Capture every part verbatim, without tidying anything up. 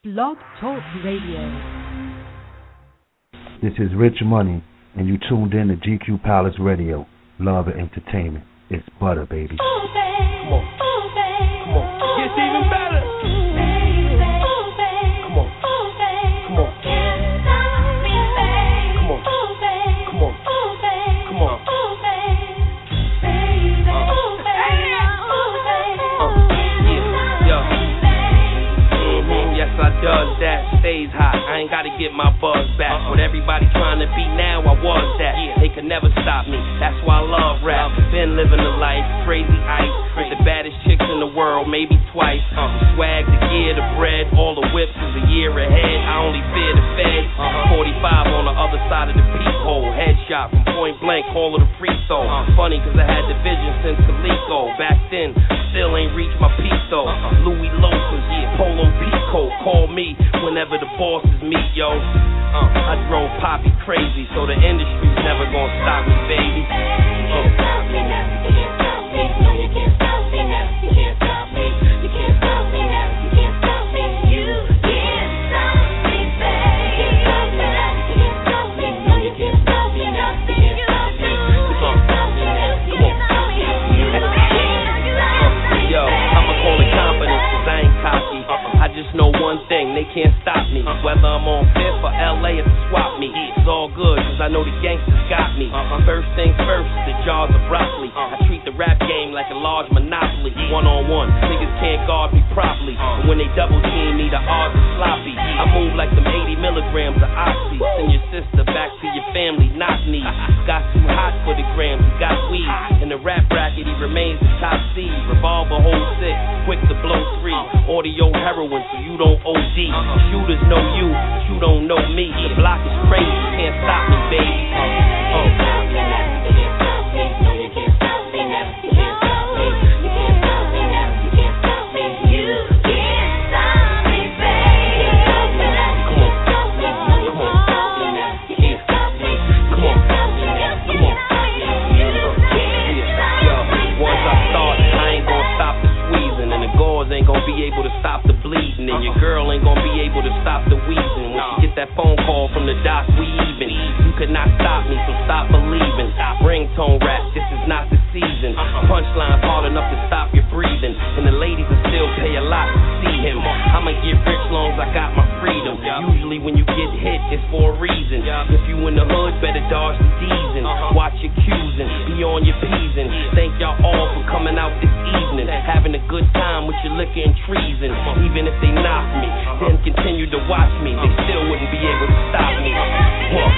Blog Talk Radio. This is Rich Money, and you tuned in to G Q Palace Radio. Love and entertainment. It's butter, baby. Ooh, baby. Come on. Ooh, baby. Come on. It gets even better. Ooh, baby. Ooh, baby. Come on. Ooh, baby. Come on. Can't stop me, baby. Come on. Ooh, baby. Come on. Ooh, baby. Come on. Ooh, baby. Baby. Ooh, baby. Ooh, baby. Uh, yeah. Mm-hmm. Yes, I does that. Stays hot. I ain't gotta get my buzz back. Uh-uh. What everybody trying to be now, I was that. Yeah. They could never stop me. That's why I love rap. Been living the life, crazy ice. With the baddest chicks in the world, maybe twice. Uh, swag, the gear, the bread, all the whips is a year ahead. I only fear the feds. Uh-huh. forty-five on the other side of the peephole. Headshot from point blank, call it a free throw. Uh, funny cause I had the vision since Coleco. Back then, still ain't reached my peak though. Uh-huh. Louis Loafers, yeah, Polo Pico. Call me whenever the bosses meet, yo. Uh, I drove Poppy crazy, so the industry's never gonna stop me, baby. You can't stop me now, you can't stop me. No, you can't stop me now, you can't stop me. You can't stop me now, you can't stop me. You can't stop me, baby. You can't stop me now, you can't stop me. No, you can't stop me now, you can't stop me. You can't stop me now, you can't stop me. You can't stop me. Yo, I'ma call it confidence, cause I ain't cocky. I just know one thing, they can't stop me. Whether I'm on Fifth or L A at the swap meet, it's all good, cause I know the gangsters got me. First things first, the jars of broccoli. I treat the rap game like a large monopoly. One on one, niggas can't guard me properly. And when they double team me, the odds are sloppy. I move like them eighty milligrams of oxy. Send your sister back to your family, not me. Got too hot for the grams, he got weed. In the rap bracket, he remains the top seed. Revolver hold six, quick to blow three. Audio heroin, so you don't O D. Shooters know you, but you don't know me. The block is crazy, you can't stop me, baby. Uh, uh. You can't stop me, no, you can't stop me now. You can't stop me, you can't stop me now. You can't stop me, you can't stop me, baby. You can't stop me now, you can't stop me. No, you can't stop me now. You can't stop me, you can't stop me now. You can't stop me, you can't stop me. Once I start, I ain't gonna stop the squeezing, and the gauze ain't gonna be able to stop the bleeding, and your girl ain't gonna be able to stop the wheezing. When she get that phone call from the doc, we even. You could not stop me, so stop believing. Ringtone rap, this is not the season. Punchlines hard enough to stop your breathing, and the ladies will still pay a lot to see him. I'ma get rich long as I got my freedom. Usually when you get hit, it's for a reason. If you in the hood, better dodge the D's and watch your Q's and be on your P's. And thank y'all all for coming out this evening, having a good time with your liquor and treason. Even if they knock me, then continue to watch me, they still wouldn't be able to stop me. Well,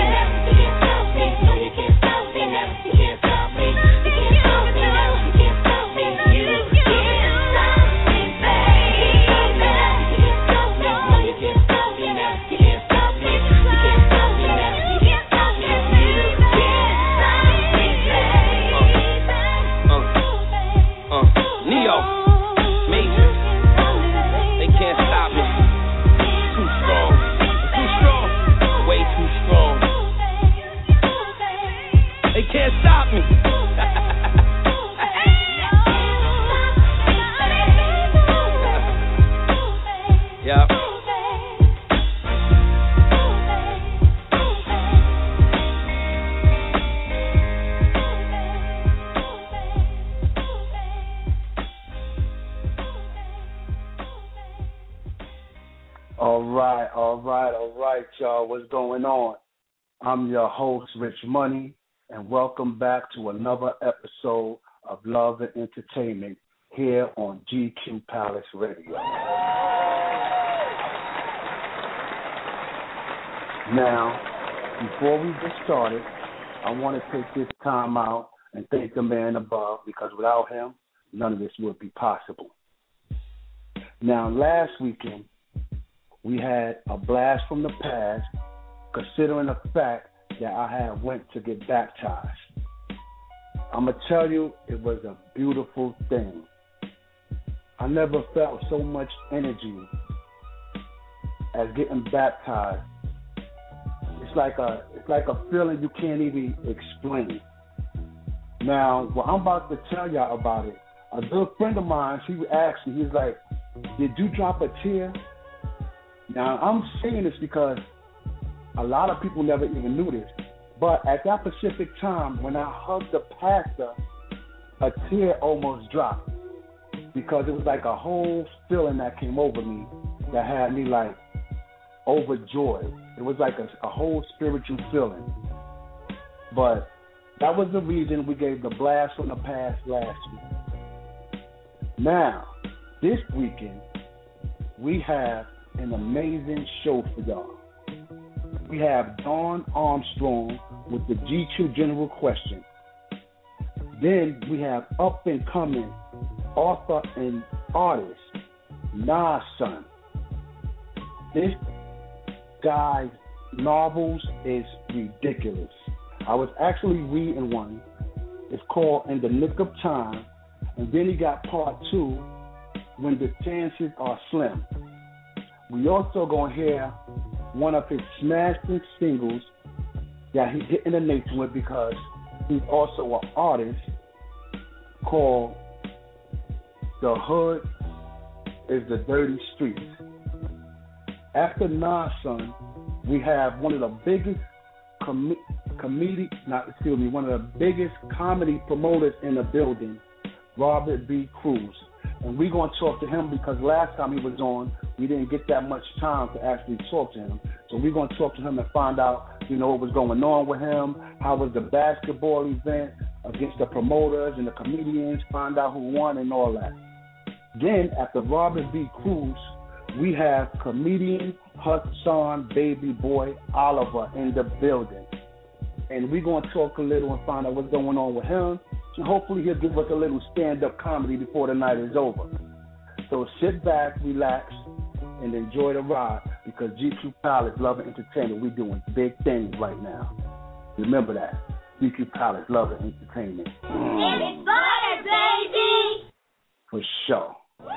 y'all, what's going on? I'm your host, Rich Money, and welcome back to another episode of Love and Entertainment here on G Q Palace Radio. Now, before we get started, I want to take this time out and thank the man above, because without him, none of this would be possible. Now, last weekend, we had a blast from the past, considering the fact that I had went to get baptized. I'm going to tell you, it was a beautiful thing. I never felt so much energy as getting baptized. It's like a it's like a feeling you can't even explain. Now, what I'm about to tell y'all about it, a good friend of mine, he asked me, he's like, did you drop a tear Now, I'm saying this because a lot of people never even knew this. But at that specific time, when I hugged the pastor, a tear almost dropped because it was like a whole feeling that came over me that had me like overjoyed. It was like a, a whole spiritual feeling. But that was the reason we gave the blast from the past last week. Now, this weekend, we have an amazing show for y'all. We have Dawn Armstrong with the G two General Question. Then we have up-and-coming author and artist, Nas Son. This guy's novels is ridiculous. I was actually reading one. It's called In the Nick of Time. And then he got part two, When the Chances Are Slim. We also going to hear one of his smashing singles that he's hitting the nation with because he's also an artist called The Hood is the Dirty Streets. After Nas Son, we have one of the biggest com- comedy, not excuse me, one of the biggest comedy promoters in the building, Robert B. Cruz. And we're going to talk to him because last time he was on, we didn't get that much time to actually talk to him. So we're going to talk to him and find out, you know, what was going on with him, how was the basketball event against the promoters and the comedians, find out who won and all that. Then, after Robert B. Cruz, we have comedian Hassan Baby Boy Oliver in the building. And we're going to talk a little and find out what's going on with him. And hopefully he'll give us a little stand-up comedy before the night is over. So sit back, relax, and enjoy the ride because G Q Palace Love and Entertainment, we're doing big things right now. Remember that. G Q Palace Love and Entertainment. Mm. Everybody, baby! For sure.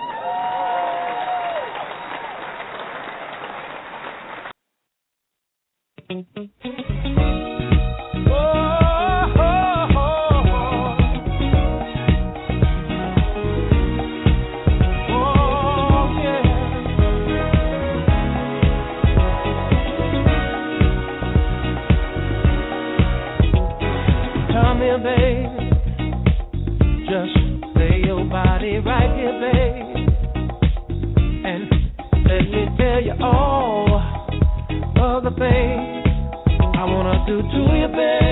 Babe, just lay your body right here, babe, and let me tell you all of the things I wanna do to you,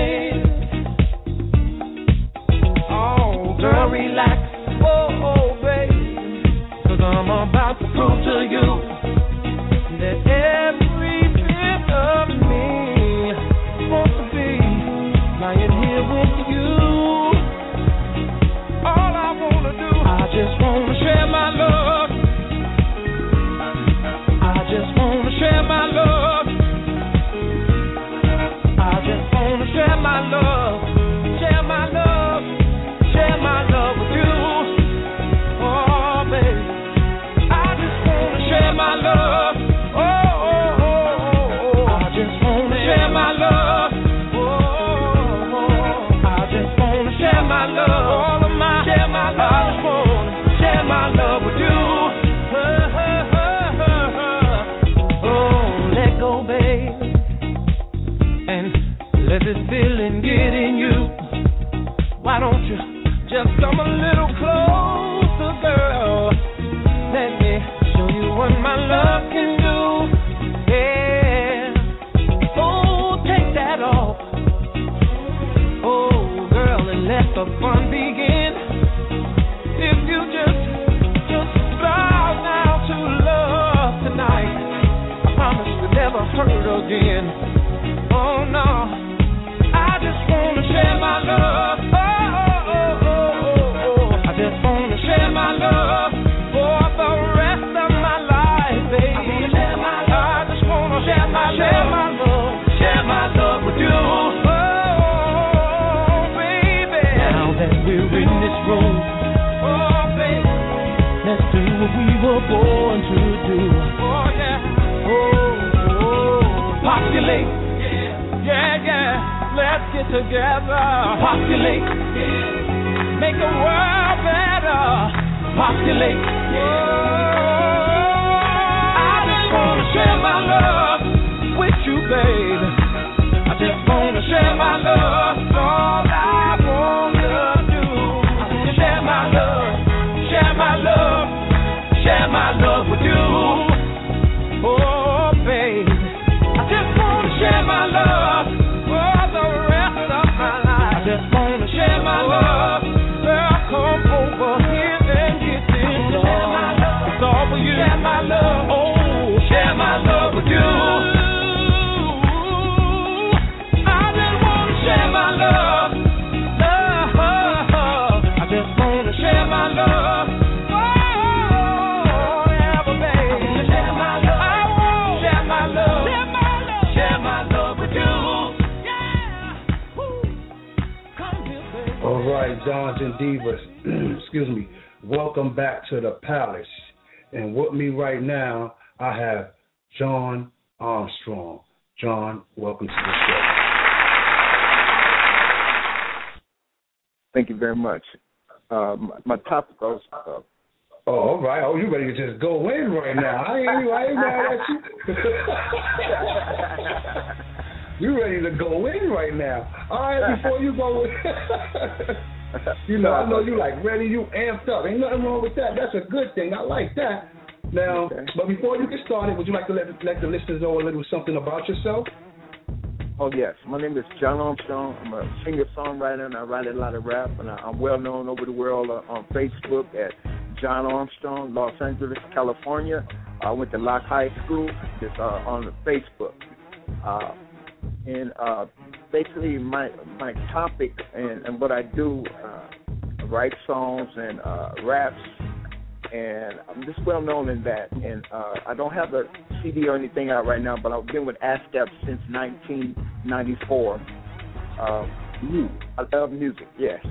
babe. Oh, girl, relax, oh, oh, babe, 'cause I'm about to prove to you that every bit of me wants to be lying here with you. All I wanna do, I just wanna share my love. I just wanna share my love. I just wanna share my love. Share my love. Share my love with you. Oh, baby. I just wanna share my love. Oh, oh, oh, oh, oh. I just wanna share my love. Share my love, all of my, share my love. I just wanna share my love with you. Oh, let go, babe, and let this feeling get in you. Why don't you just come a little closer, girl? Let me show you what my love can do. Yeah. Oh, take that off. Let the fun begin. If you just, just bow down to love tonight, I promise you'll never hurt again. Oh no, I just wanna share my love. Oh, oh, oh, oh, oh, oh. I just wanna share my love for the rest of my life, baby. I wanna share my love. I just wanna share my, share my love, share my love with you. We're in this room, oh baby, let's do what we were born to do. Oh yeah, oh, oh, populate, yeah, yeah, yeah. Let's get together, populate, yeah. Make the world better, populate, yeah. Oh, I just wanna share Dons and Divas, excuse me, welcome back to the Palace. And with me right now, I have John Armstrong. John, welcome to the show. Thank you very much. Uh, my, my topic was... Uh, oh, all right. Oh, you ready to just go in right now. I ain't, I ain't mad at you. You ready to go in right now. All right, before you go in... You know, I know you like ready, you amped up. Ain't nothing wrong with that. That's a good thing. I like that. Now, okay. But before you get started, would you like to let, let the listeners know a little something about yourself? Oh, yes. My name is John Armstrong. I'm a singer-songwriter, and I write a lot of rap, and I'm well-known over the world uh, on Facebook at John Armstrong, Los Angeles, California. I went to Locke High School, just uh, on Facebook. Uh, and uh, basically my my topic and, and what I do, uh, write songs and uh, raps, and I'm just well known in that. And uh, I don't have a C D or anything out right now, but I've been with ASCAP since nineteen ninety-four. Uh, mm. I love music, yes.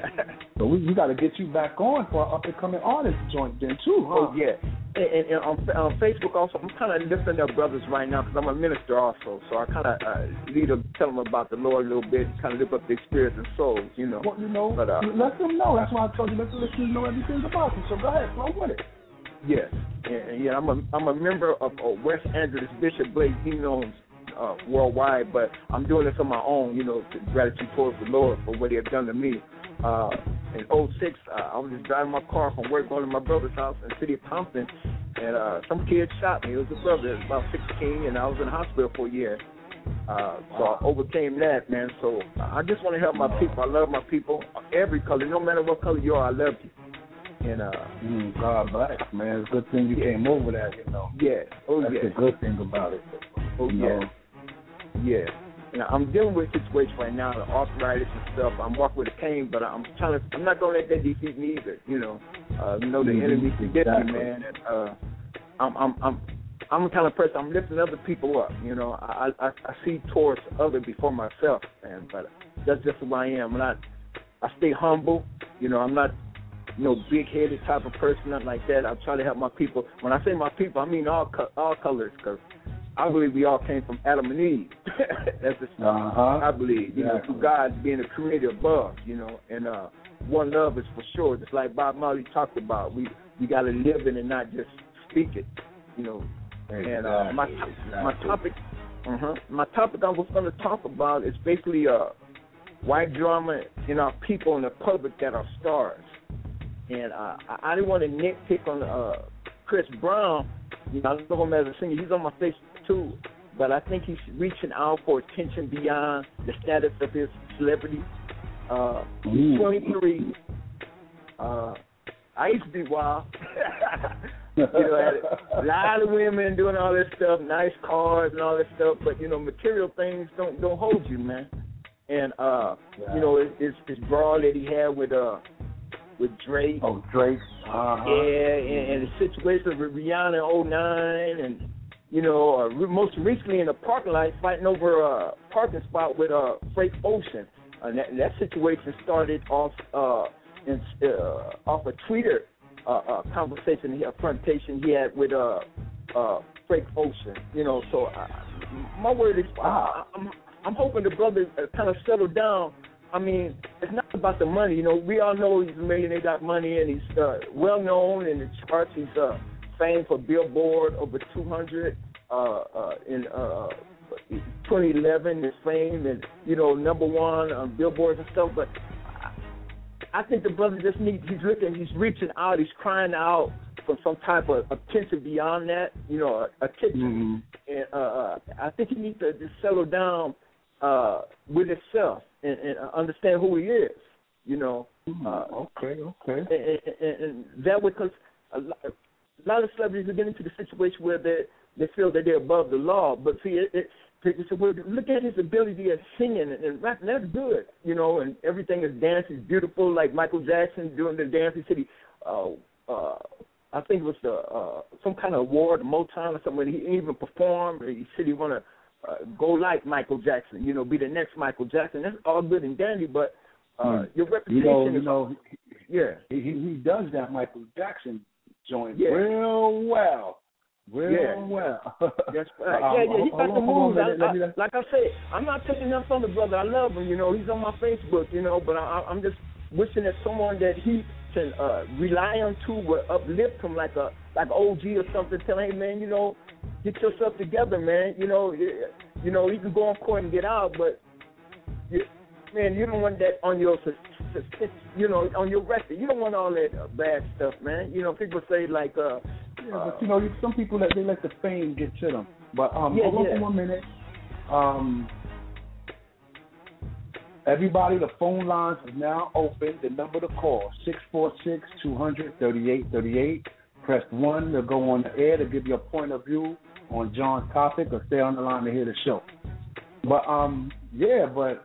So we, we got to get you back on for an up-and-coming artist joint then, too, huh? Oh, yeah. And, and, and on, on Facebook also, I'm kind of lifting up brothers right now because I'm a minister also. So I kind of uh, need to tell them about the Lord a little bit, kind of lift up their spirits and souls, you know. Well, you know, but, uh, let them know. That's why I told you, let the listeners know everything about them. So go ahead, flow with it. Yes. And, and, yeah, I'm a, I'm a member of uh, West Angeles Bishop Blake. He knows uh, worldwide, but I'm doing this on my own, you know, to gratitude towards the Lord for what he has done to me. Uh, in oh six, uh, I was just driving my car from work going to my brother's house in the city of Compton, and uh, some kid shot me. It was a brother, it was about sixteen, and I was in the hospital for a year. Uh, so I overcame that, man. So I just want to help my people. I love my people, every color, no matter what color you are, I love you. And uh, mm, God bless, man. It's a good thing you yeah. came over that, you know. Yeah. Oh, That's yeah. the good thing about it. Oh, you yeah. know? Yeah. You know, I'm dealing with a situation right now, the arthritis and stuff. I'm walking with a cane, but I'm trying to. I'm not gonna let that defeat me either. You know, uh, you know the mm-hmm. enemy can get exactly. me, man. And, uh, I'm, I'm, I'm, I'm the kind of person. I'm lifting other people up. You know, I, I, I see towards others before myself, man. But that's just who I am. I'm not. I stay humble. You know, I'm not. You know, big-headed type of person, nothing like that. I try to help my people. When I say my people, I mean all co- all colors, because I believe we all came from Adam and Eve. That's the uh-huh. I believe, you know, through God being a creator above, you know, and uh, one love is for sure. Just like Bob Marley talked about, we we got to live it and not just speak it, you know. Exactly. And uh, my exactly. my topic, uh-huh, my topic I was going to talk about is basically uh, white drama in our people and the public that are stars. And uh, I, I didn't want to nitpick on uh, Chris Brown. You know, I love him as a singer. He's on my Facebook too. But I think he's reaching out for attention beyond the status of his celebrity. Uh, he's twenty-three. Uh, I used to be wild. you know, had a lot of women doing all this stuff, nice cars and all this stuff. But you know, material things don't don't hold you, man. And uh, yeah. you know, it, it's it's brawl that he had with uh. with Drake. Oh, Drake. Uh-huh. Yeah, and, and the situation with Rihanna in oh nine, and, you know, uh, most recently in the parking lot fighting over a parking spot with uh, Frank Ocean. Uh, that, that situation started off uh, in, uh, off a Twitter uh, uh, conversation, a confrontation he had with uh, uh, Frank Ocean. You know, so uh, my word is, uh, I'm, I'm hoping the brothers uh, kind of settle down. I mean, it's not about the money. You know, we all know he's a millionaire, got money, and he's uh, well-known in the charts. He's uh, famed for Billboard, over two hundred uh, uh, in uh, twenty eleven, his fame, and, you know, number one on Billboards and stuff. But I think the brother just needs, he's looking, he's reaching out, he's crying out for some type of attention beyond that, you know, attention. Mm-hmm. And uh, I think he needs to just settle down uh, with himself. And, and understand who he is, you know. Uh, okay, okay. And, and, and that would, because a lot of celebrities are getting into the situation where they they feel that they're above the law. But see, it, it, it, look at his ability at singing and, and rapping. That's good, you know. And everything is dance is beautiful, like Michael Jackson doing the dance. He said he, uh, uh, I think it was the uh, some kind of award, Motown or something. He even performed. He said he want to. Uh, go like Michael Jackson, you know, be the next Michael Jackson. That's all good and dandy, but uh, your reputation. You know, is, you know, yeah, he he does that Michael Jackson joint yeah. real well, real yeah. well. That's right. um, yeah, yeah, he got the moves. On, I, I, like I said, I'm not taking nothing from the brother. I love him. You know, he's on my Facebook. You know, but I, I'm just wishing that someone that he can uh, rely on to will uplift him like a like O G or something. Tell him, hey man, you know, get yourself together, man. You know, you, you know, you can go on court and get out, but you, man, you don't want that on your, you know, on your record. You don't want all that uh, bad stuff, man. You know, people say like, uh, yeah, but you know, some people that they let the fame get to them. But um, yeah, hold on yeah. for one minute. Um. Everybody, the phone lines are now open. The number to call, six four six, two hundred, thirty-eight thirty-eight. Press one to go on the air to give you a point of view on John's topic, or stay on the line to hear the show. But, um, yeah, but,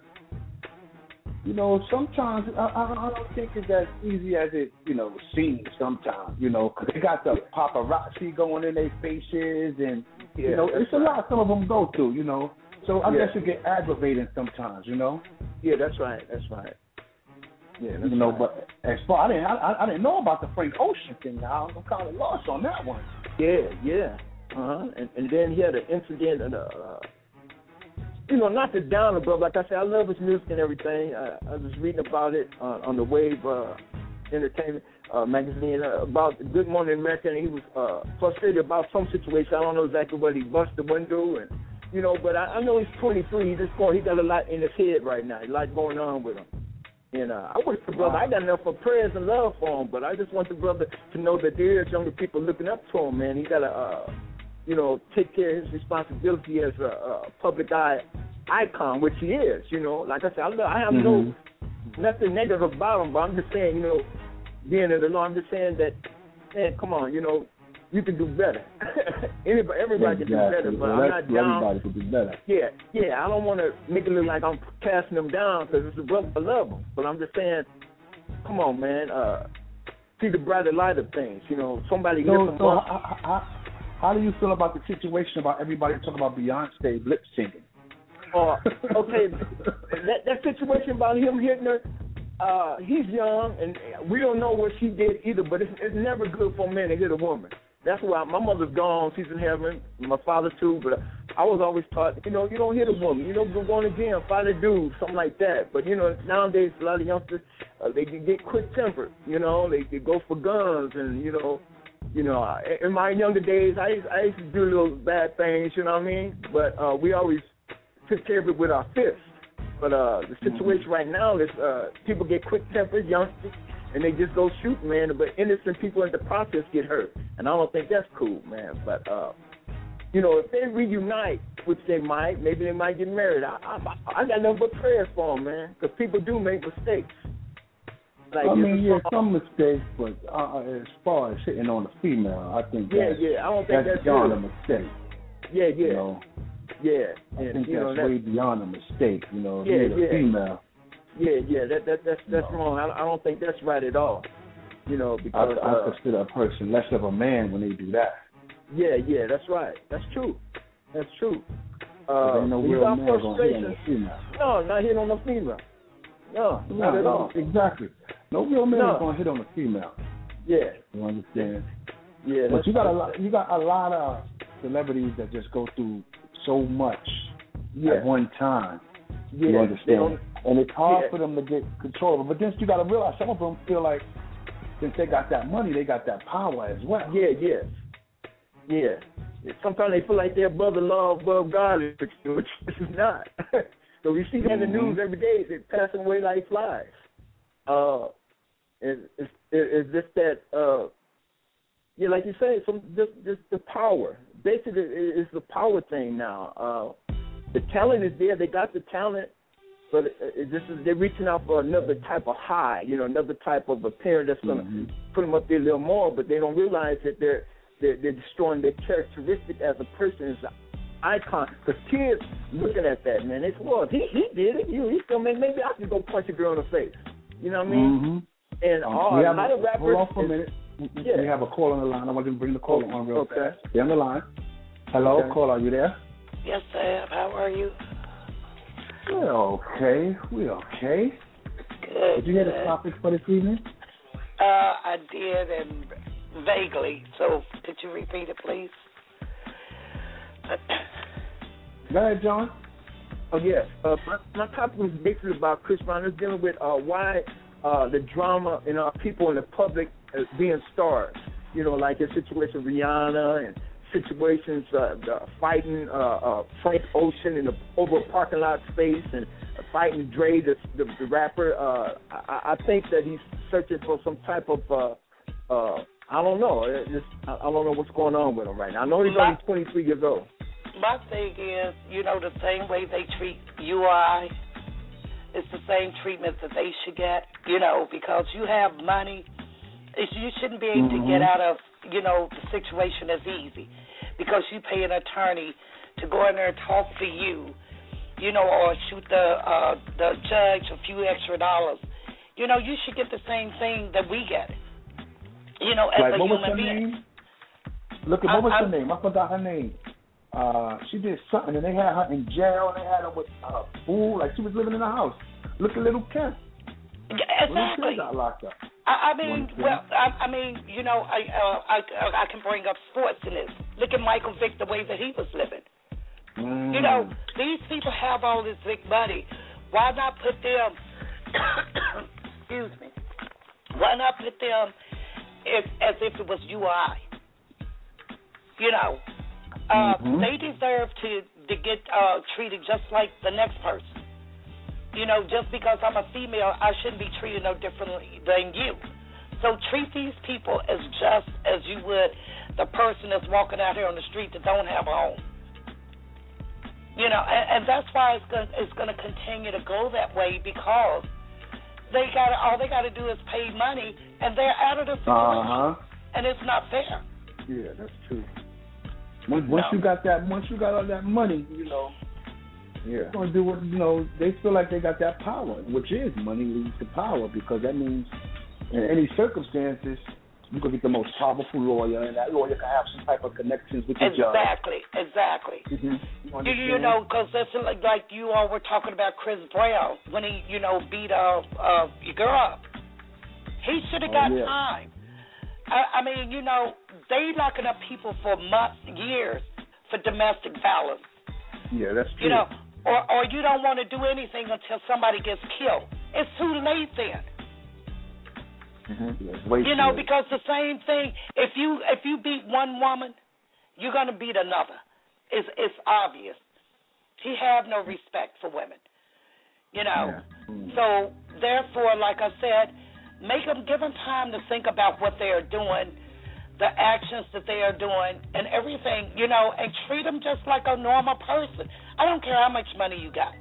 you know, sometimes I, I, I don't think it's as easy as it, you know, seems sometimes, you know, because they got the paparazzi going in their faces, and, yeah, you know, it's right. a lot some of them go through, you know. So I yeah. guess it get aggravating sometimes, you know. Yeah, that's right. That's right. Yeah, that's you know, right. but as far I didn't, I, I didn't know about the Frank Ocean thing. Now I'm kind of lost on that one. Yeah, yeah. Uh huh. And, and then he had an incident, and uh, you know, not to down the brother. Like I said, I love his music and everything. I, I was reading about it uh, on the Wave uh, Entertainment uh, magazine uh, about Good Morning America, and he was uh, frustrated about some situation. I don't know exactly what he busted the window and. You know, but I, I know he's twenty-three. He's just going. He got a lot in his head right now. A lot going on with him. And uh, I wish the brother. I got enough for prayers and love for him, but I just want the brother to know that there is younger people looking up to him. Man, he got to, uh, you know, take care of his responsibility as a, a public eye icon, which he is. You know, like I said, I, love, I have mm-hmm. no nothing negative about him, but I'm just saying, you know, being in the law, I'm just saying that, man, come on, you know. You can do better. Anybody, everybody exactly. can do better, but well, I'm not down. Everybody can do better. Yeah, yeah. I don't want to make it look like I'm casting them down because it's a brother. I love them, but I'm just saying, come on, man. Uh, see the brighter light of things. You know, somebody. So, lift them so up. how, how, how do you feel about the situation about everybody talking about Beyonce lip syncing? Uh, okay, that that situation about him hitting her. Uh, he's young, and we don't know what she did either. But it's, it's never good for a man to hit a woman. That's why my mother's gone. She's in heaven. My father, too. But I was always taught, you know, you don't hit a woman. You don't go in the gym, fight a dude, something like that. But, you know, nowadays a lot of youngsters, uh, they get quick-tempered. You know, they, they go for guns. And, you know, you know, in my younger days, I used, I used to do little bad things, you know what I mean? But uh, we always took care of it with our fists. But uh, the situation mm-hmm. right now is uh, people get quick-tempered, youngsters. And they just go shoot, man. But innocent people in the process get hurt. And I don't think that's cool, man. But, uh, you know, if they reunite, which they might, maybe they might get married. I I, I got nothing but prayers for them, man. Because people do make mistakes. Like, I mean, yeah, some mistakes. But uh, as far as hitting on a female, I think yeah, that's, yeah. I don't think that's that's beyond good. a mistake. Yeah, yeah. You know? Yeah. I and, think you that's know, way beyond a mistake. You know, yeah, if you're yeah. a female. Yeah, yeah, that that that's that's no. wrong. I, I don't think that's right at all. You know, because I, I uh, consider a person less of a man when they do that. Yeah, yeah, that's right. That's true. That's true. Uh, ain't no when you real got man gonna hit on frustration, a female. no, not hit on a female. No, No, not at no, all. exactly. No real man No. is gonna hit on a female. Yeah, You understand? yeah. But you got a lot. You got a lot of celebrities that just go through so much yeah. at one time. Yeah, you they understand? don't- And it's hard yeah. for them to get control of it. But then you got to realize some of them feel like since they got that money, they got that power as well. Yeah, yeah, yeah. Sometimes they feel like they're above the law, above God, which is not. So we see that in the news every day. They're passing away like flies. Uh, it's, it's, it's just that, uh, yeah, like you say, some just just the power. Basically, it's the power thing now. Uh, the talent is there. They got the talent. But it just is, they're reaching out for another type of high, you know, another type of appearance that's going to mm-hmm. put them up there a little more. But they don't realize that they're they're, they're destroying their characteristic as a person, as an icon. Because kids looking at that, man, they say, well, he he did it. You, he still make maybe I can go punch a girl in the face. You know what I mean? Mm-hmm. And um, all, a lot of rappers. Hold on for a minute. Yeah. We have a call on the line. I want to bring the call on real okay. fast. Stay on the line. Hello, okay. caller, are you there? Yes, I am. How are you? We're okay. We're okay. Good. Good. Did you hear the good. topic for this evening? Uh, I did, and vaguely. So could you repeat it, please? Go ahead, John. Oh, yes. Uh, my, my topic was basically about Chris Brown. It's dealing with uh, why uh, the drama and uh, people in the public uh, being stars. You know, like the situation with Rihanna and situations uh, the fighting uh, uh, Frank Ocean in the over a parking lot space and uh, fighting Dre, the, the, the rapper. Uh, I, I think that he's searching for some type of, uh, uh, I don't know. It just, I, I don't know what's going on with him right now. I know he's only twenty-three years old. My thing is, you know, the same way they treat you or I, it's the same treatment that they should get, you know, because you have money. It's, you shouldn't be able mm-hmm. to get out of, you know, the situation as easy because you pay an attorney to go in there and talk to you, you know, or shoot the uh, the judge a few extra dollars. You know, you should get the same thing that we get, you know, as like, a what human was her being. Name? Look, at what I, was I, her name? I forgot her name. Uh, she did something, and they had her in jail, and they had her with a uh, fool, like she was living in a house. Look at Little Kim. Exactly. Little Kim got locked up. I, I mean, well, I, I mean, you know, I, uh, I I can bring up sports in this. Look at Michael Vick, the way that he was living. Mm. You know, these people have all this big money. Why not put them? excuse me. Why not put them as, as if it was you or I? You know, uh, mm-hmm. they deserve to to get uh, treated just like the next person. You know, just because I'm a female, I shouldn't be treated no differently than you. So treat these people as just as you would the person that's walking out here on the street that don't have a home. You know, and, and that's why it's going it's going to continue to go that way because they got all they got to do is pay money, and they're out of the situation, uh-huh. and it's not fair. Yeah, that's true. Once, once no. you got that, once you got all that money, you know. Yeah. Gonna do what you know. They feel like they got that power, which is money leads to power, because that means in any circumstances you can get the most powerful lawyer, and that lawyer can have some type of connections with the exactly, judge. Exactly, exactly. Mm-hmm. You, you know, because that's like, like you all were talking about Chris Brown when he, you know, beat uh, uh, your girl up. He should have oh, got yeah. time. I, I mean, you know, they locking up people for months, years for domestic violence. Yeah, that's true. You know. Or, or you don't want to do anything until somebody gets killed. It's too late then. Mm-hmm. Yeah, you know, late. Because the same thing. If you if you beat one woman, you're gonna beat another. It's it's obvious. He have no respect for women. You know. Yeah. Mm-hmm. So therefore, like I said, make them give them time to think about what they are doing, the actions that they are doing, and everything. You know, and treat them just like a normal person. I don't care how much money you got.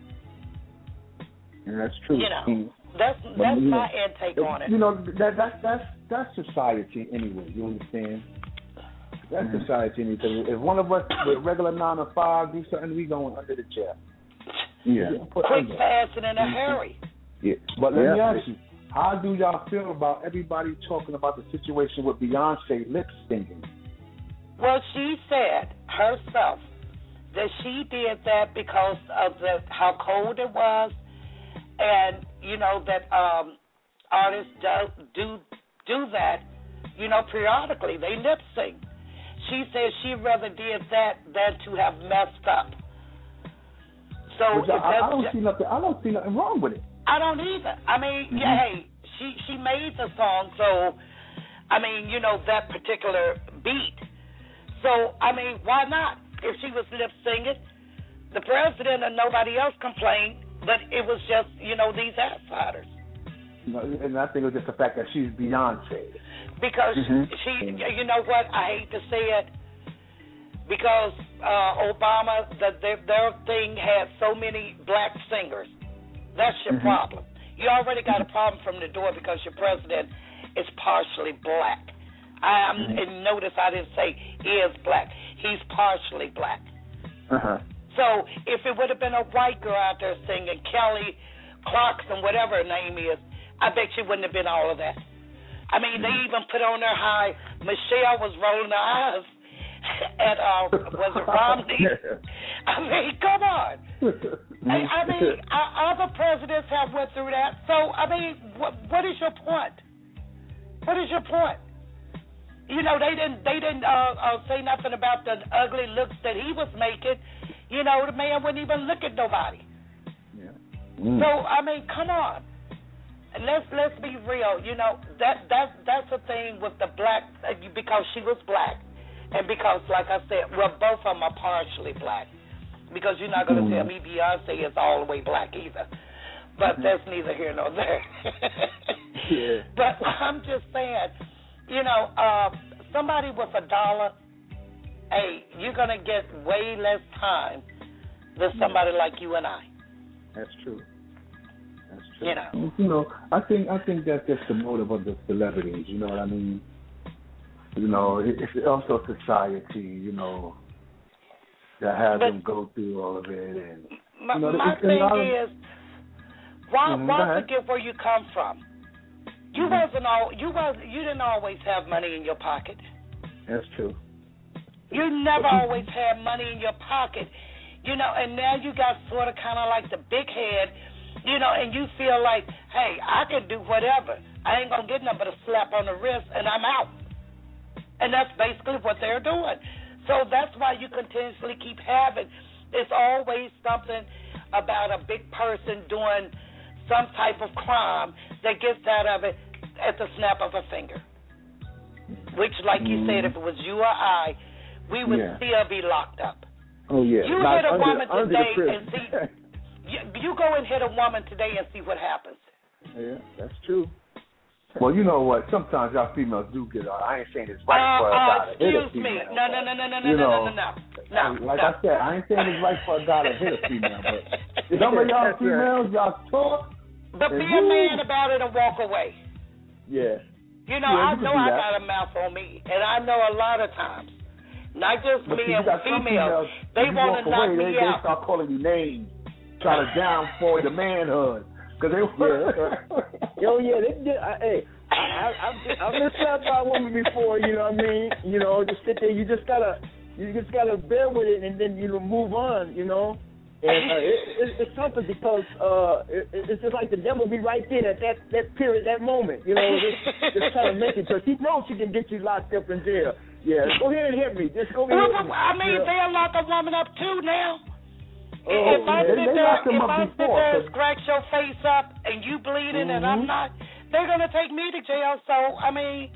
Yeah, that's true. You know, that's that's but, you my know, intake on it. You know, that that that's that's society anyway. You understand? That's mm-hmm. society anyway. If one of us with regular nine to five do something, we going under the chair. Yeah, quick, fast, and in a hurry. Yeah, but let yeah. me ask you, how do y'all feel about everybody talking about the situation with Beyonce lip syncing? Well, she said herself that she did that because of the how cold it was, and you know that um, artists do, do do that, you know, periodically. They lip sync. She said she'd rather did that than to have messed up. So Which I, I don't just, see nothing. I don't see nothing wrong with it. I don't either. I mean, mm-hmm. yeah, hey, she she made the song, so I mean, you know, that particular beat. So I mean, why not? If she was lip singing, the president and nobody else complained, but it was just, you know, these outsiders. No, and I think it was just the fact that she's Beyonce. Because mm-hmm. she, you know what, I hate to say it, because uh, Obama, the, their, their thing had so many black singers. That's your mm-hmm. problem. You already got a problem from the door because your president is partially black. I, I'm, mm-hmm. and notice I didn't say he is black. He's partially black. Uh-huh. So if it would have been a white girl out there singing, Kelly Clarkson, whatever her name is, I bet you wouldn't have been all of that. I mean, they even put on there how Michelle was rolling her eyes at, uh, was it Romney? I mean, come on. I, I mean, uh, other presidents have went through that. So, I mean, what, what is your point? What is your point? You know, they didn't they didn't uh, uh, say nothing about the ugly looks that he was making. You know, the man wouldn't even look at nobody. Yeah. Mm. So, I mean, come on. Let's let's be real. You know, that that that's the thing with the black, because she was black, and because, like I said, well, both of them are partially black. Because you're not going to mm. tell me Beyonce is all the way black either. But that's neither here nor there. Yeah. But I'm just saying, you know, uh, somebody with a dollar, hey, you're going to get way less time than somebody like you and I. That's true. That's true. You know, you know, I think I think that's just the motive of the celebrities. You know what I mean? You know, it, it's also society. You know, that has but them go through all of it. And my, you know, my it's, thing it's, is, why mm-hmm, why forget where you come from? You mm-hmm. wasn't all you was you didn't always have money in your pocket. That's true. You never always had money in your pocket, you know, and now you got sort of kind of like the big head, you know, and you feel like, hey, I can do whatever. I ain't gonna get nothing but a slap on the wrist, and I'm out. And that's basically what they're doing. So that's why you continuously keep having. It's always something about a big person doing some type of crime that gets out of it at the snap of a finger. Which, like you mm. said, if it was you or I, we would yeah. still be locked up. Oh, yeah. You Not hit a under, woman today and see, you, you go and hit a woman today and see what happens. Yeah, that's true. Well, you know what? Sometimes y'all females do get. Uh, I ain't saying it's right uh, for a uh, guy to hit a excuse me. female. No, no, no, no, no, no, you know, no, no, no, no. Like no. I said, I ain't saying it's right for a guy to hit a female, but some of y'all females, y'all talk. But be a man about it and walk away. Yeah. You know, yeah, I know I got a mouth on me, and I know a lot of times, not just but me and females, they want to knock away, me they, out. They start calling you names, try to downfall the manhood. Cause they yeah. Yo, yeah, they did. I, hey, I, I, I've, I've been slapped by a woman before. You know what I mean? You know, just sit there. You just gotta, you just gotta bear with it, and then you know move on. You know, and uh, it, it, it's something because uh, it, it's just like the devil be right there at that that period, that moment. You know, just, just trying to make it because he knows he can get you locked up in jail. Yeah, go ahead and hit me. Just go ahead. Well, and hit me. I mean, yeah. they'll lock a woman up too now. Oh, if I yeah, sit they, there, they if I sit there and so. scratch your face up and you bleeding mm-hmm. and I'm not, they're gonna take me to jail. So I mean,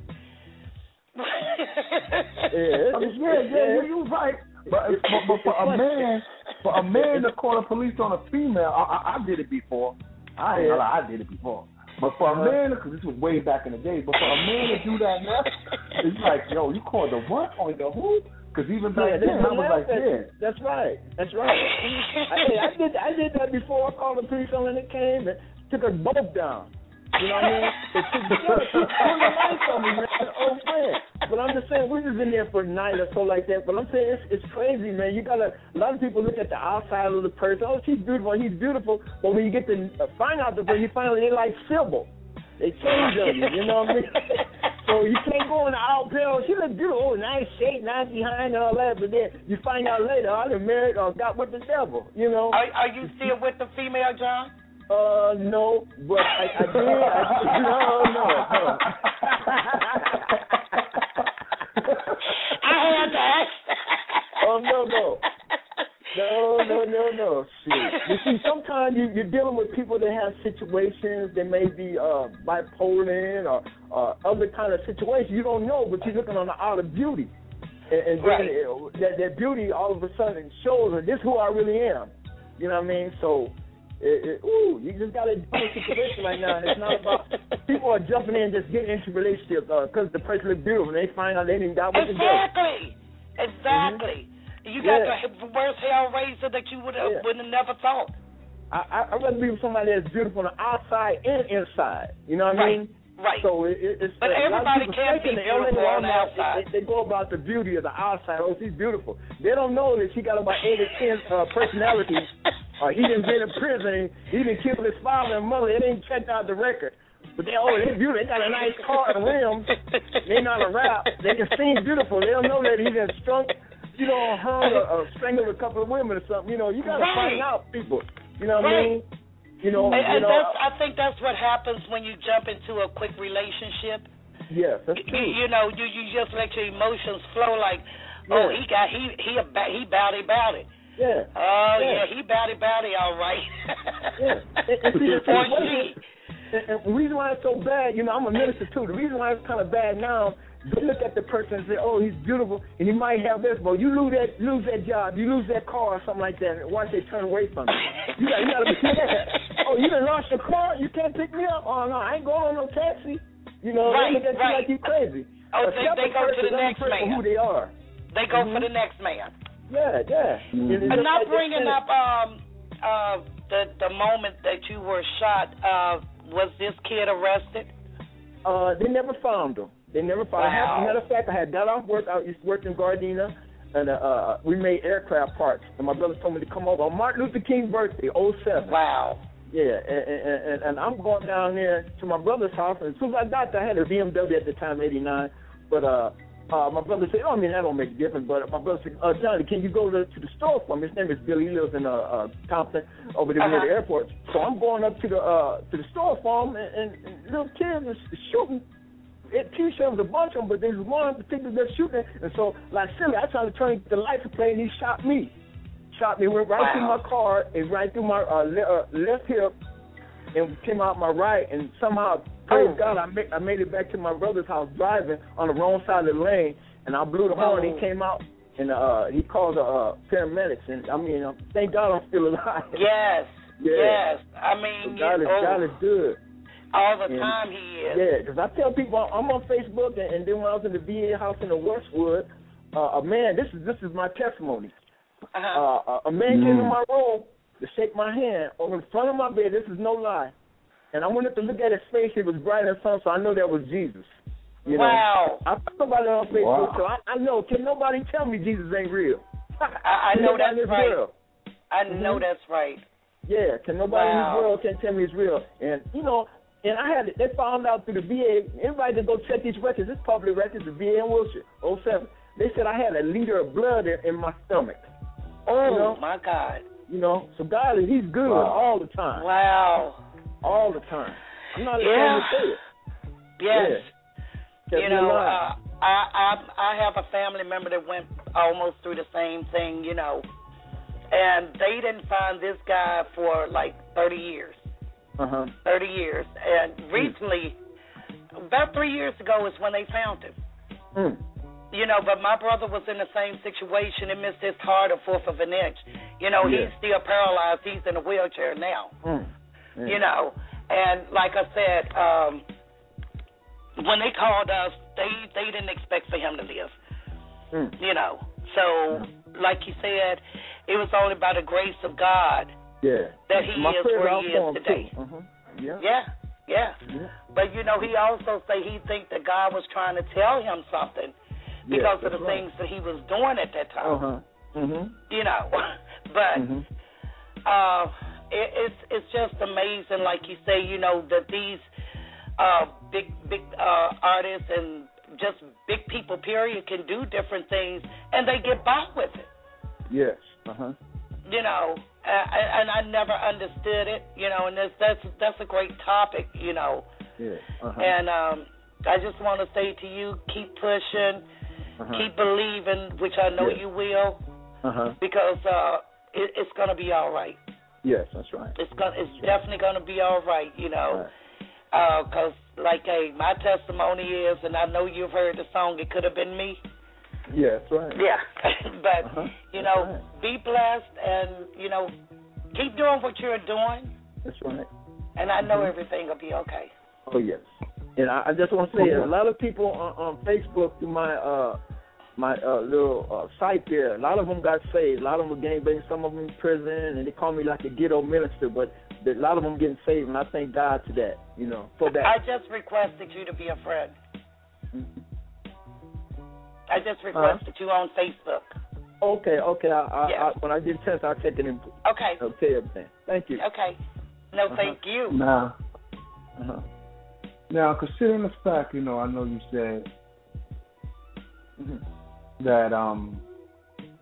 yeah, I mean, yeah, yeah, yeah, you're right. But, but, but for a man, for a man to call the police on a female, I, I, I did it before. I ain't gonna lie, I did it before. But for a man, because this was way back in the day, but for a man to do that now, it's like, yo, you called the what on the who? Because even back yeah, then, I was like, yeah. That's right. That's right. I, I did I did that before. I called the police on and it came and took us both down. You know what I mean? They took the lights on me, man. Oh, man. But I'm just saying, we was in there for a night or so like that. But I'm saying, it's, it's crazy, man. You got to, a lot of people look at the outside of the person. Oh, she's beautiful. He's beautiful. But when you get to find out the person, you find out they like Sybil. They change on you, you know what I mean? So you can't go in the out pill. She look beautiful, oh, nice shape, nice behind and all that, but then you find out later, I done married or got with the devil, you know? Are, are you still with the female, John? Uh, no, but I, I did. I, no, no, no. I had to ask. Oh, no, no. No, no, no, no. Shit. You see, sometimes you, you're dealing with people that have situations that may be uh, bipolar or uh, other kind of situations. You don't know, but you're looking on the outer beauty. And, and right. then it, that, that beauty all of a sudden shows her, this is who I really am. You know what I mean? So, it, it, ooh, you just got to do a situation right now. And it's not about, people are jumping in and just getting into relationships because uh, the person looks beautiful and they find out they didn't got with the devil. Exactly. Exactly. Mm-hmm. You got yeah. the worst hellraiser that you would have yeah. would have never thought. I I'd rather be with somebody that's beautiful on the outside and inside. You know what right. I mean? Right. So it, it's but uh, everybody can't be beautiful on the outside. They, they go about the beauty of the outside. Oh, she's beautiful. They don't know that she got about eight or ten uh, personalities. uh, he didn't been in prison. He didn't kill his father and mother. They didn't check out the record. But they oh they're beautiful. They got a nice car and rims. They not a rap. They can sing beautiful. They don't know that he done strung. you know, hung or, or strangled a couple of women or something. You know, you got to right. find out people. You know what right. I mean? You know, and, you and know, that's, I think that's what happens when you jump into a quick relationship. Yes, that's true. You, you know, you you just let your emotions flow. Like, oh, yeah. he got he he he bowdy bowdy. Yeah. Oh yeah. yeah, he bowdy bowdy, all right. yeah. And, and see, the or situation- she. And, and the reason why it's so bad, you know, I'm a minister too. The reason why it's kind of bad now, they look at the person and say, "Oh, he's beautiful, and he might have this." But you lose that, lose that job, you lose that car or something like that. And watch they turn away from you. You got, you got to be that. Oh, you done lost your car? You can't pick me up? Oh no, I ain't going on no taxi. You know, right, they look at you right. like you crazy. Oh, they, they go to the next man. Who they are? They go mm-hmm. for the next man. Yeah, yeah. Mm-hmm. And not bringing up um uh the the moment that you were shot. Uh, was this kid arrested? Uh, they never found him. They never found him. Wow. As a matter of fact, I had got off work. I used to work in Gardena, and uh, uh, we made aircraft parts. And my brother told me to come over on Martin Luther King's birthday, oh seven. Wow. Yeah, and, and, and, and I'm going down there to my brother's house, and as soon as I got there, I had a B M W at the time, eighty-nine, but uh, uh, my brother said, oh, I mean, that don't make a difference, but my brother said, uh, Johnny, can you go to, to the store for me? His name is Billy. He lives in uh, uh, Compton, over there uh-huh. near the airport. So I'm going up to the uh, to the store for him, and, and, and little kids are shooting. It T-shirt was a bunch of them, but there was one in particular that's shooting, and so, like silly, I tried to turn the lights to play, and he shot me. Shot me, went right wow. through my car, and right through my uh, le- uh, left hip, and came out my right, and somehow, praise oh. God, I made, I made it back to my brother's house driving on the wrong side of the lane, and I blew the horn, and he came out, and uh, he called the uh, paramedics, and I mean, uh, thank God I'm still alive. Yes, yeah. yes. I mean, so God, is, oh, God is good. All the and, time he is. Yeah, because I tell people, I'm on Facebook, and, and then when I was in the V A house in the Westwood, uh, a man, this is this is my testimony. Uh-huh. Uh, a man came in my room to shake my hand over in front of my bed. This is no lie. And I wanted to look at his face. It was bright and sun, so I know that was Jesus. You wow. know? I put somebody on Facebook, Wow. so I, I know. Can nobody tell me Jesus ain't real? I, I know that's right. Real. I mm-hmm. know that's right. Yeah, can nobody wow. in this world can tell me it's real. And, you know, and I had it. They found out through the V A. Everybody can go check these records. It's public records, the V A in Wilshire, oh seven. They said I had a liter of blood in, in my stomach. Oh, you know? my God. You know, so God, is He's good wow. all the time. Wow. All the time. I'm not ashamed yeah. to say it. Yes. Yeah. You know, uh, I, I I have a family member that went almost through the same thing, you know, and they didn't find this guy for like thirty years. Uh-huh. thirty years. And recently, mm. about three years ago is when they found him. Mm. You know, but my brother was in the same situation and missed his heart a fourth of an inch. You know, yeah. he's still paralyzed. He's in a wheelchair now. Mm. Yeah. You know, and like I said, um, when they called us, they, they didn't expect for him to live. Mm. You know, so like you said, it was only by the grace of God yeah. that he My is where he is today. Uh-huh. Yeah. Yeah, yeah. Yeah. But, you know, he also say he think that God was trying to tell him something because yeah, of the right. things that he was doing at that time. Uh-huh. Mm-hmm. You know, but mm-hmm. uh, it, it's it's just amazing, like you say, you know, that these uh, big, big uh, artists and just big people, period, can do different things, and they get by with it. Yes. Uh-huh. You know, uh, and I never understood it, you know, and that's that's, that's a great topic, you know. Yeah. Uh-huh. And um, I just want to say to you, keep pushing, uh-huh. keep believing, which I know yeah. you will, uh-huh. because uh, it, it's going to be all right. Yes, that's right. It's gonna, it's that's definitely going to be all right, you know, because, right. uh, like, hey, my testimony is, and I know you've heard the song, It Could Have Been Me. Yeah, that's right. Yeah, but, uh-huh. you know, right. be blessed and, you know, keep doing what you're doing. That's right. And I know mm-hmm. everything will be okay. Oh, yes. And I, I just want to say, a lot of people on, on Facebook through my uh, my uh, little uh, site there, a lot of them got saved. A lot of them were gangbanging, some of them in prison, and they call me like a ghetto minister, but a lot of them getting saved, and I thank God to that, you know, for that. I just requested you to be a friend. Mm-hmm. I just requested uh-huh. you on Facebook. Okay, okay. I, I, yeah. I, when I get a chance, I'll check it in. Okay. I'll tell you everything. Thank you. Okay. No, uh-huh. thank you. Now, uh-huh. now, considering the fact, you know, I know you said mm-hmm. that um,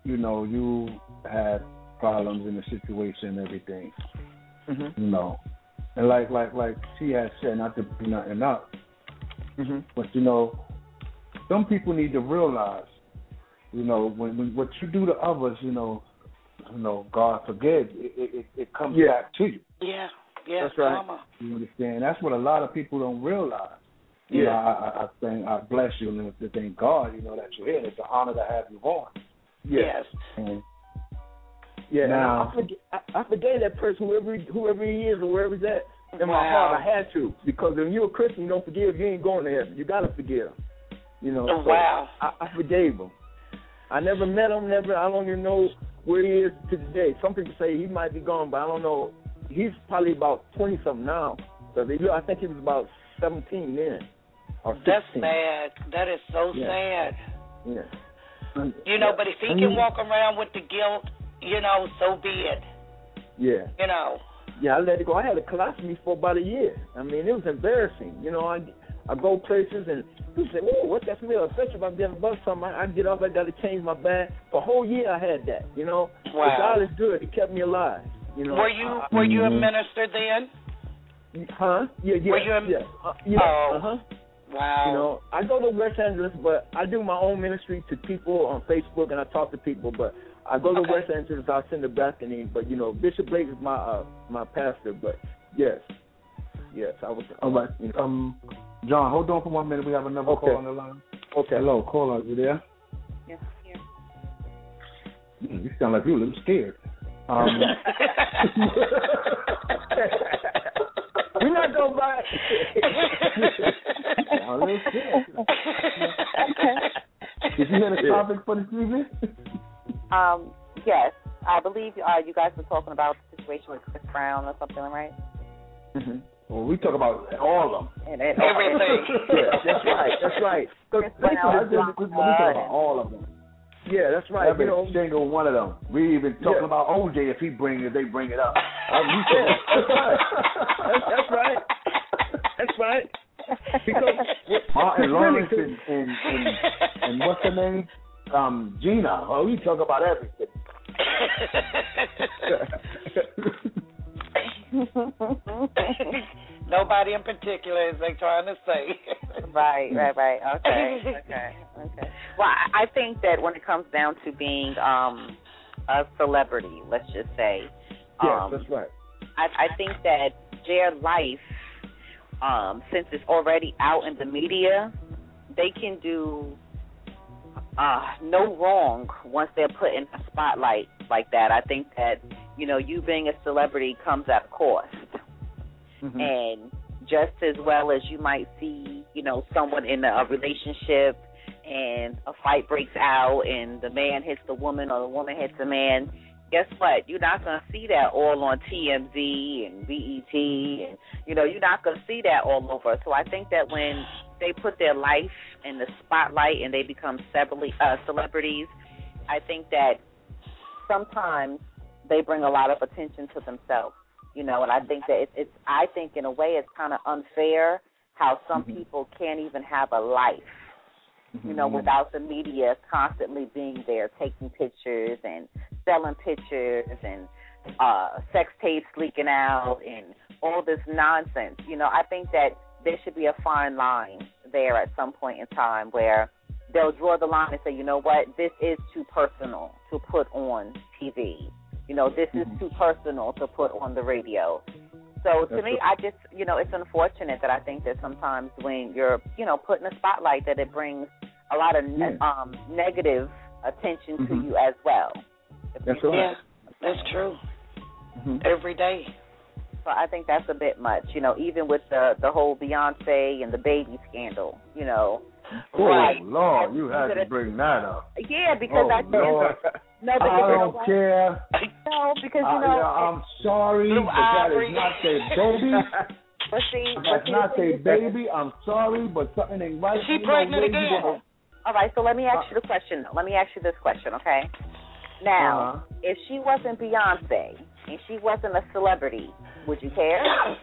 you know, you had problems in the situation and everything, mm-hmm. you know, and like like like she had said, not to be nothing up, mm-hmm. but you know, some people need to realize, you know, when, when what you do to others, you know, you know, God forgive, it it, it comes yeah. back to you. Yeah, yeah, that's right. Mama. You understand? That's what a lot of people don't realize. Yeah. You know, I, I, I thank, I bless you and to thank God, you know, that you're here. It's an honor to have you on. Yes. And yeah. Now, I, forget, I, I forgave that person, whoever whoever he is or wherever he's at. In wow. my heart, I had to, because if you're a Christian, you don't forgive, you ain't going to heaven. You gotta forgive. You know. Oh, so wow. I, I forgave him. I never met him. Never. I don't even know where he is to today. Some people say he might be gone, but I don't know. He's probably about twenty something now. So I think he was about seventeen then. Or That's sixteen. sad. That is so yeah. sad. Yeah. You know, yeah. but if he can walk around with the guilt, you know, so be it. Yeah. You know. Yeah, I let it go. I had a colostomy for about a year. I mean, it was embarrassing. You know, I, I go places and people say, "Oh, what's that smell?" Especially if I'm getting bust something, I, I get up, I got to change my bag. For a whole year, I had that. You know, wow. But God is good. He kept me alive. You know. Were you I, Were you mm-hmm. a minister then? Huh? Yeah, yeah. Were you a, yeah. Uh, yeah. Oh. Uh huh. Wow. You know, I go to West Angeles, but I do my own ministry to people on Facebook, and I talk to people. But I go to okay. West Angeles, I send the balcony. But you know, Bishop Blake is my uh, my pastor. But yes, yes, I was. All right, you know. um, John, hold on for one minute. We have another okay. call on the line. Okay. Hello, caller, you there? Yes, here. Mm, you sound like you a little scared. Um, We're not going back. a little scared. Did you hear the topic for this evening? Um, yes, I believe uh, you guys were talking about the situation with Chris Brown or something, right? Mm-hmm. Well, we talk about all of them. And, and everything. Yeah, that's right. That's right. Chris Brown, we talk about all of them. Yeah, that's right. Every you know, single one of them. We even talking yeah. about O J if he bring it, they bring it up. Uh, yeah, that's right. That's, that's right. That's right. Because Martin Lawrence and, and, and, and what's her name? Um, Gina. Oh, we talk about everything. Nobody in particular, as they're trying to say. Right, right, right. Okay, okay, okay. Well, I, I think that when it comes down to being um, a celebrity, let's just say, yes, um, that's right. I, I think that their life, um, since it's already out in the media, they can do uh, no wrong once they're put in a spotlight like that. I think that, you know, you being a celebrity comes at a cost. Mm-hmm. And just as well as you might see, you know, someone in a relationship and a fight breaks out and the man hits the woman or the woman hits the man, guess what? You're not going to see that all on T M Z and B E T. And, you know, you're not going to see that all over. So I think that when they put their life in the spotlight and they become separately, uh, celebrities, I think that sometimes they bring a lot of attention to themselves. You know, and I think that it's, it's I think in a way it's kind of unfair how some mm-hmm. people can't even have a life, mm-hmm. you know, without the media constantly being there, taking pictures and selling pictures and uh, sex tapes leaking out and all this nonsense. You know, I think that there should be a fine line there at some point in time where they'll draw the line and say, you know what, this is too personal to put on T V. You know, this is too personal to put on the radio. So to That's me, right. I just, you know, it's unfortunate that I think that sometimes when you're, you know, put in a spotlight that it brings a lot of ne- yeah. um, negative attention mm-hmm. to you as well. That's right. Yeah, that's true. Mm-hmm. Every day. So I think that's a bit much, you know, even with the, the whole Beyonce and the baby scandal, you know. Oh, right. Lord, you had to bring that up. Yeah, because oh, I think... Lord. No, but I don't know care. No, because, you know... I, I'm sorry, but that is not their baby. But see... That's but not their baby. I'm sorry, but something ain't right. She pregnant again. Gonna... All right, so let me ask you the question. Let me ask you this question, okay? Now, uh-huh. if she wasn't Beyonce and she wasn't a celebrity, would you care?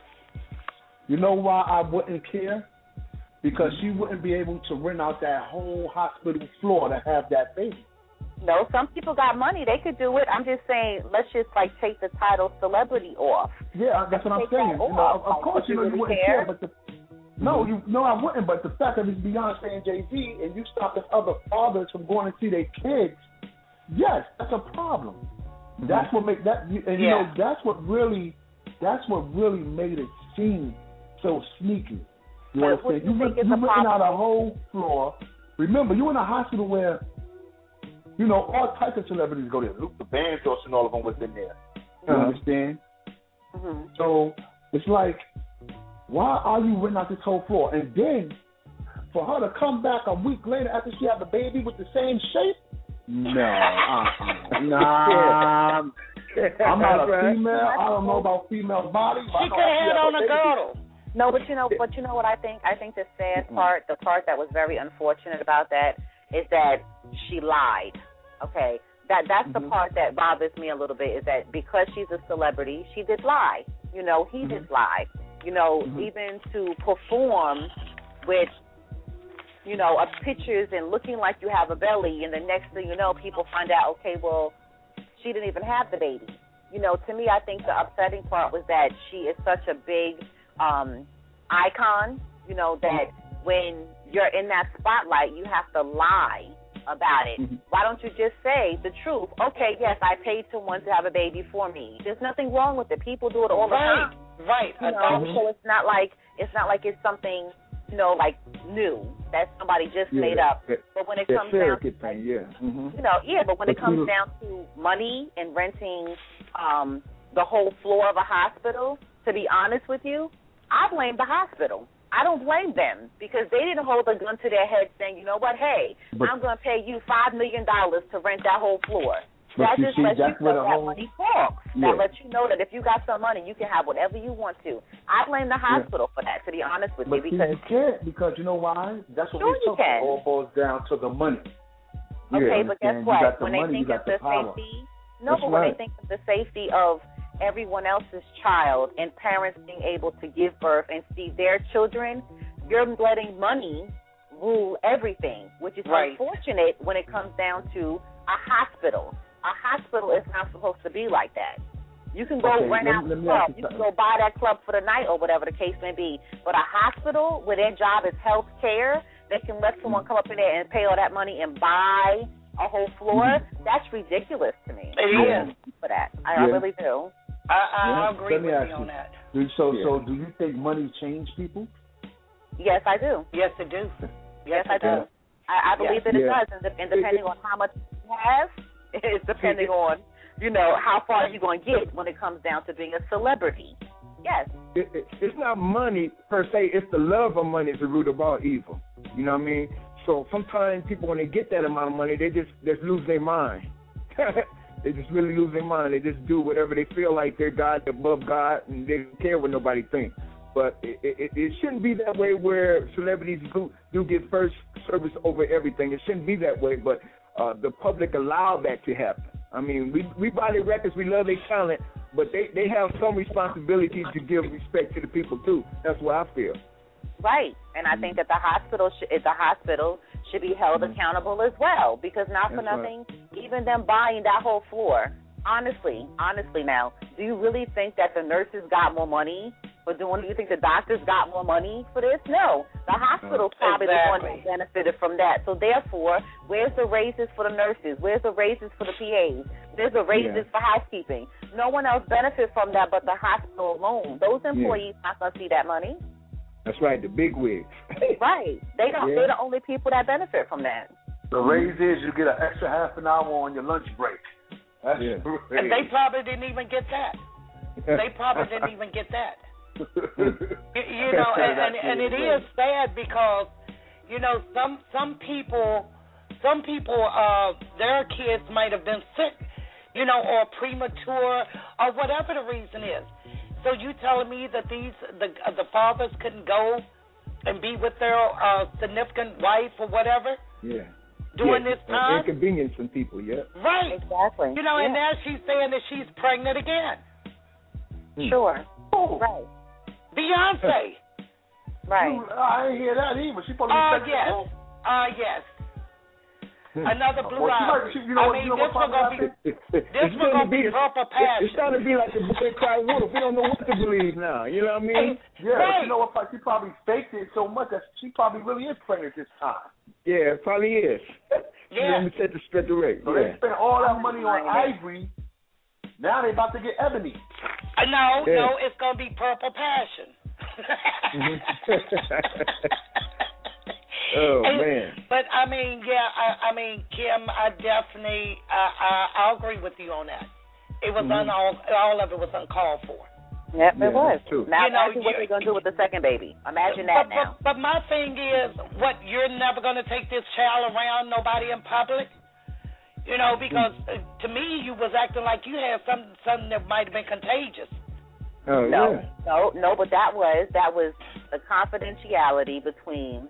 You know why I wouldn't care? Because she wouldn't be able to rent out that whole hospital floor to have that baby. No, some people got money. They could do it. I'm just saying, let's just, like, take the title celebrity off. Yeah, that's what I'm saying. You know, of, of course, you know, you wouldn't care, but the, no, you no, I wouldn't. But the fact that it's Beyonce and Jay-Z, and you stop the other fathers from going to see their kids, yes, that's a problem. Mm-hmm. That's what make that, and you yeah. know, that's what really, that's what really made it seem so sneaky. You know what I'm saying? You, you, you renting out a whole floor. Remember, you're in a hospital where, you know, all types of celebrities go there. Luther Vandross and all of them was in there. You uh-huh. understand? Mm-hmm. So it's like, why are you renting out this whole floor? And then for her to come back a week later after she had the baby with the same shape? No, uh-uh. nah. I'm not a right. female. I don't know about female bodies. She could have had on a girdle. No, but you know, but you know what I think? I think the sad part, the part that was very unfortunate about that, is that she lied. Okay, that that's mm-hmm. the part that bothers me a little bit. Is that because she's a celebrity, she did lie. You know, he mm-hmm. did lie. You know, mm-hmm. even to perform with, you know, uh, pictures and looking like you have a belly, and the next thing you know, people find out, okay, well, she didn't even have the baby. You know, to me, I think the upsetting part was that she is such a big um, icon, you know, that when you're in that spotlight, you have to lie about it. Mm-hmm. Why don't you just say the truth? Okay, yes, I paid someone to have a baby for me. There's nothing wrong with it. People do it all the right. time. Right. You know, mm-hmm. so it's not like it's not like it's something, you know, like new that somebody just yeah, made up. That, but when it comes down to thing, yeah. Mm-hmm. you know, yeah, but when but it comes you, down to money and renting um, the whole floor of a hospital, to be honest with you, I blame the hospital. I don't blame them because they didn't hold a gun to their head saying, you know what, hey, but, I'm going to pay you five million dollars to rent that whole floor. That just lets you know that whole, money talks. Yeah. That lets you know that if you got some money, you can have whatever you want to. I blame the hospital yeah. for that, to be honest with but you. Because you can't, because you know why? That's what sure we talk about. It all boils down to the money. Okay, yeah, but guess what? When money, they think of the, the power. safety, no, That's but when right. they think of the safety of everyone else's child and parents being able to give birth and see their children, you're letting money rule everything, which is right. unfortunate when it comes down to a hospital. A hospital is not supposed to be like that. You can go okay, rent out the club. You can go buy that club for the night or whatever the case may be. But a hospital where their job is health care, they can let someone come up in there and pay all that money and buy a whole floor. Mm-hmm. That's ridiculous to me. It I is. For that. I, yeah. I really do. I, I yeah. agree with you on you. that. So, yeah. so do you think money change people? Yes, I do. Yes, it do. Yes, I do. does. I, I believe yes. that it yeah. does, and, and depending on how much you have, it's depending on, you know, how far you're going to get when it comes down to being a celebrity. Yes. It, it, it's not money per se. It's the love of money is the root of all evil. You know what I mean? So sometimes people, when they get that amount of money, they just just lose their mind. They just really lose their mind. They just do whatever they feel like they're God, above God, and they don't care what nobody thinks. But it, it, it shouldn't be that way where celebrities do, do get first service over everything. It shouldn't be that way, but uh, the public allow that to happen. I mean, we we buy their records, we love their talent, but they, they have some responsibility to give respect to the people, too. That's what I feel. Right, and I think that the hospital sh- the hospital should be held mm-hmm. accountable as well, because not for That's nothing, right. even them buying that whole floor, honestly, honestly now, do you really think that the nurses got more money for doing it? Do you think the doctors got more money for this? No, the hospital's probably exactly. the one that benefited from that. So therefore, where's the raises for the nurses? Where's the raises for the P As? Where's the raises yeah. for housekeeping? No one else benefits from that but the hospital alone. Those employees yeah. not going to see that money. That's right, the big wigs. Right. They don't, yeah. They're the only people that benefit from that. The raise is you get an extra half an hour on your lunch break. That's yeah. And they probably didn't even get that. They probably didn't even get that. you, you know, and, and, and it is sad because, you know, some some people, some people, uh, their kids might have been sick, you know, or premature, or whatever the reason is. So you telling me that these the uh, the fathers couldn't go and be with their uh, significant wife or whatever? Yeah. During yeah. this time? Inconveniencing people, yeah. Exactly. Right. You know, yeah. and now she's saying that she's pregnant again. Hmm. Sure. Oh. Right. Beyonce. Right. I didn't hear that either. She supposed to be Uh, pregnant. yes. Uh, yes. Another blue well, eye. She, you know, I mean, you know this one gonna be It, it, this it's one going to gonna be be purple passion. It's starting to be like the boy cry wolf. We don't know what to believe now. You know what I mean? Yeah, right. but you know what? She probably faked it so much that she probably really is pregnant this time. Yeah, it probably is. Yeah. Let me set the straight rate. So Yeah. they spent all that money on Ivory. Now they about to get Ebony. Uh, no, Yeah. no, it's gonna be purple passion. Mhm. Oh And- man. But I mean, yeah, I, I mean, Kim, I definitely, I, I, I'll agree with you on that. It was Mhm. un, all, all of it was uncalled for. Yep, Yeah, it was. that's true. Now You know, imagine what you- they're gonna do with the second baby. Imagine that but, now. But, but my thing is, what, you're never gonna take this child around nobody in public? You know, because uh, to me, you was acting like you had some something that might have been contagious. Oh No, yeah. no, no. But that was that was the confidentiality between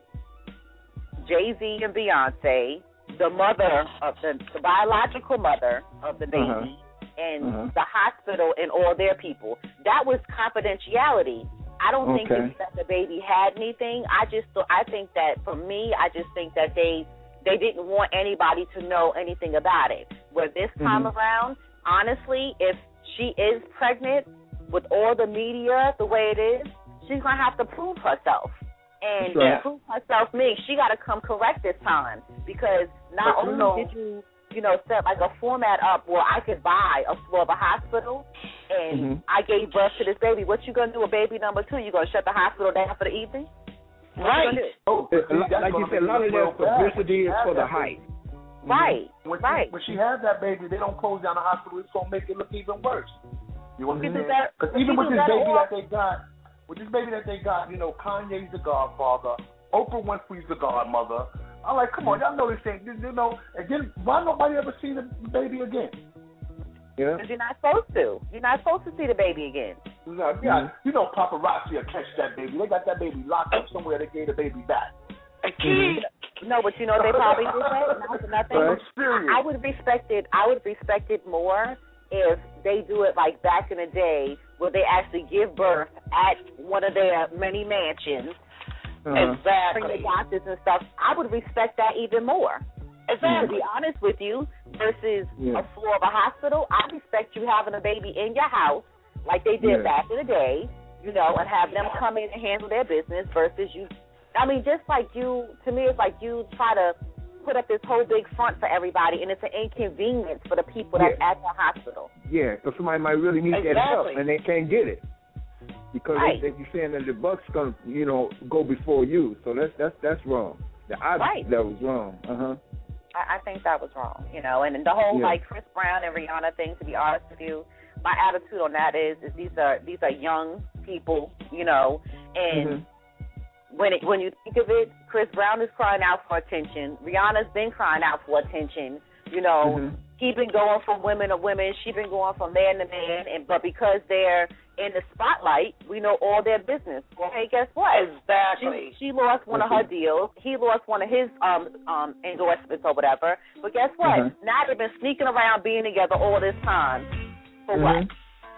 Jay-Z and Beyonce, the mother of the, the biological mother of the baby, Uh-huh. and Uh-huh. the hospital and all their people. That was confidentiality. I don't think Okay. it's that the baby had anything. I just I think that for me, I just think that they they didn't want anybody to know anything about it. Where this time Mhm. around, honestly, if she is pregnant with all the media the way it is, she's gonna have to prove herself. And That's right. to prove herself means she got to come correct this time, because not But you only know- did you, you know, set like a format up where I could buy a floor of a hospital, and Mhm. I gave birth to this baby. What you gonna do with baby number two? You gonna shut the hospital down for the evening? What Right. you gonna do? Oh, It- see, that's like you gonna said, a make lot it of look that real bad. publicity is Have for the that hype. baby. Right, When right. She, when she has that baby, they don't close down the hospital. It's gonna make it look even worse. You You do understand? that- Because you even do with this that baby or- that they got, with this baby that they got, you know, Kanye's the godfather, Oprah Winfrey's the godmother. I'm like, come on, y'all know this ain't, you know. And then why nobody ever see the baby again? Yeah. Because you're not supposed to. You're not supposed to see the baby again. You know, yeah, you know, paparazzi will catch that baby. They got that baby locked up somewhere. They gave the baby back. A kid. No, but you know they probably did that. Not for nothing. Right. Serious. I would respect it. I would respect it more if they do it like back in the day, where they actually give birth at one of their many mansions, Uh-huh. bring the Exactly. doctors and stuff. I would respect that even more. To Exactly. be honest with you, versus Yeah. a floor of a hospital, I respect you having a baby in your house like they did Yeah. back in the day, you know, and have them come in and handle their business versus you. I mean, just like you, to me, it's like you try to put up this whole big front for everybody, and it's an inconvenience for the people that's Yeah. at the hospital. Yeah, because somebody might really need that help Exactly. and they can't get it because Right. they, they you're saying that the buck's gonna, you know, go before you. So that's that's that's wrong. The I, Right. That was wrong. Uh huh. I, I think that was wrong, you know, and, and the whole Yeah. like Chris Brown and Rihanna thing. To be honest with you, my attitude on that is, is these are these are young people, you know, and Mhm. when it, when you think of it, Chris Brown is crying out for attention. Rihanna's been crying out for attention. You know, Mhm. he been going from women to women. She been going from man to man. And but because they're in the spotlight, we know all their business. Well, hey, guess what? Exactly. She, she lost one of her deals. He lost one of his um um endorsements or whatever. But guess what? Mhm. Now they've been sneaking around being together all this time. For what? Mhm.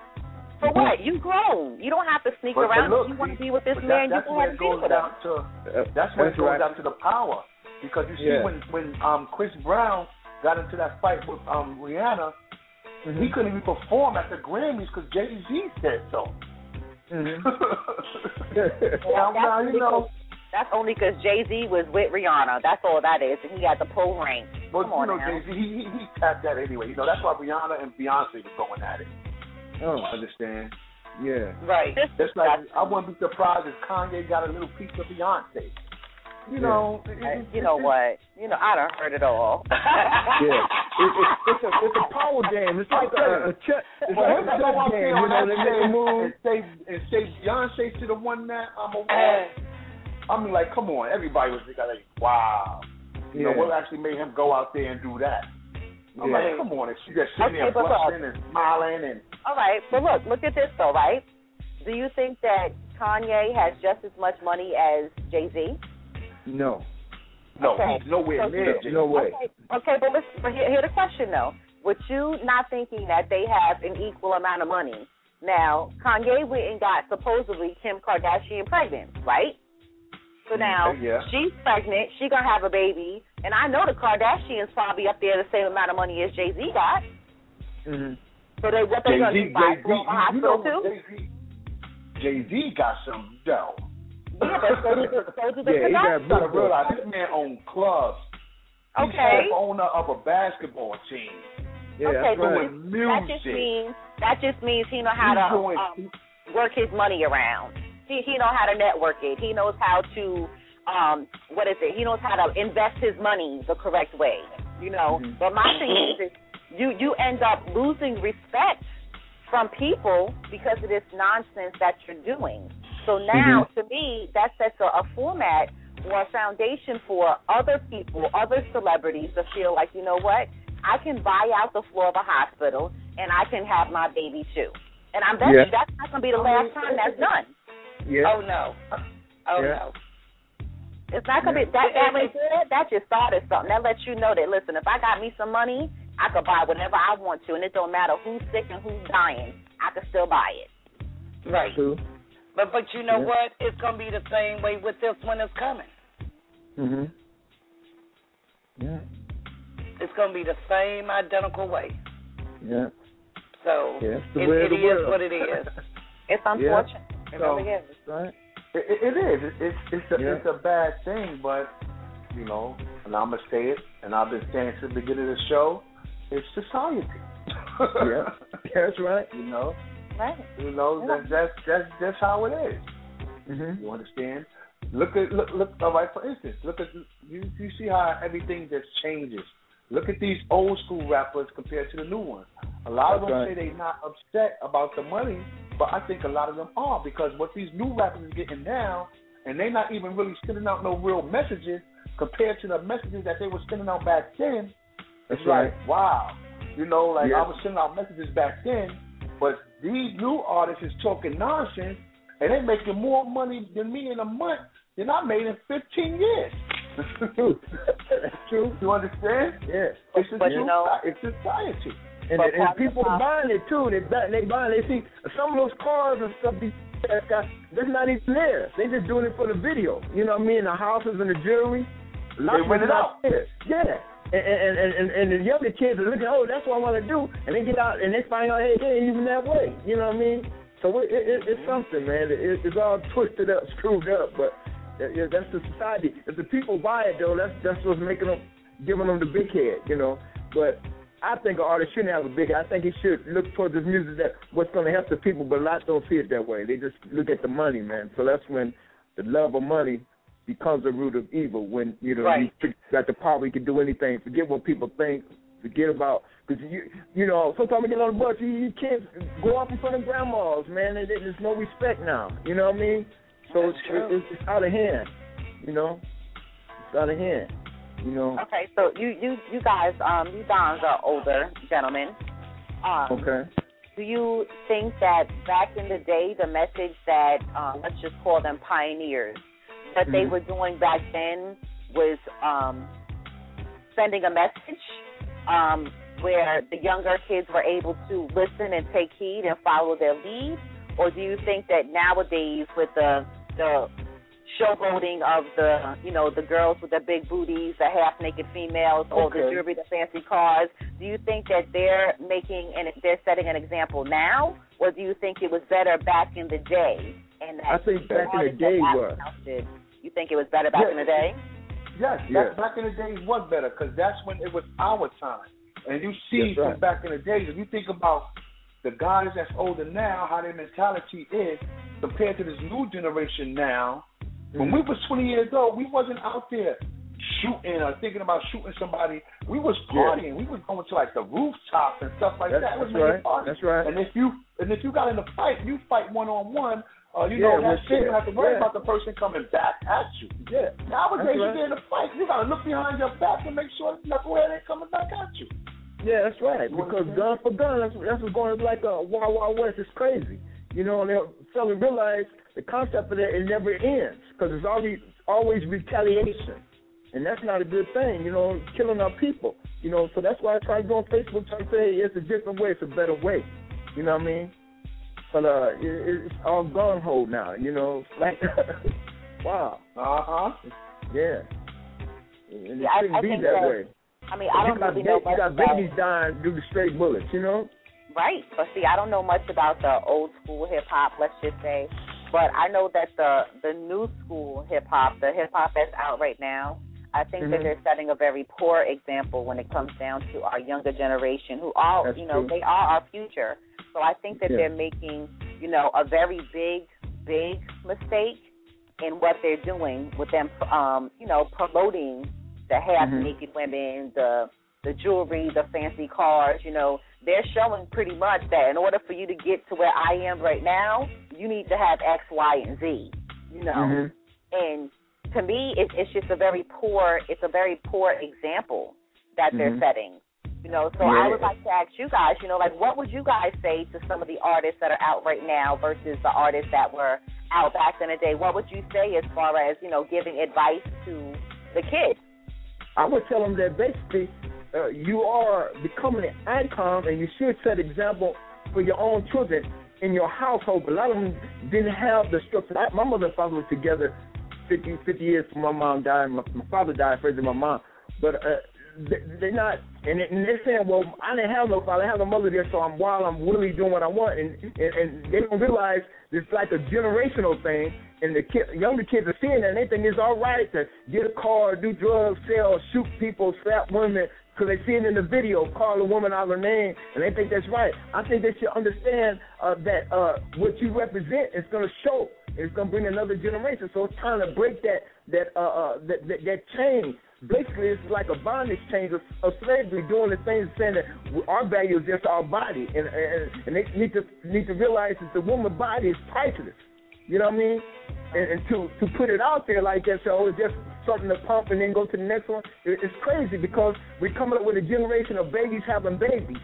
For what? You grown. You don't have to sneak But- but around. look, If you want to see, be with this but man, that, you that's can where have it to be goes with him. down to. Uh, That's when it that's goes right. down to the power, because you see Yeah. when when um Chris Brown got into that fight with um Rihanna, Mhm. he couldn't even perform at the Grammys because Jay Z said so. Mhm. Now, That's now, only you know, 'cause- That's only because Jay-Z was with Rihanna. That's all that is. And he got the pole ring. but Come you on know now. Jay Z, he, he he tapped that anyway. You know that's why Rihanna and Beyonce was going at it. Oh, Understand? yeah. Right. That's like I wouldn't be surprised if Kanye got a little piece of Beyonce. You know, it, Uh, it, you know it, what? You know, I done heard it all. Yeah. It, it, it's a it's a power game. It's like a, a chess. It's Well, like him a to go chess out game. there You on know, that they make a move. and say and say Beyonce should have won that. I'm a Uh, I mean, like, come on, everybody was like, wow. You know, Yeah. what actually made him go out there and do that? I'm Yeah. like, come on, and she just sitting Okay, there but look. blushing and smiling and All right, but look, look at this though, right? Do you think that Kanye has just as much money as Jay-Z? No. no, Okay. he's nowhere So near you- Jay. No way. Okay, okay, but listen, but here, here the question though. With you not thinking that they have an equal amount of money, now Kanye went and got supposedly Kim Kardashian pregnant, right? So now Okay, yeah. she's pregnant, she gonna have a baby, And I know the Kardashians probably up there the same amount of money as Jay-Z got. Mm-hmm. So they what they going to do? Buy a hospital too? Jay-Z, Jay-Z got some dough. Yeah, but so do the, so do the yeah, Kardashians. You got to realize this man owns clubs. He's okay. the owner of a basketball team. Yeah, okay, that's right. Doing music. That just means that just means he know how He's to doing, um, work his money around. He he know how to network it. He knows how to um what is it? He knows how to invest his money the correct way. You know. Mm-hmm. But my thing is, is you you end up losing respect from people because of this nonsense that you're doing. So now, mm-hmm. to me, that sets a, a format or a foundation for other people, other celebrities to feel like, you know what, I can buy out the floor of a hospital and I can have my baby too. And I'm that's, yeah. that's not going to be the last time that's done. Yeah. Oh, no. Oh, yeah. no. It's not going to yeah. be, that, that right there, that just started something. That lets you know that, listen, if I got me some money, I could buy whatever I want to, and it don't matter who's sick and who's dying. I can still buy it. Right. True. But, but you know yeah. what? It's going to be the same way with this one that's coming. Mm-hmm. Yeah. It's going to be the same identical way. Yeah. So yeah, it, it is world. what it is. It's unfortunate. Yeah. It so, really is. Right. It, it is. It's it's a, yeah. it's a bad thing, but you know, and I'm gonna say it, and I've been saying since the beginning of the show, it's society. yeah, that's right. You know, right. You know yeah. that that's that's that's how it is. Mm-hmm. You understand? Look at look look. All right, for instance, look at you. You see how everything just changes. Look at these old school rappers compared to the new ones. A lot That's of them right. say they're not upset about the money, but I think a lot of them are, because what these new rappers are getting now, and they're not even really sending out no real messages compared to the messages that they were sending out back then. That's it's right. like, wow. You know, like yeah. I was sending out messages back then, but these new artists is talking nonsense, and they're making more money than me in a month than I made in fifteen years. True. That's true. You understand? Yeah. It's a but true, you know, it's society. And, but and, and people uh, are buying it too. They buy, they buying. They see some of those cars and stuff. These got that's not even theirs. They just doing it for the video. You know what I mean? The houses and the jewelry. A lot They of rent it not out. theirs. Yeah. And and, and and and the younger kids are looking. Oh, that's what I want to do. And they get out and they find out, hey, they ain't even that way. You know what I mean? So it, it, it's something, man. It, it's all twisted up, screwed up, but. Yeah, that's the society. If the people buy it, though, that's that's what's making them, giving them the big head, you know. But I think an artist shouldn't have a big head. I think he should look towards his music, that what's going to help the people, but a lot don't see it that way. They just look at the money, man. So that's when the love of money becomes a root of evil, when, you know, Right. you got the power, you can do anything. Forget what people think. Forget about, because, you you know, sometimes we get on the bus, you, you can't go up in front of grandmas, man. There, there's no respect now. You know what I mean? So it's, it's, it's out of hand, you know. It's out of hand, you know. Okay, so you, you, you guys, um, you Dons are older gentlemen. Um, Okay. Do you think that back in the day, the message that, um, let's just call them pioneers, that they Mhm. were doing back then was um, sending a message um, where the younger kids were able to listen and take heed and follow their lead? Or do you think that nowadays, with the the showboating of the, you know, the girls with the big booties, the half-naked females, all the Okay. jewelry, the fancy cars, do you think that they're making and they're setting an example now, or do you think it was better back in the day? And that I think back in the artists day that was. did, you think it was better back Yeah. in the day? Yes, Yeah. that, back in the days was better, because that's when it was our time. And you see That's right. from back in the days, if you think about the guys that's older now, how their mentality is compared to this new generation now. Mm-hmm. When we was twenty years old, we wasn't out there shooting or thinking about shooting somebody. We was partying. Yeah. We was going to like the rooftops and stuff like That's, that. It was that's right. party. That's right. And if you and if you got in a fight, you fight one on one. Uh, you Yeah, know, that that's shit, you it. don't have to worry Yeah. about the person coming back at you. Yeah. Nowadays, That's you right. get in a fight, you got to look behind your back and make sure the knucklehead ain't coming back at you. Yeah, that's right. You Because understand? gun for gun, that's, that's what's going on, like a Wild Wild West. It's crazy. You know, and they'll fail to realize the concept of that, it never ends, because it's always, always retaliation. And that's not a good thing, you know, killing our people. You know, so that's why I try to go on Facebook trying to say it's a different way, it's a better way. You know what I mean? But uh, it, it's all gung-ho now, you know. Like, wow. Uh-huh. Yeah. And it yeah, shouldn't I, I be think that, that way. I mean, I don't you really got, know you much got about babies dying due to straight bullets, you know? Right, but see, I don't know much about the old school hip hop, let's just say, but I know that the the new school hip hop, the hip hop that's out right now, I think mm-hmm. that they're setting a very poor example when it comes down to our younger generation, who all, that's you know, true. they are our future. So I think that yeah. they're making, you know, a very big, big mistake in what they're doing with them, um, you know, promoting the half-naked mm-hmm. women, the the jewelry, the fancy cars, you know. They're showing pretty much that in order for you to get to where I am right now, you need to have X, Y, and Z, you know. Mm-hmm. And to me, it, it's just a very poor, it's a very poor example that mm-hmm. they're setting, you know. So yeah. I would like to ask you guys, you know, like what would you guys say to some of the artists that are out right now versus the artists that were out back in the day? What would you say as far as, you know, giving advice to the kids? I would tell them that basically uh, you are becoming an icon, and you should set example for your own children in your household. But a lot of them didn't have the structure. I, my mother and father were together fifty, fifty years before my mom died. My, my father died first than my mom. But uh, they, they're not, and, they, and they're saying, well, I didn't have no father, I have no mother there, so I'm wild, I'm really doing what I want. And, and, and they don't realize it's like a generational thing. And the kid, younger kids are seeing that, and they think it's all right to get a car, do drugs, sell, shoot people, slap women, because they see it in the video, call a woman out her name, and they think that's right. I think they should understand uh, that uh, what you represent is going to show. It's going to bring another generation. So it's time to break that that uh, uh, that, that, that chain. Basically, it's like a bondage chain of, of slavery, doing the things, saying that our value is just our body, and, and and they need to need to realize that the woman's body is priceless. You know what I mean? And, and to, to put it out there like that, so it's just something to pump and then go to the next one, it, it's crazy because we're coming up with a generation of babies having babies.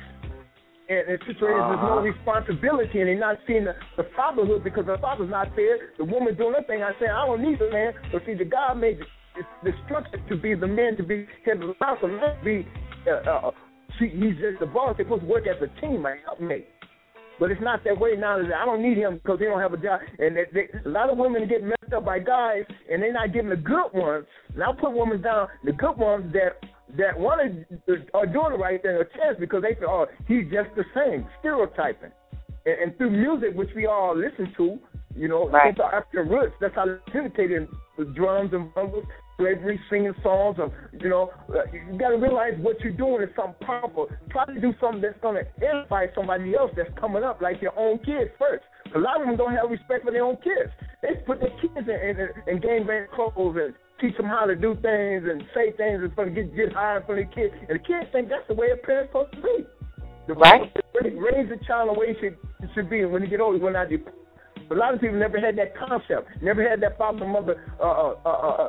And in situations uh-huh. with no responsibility, and they're not seeing the, the fatherhood because the father's not there. The woman doing her thing, I say, I don't need the man. But see, the God made the, the structure to be the man, to be head of the house, and not be, uh, uh, she, he's just the boss. They're supposed to work as a team, a helpmate. But it's not that way now. I don't need him because they don't have a job. And they, they, a lot of women get messed up by guys, and they're not getting the good ones. And I'll put women down, the good ones that that want to are doing the right thing a chance because they say, oh, he's just the same, stereotyping. And, and through music, which we all listen to, you know, right. it's our African roots. That's how they communicate with drums and bongos. Slavery, singing songs, of, you know, uh, you got to realize what you're doing is something powerful. Try to do something that's going to edify somebody else that's coming up, like your own kids first. A lot of them don't have respect for their own kids. They put their kids in, in, in gang-bang clothes and teach them how to do things and say things and get, get high from their kids. And the kids think that's the way a parent's supposed to be. The right. Raise a child the way it should, it should be. And when you get older, when I do. But a lot of people never had that concept, never had that father mother uh, uh, uh, uh,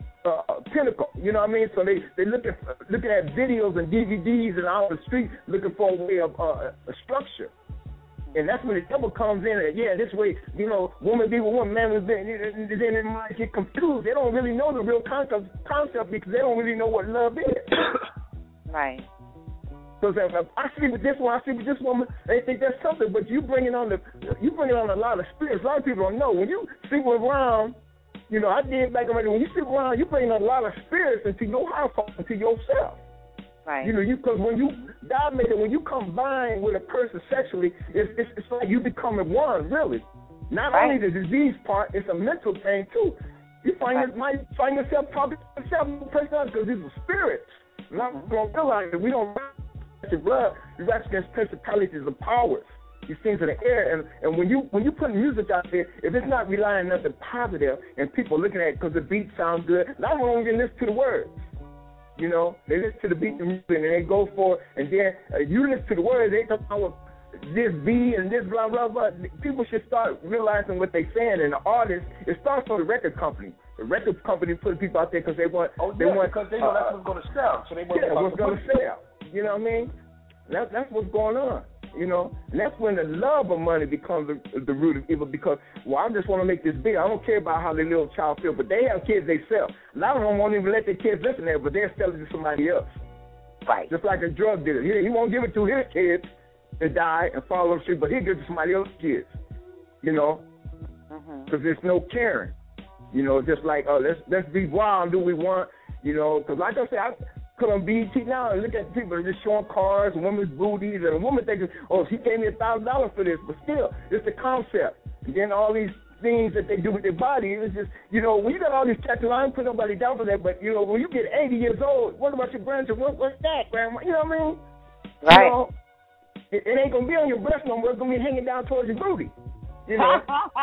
Uh, pinnacle, you know what I mean? So they they looking looking at videos and D V Ds and out on the street looking for a way of uh, a structure, and that's when the devil comes in. And yeah, this way, you know, woman be with woman, man with man. And then they might get confused. They don't really know the real concept concept because they don't really know what love is. Right. So if I sleep with this one, I sleep with this woman, they think that's something. But you bringing on the you bringing on a lot of spirits. A lot of people don't know when you sleep around. You know, I did back already. When you sit around, you bring a lot of spirits into your household, into yourself. Right. You know, you because when you God made it, when you combine with a person sexually, it's it's, it's like you becoming one. Really, not right. only the disease part, it's a mental thing too. You find right. you might find yourself talking to yourself because these are spirits. Not mm-hmm. going to realize that we don't rub the rest against principalities and powers. These things in the air, and, and when you when you put music out there, if it's not relying on nothing positive, and people looking at it because the beat sounds good, not only even listen to the words, you know, they listen to the beat and music, and they go for it, and then uh, you listen to the words, they talk about this B and this blah blah blah. People should start realizing what they're saying, and the artist, it starts from the record company. The record company putting people out there because they want, oh, they yeah, want because they know uh, that's what's going to sell, so they want yeah, what's going to money. sell. You know what I mean? That, that's what's going on. You know, and that's when the love of money becomes the, the root of evil because, well, I just want to make this big. I don't care about how their little child feels, but they have kids they sell. A lot of them won't even let their kids listen to it, but they'll sell it to somebody else. Right. Just like a drug dealer. He, he won't give it to his kids to die and follow them street, but he'll give it to somebody else's kids, you know, because mm-hmm. there's no caring. You know, just like, oh, let's let's be wild and do what we want. You know, because like I said, I put on B E T now and look at people that are just showing cars, women's booties, and a woman thinking, oh, she gave me a thousand dollars for this, but still, it's the concept. And then all these things that they do with their body, it's just, you know, when you got all these tattoos, I don't put nobody down for that, but, you know, when you get eighty years old, what about your grandchildren? What, what's that, grandma? You know what I mean? Right. You know, it, it ain't going to be on your breast no more. It's going to be hanging down towards your booty. You know?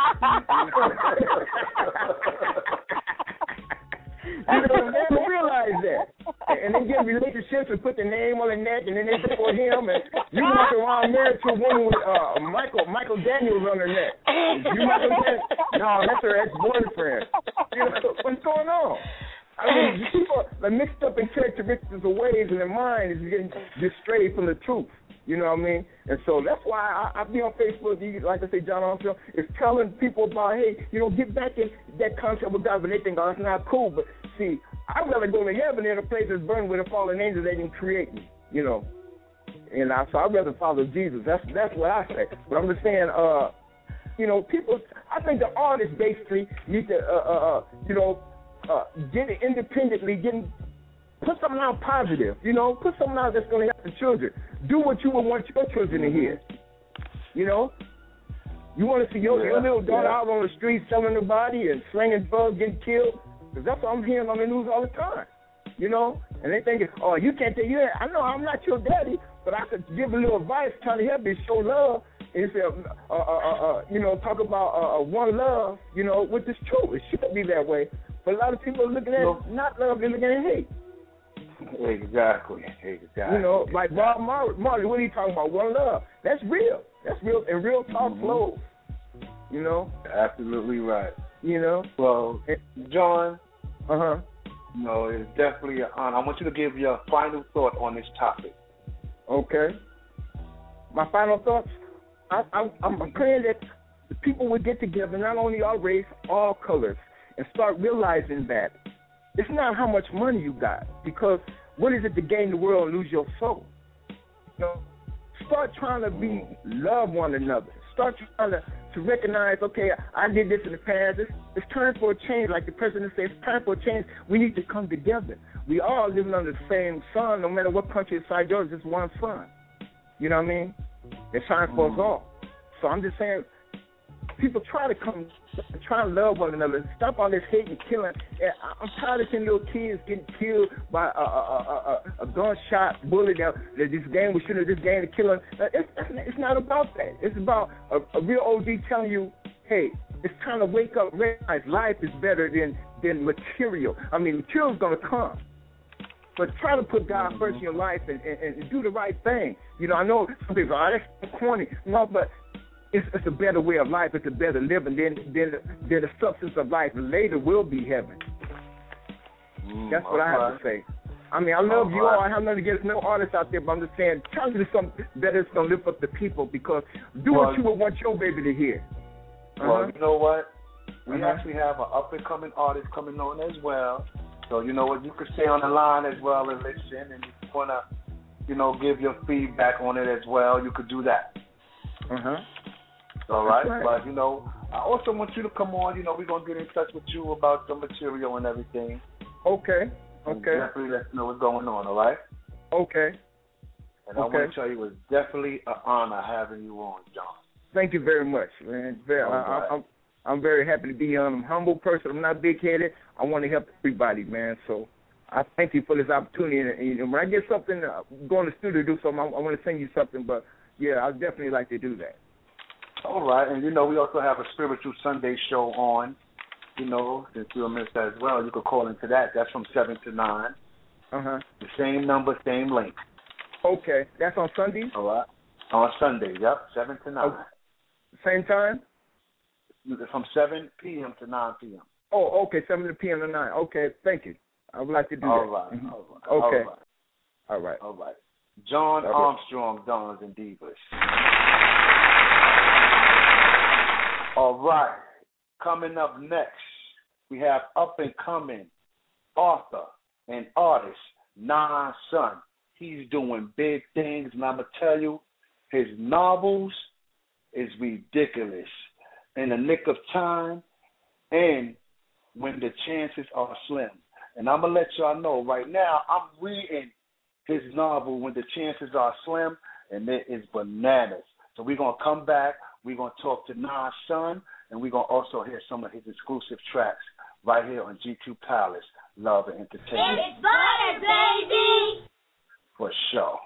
You know, they don't realize that. And they get relationships and put their name on their neck, and then they support him, and you walk around married to a woman with uh, Michael Michael Daniels on her neck. You Michael Daniels? No, that's her ex-boyfriend. You know, what's going on? I mean, people are mixed up in characteristics of ways, and their mind is getting strayed from the truth. You know what I mean? And so that's why I, I be on Facebook, like I say, John Armstrong, is telling people about, hey, you know, get back in that concept with God, but they think, oh, that's not cool. But see, I'd rather go to heaven than a place that's burned with a fallen angel that didn't create me, you know. And I, so I'd rather follow Jesus. That's that's what I say. But I'm just saying, uh, you know, people, I think the artists basically need to, uh, uh, you know, uh, get it independently, getting, put something out positive, you know, put something out that's going to help the children. Do what you would want your children to hear, you know. You want to see your, yeah, your little daughter yeah. out on the street selling her body and slinging drugs, getting killed? Because that's what I'm hearing on the news all the time, you know. And they thinking, oh, you can't take you. I know I'm not your daddy, but I could give a little advice, trying to help you show love. And say, uh, uh, uh, uh, you know, talk about uh, one love, you know, which is true. It should be that way. But a lot of people are looking at no. not love, they're looking at hate. Exactly, exactly. You know, like Bob Marley, Marley, what are you talking about? One love. That's real. That's real, and real talk mm-hmm. flows. You know? Absolutely right. You know? Well, John, uh-huh. you know, it's definitely an honor. I want you to give your final thought on this topic. Okay. My final thoughts? I, I, I'm praying that the people would get together, not only all race, all colors, and start realizing that it's not how much money you got, because what is it to gain the world and lose your soul? You know, start trying to be love one another. Start trying to, to recognize, okay, I did this in the past. It's, it's time for a change. Like the president said, it's time for a change. We need to come together. We all living under the same sun, no matter what country inside yours, it's one sun. You know what I mean? It's time for us all. So I'm just saying, people try to come, try to love one another. Stop all this hate and killing. I'm tired of seeing little kids getting killed by a, a, a, a, a gunshot bullet. That, that this game we shouldn't have this game to killing. It's, it's not about that. It's about a, a real O G telling you, hey, it's time to wake up, realize life is better than than material. I mean, material's gonna come. But try to put God first in your life and, and, and do the right thing. You know, I know some people, oh, that's corny. No, but it's, it's a better way of life. It's a better living than, than, than the substance of life. Later will be heaven. Mm, that's what I have right. to say. I mean, I love all you right. all. I have nothing against no artists out there, but I'm just saying, try to do something better that's going to lift up the people, because do well, what you would want your baby to hear. Uh-huh. Well, you know what? We uh-huh. actually have an up-and-coming artist coming on as well. So, you know what, you could stay on the line as well and listen, and if you want to, you know, give your feedback on it as well, you could do that. Uh-huh. All right? right. But, you know, I also want you to come on. You know, we're going to get in touch with you about the material and everything. Okay. Okay. And definitely let us know what's going on, all right? Okay. And I okay. want to tell you, it's definitely an honor having you on, John. Thank you very much, man. Very, I, right. I, I'm, I'm very happy to be here. I'm a humble person. I'm not big-headed. I want to help everybody, man. So I thank you for this opportunity. And, and when I get something, uh, go in the studio to do something, I, I want to send you something. But, yeah, I'd definitely like to do that. All right. And, you know, we also have a Spiritual Sunday show on, you know, since you're a minister as well. You could call into that. That's from seven to nine. Uh-huh. The same number, same link. Okay. That's on Sundays? All right. On Sunday, yep, seven to nine. Okay. Same time? From seven p.m. to nine p.m. Oh, okay, seven p.m. to nine. Okay, thank you. I would like to do all that. Right, mm-hmm. all right. Okay. All right. All right. All right. John okay. Armstrong, Dons and Divas. All right. Coming up next, we have up-and-coming author and artist, Nine Son. He's doing big things, and I'm going to tell you, his novels is ridiculous. In the nick of time, and when the chances are slim. And I'm going to let y'all know right now, I'm reading his novel, When the Chances Are Slim, and it is bananas. So we're going to come back. We're going to talk to Nas' son, and we're going to also hear some of his exclusive tracks right here on G two Palace, Love and Entertainment. It's butter, baby! For sure.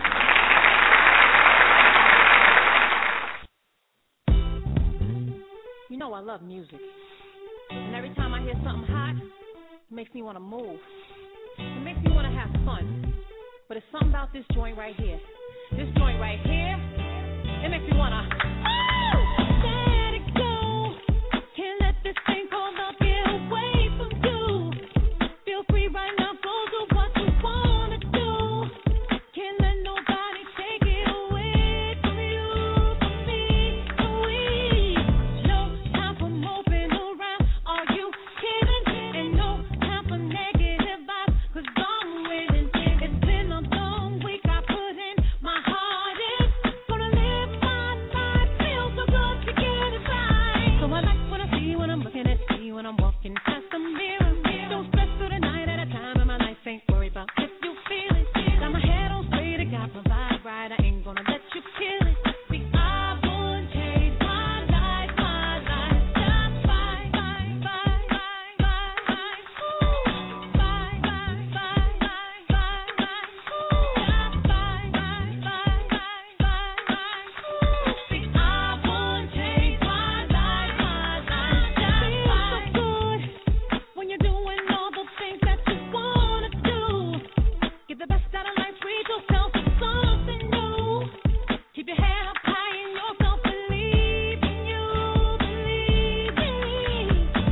You know I love music. And every time I hear something hot, it makes me want to move. It makes me want to have fun. But it's something about this joint right here. This joint right here, it makes me want to, oh, let it go. Can't let this thing called love get away from you. Feel free right now, go do what you want to do. Can't let nobody take it away from you, from me, from we. No time for moping around, are you kidding? And no time for negative vibes, cause I'm waiting. It's been a long week, I put in my heart in. Gonna live my life, feel so good to get it right. So I like what I see when I'm looking at you, when I'm walking past the mirror. Don't stress through the night at a time in my life, ain't worry about if you feel it. Got my head on straight, I got my vibe right, I ain't gonna let you kill it. See, I won't change my life, my life, just fine, fine, fine, fine, fine, ooh, fine, fine, fine, fine, fine, fine, ooh, just fine, fine, fine, fine, fine, fine, ooh. See, I won't change my life, my life, just fine. Feels so good when you're doing all the things that you wanna do. Get the best out of life, treat yourself to something new. Keep your head up high in yourself, believe in you, believe in.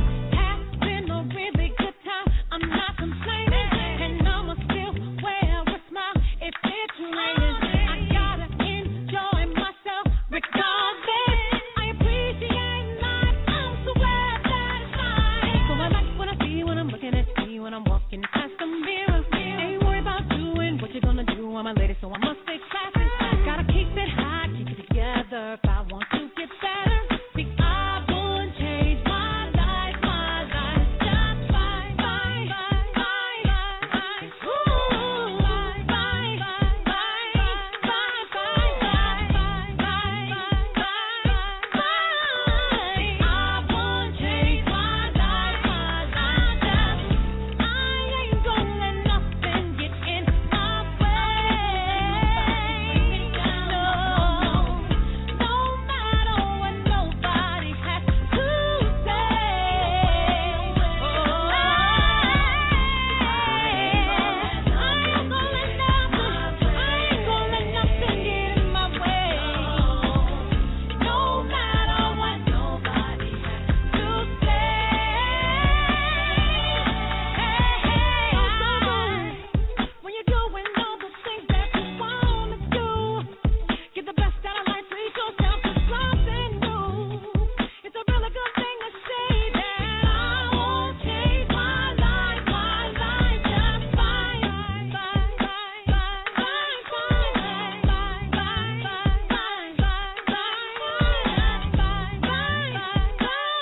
Having a really good time, I'm not complaining, and I'ma still wear a smile if it's raining. I gotta enjoy myself regardless. I appreciate life, I'm so glad that it's mine. So I like what I see when I'm looking at you, when I'm walking past the mirror. Ain't worried about doing what you're gonna do, I'm a lady, so I must stay classy. Gotta keep it hot, keep it together if I want to get better. See, I won't change my life, my life, just fine, fine, fine, fine, fine, ooh, fine, fine, fine, fine, fine, fine, fine, fine, fine, fine. I won't change my life, my life, just I ain't gonna let nothing get in my way. No, no matter what nobody has to say. Oh, I ain't gonna let nothing, I ain't gonna let nothing get in my way. No matter what nobody has to say. When you're doing all the things that you wanna do, get the best out of life, treat yourself to something new. It's a really good thing to say that I won't change my life, my life, just fine, fine, fine, fine, fine, fine, fine, fine, fine, fine, fine, fine, fine,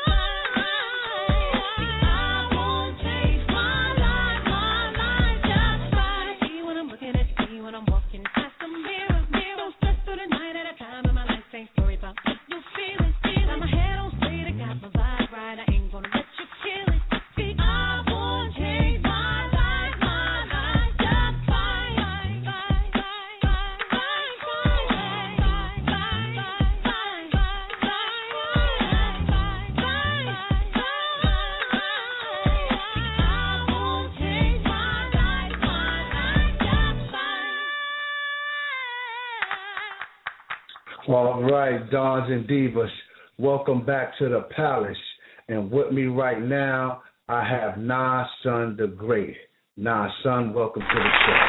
I won't change my life, my life, just fine. See when I'm looking at you, when I'm walking past the mirror, don't stress through the night at a time in my life, ain't worry about if you feel it. Got my head on straight, I got my vibe right, I ain't gonna let you kill it. See, I won't change my life, my life, just fine, fine, fine, fine, fine, fine, fine, fine, fine, fine, fine, I won't change my life, my life, just fine. All right, Dons and Divas, welcome back to the Palace. And with me right now, I have Nas' son, the Great. Nas' son, welcome to the show.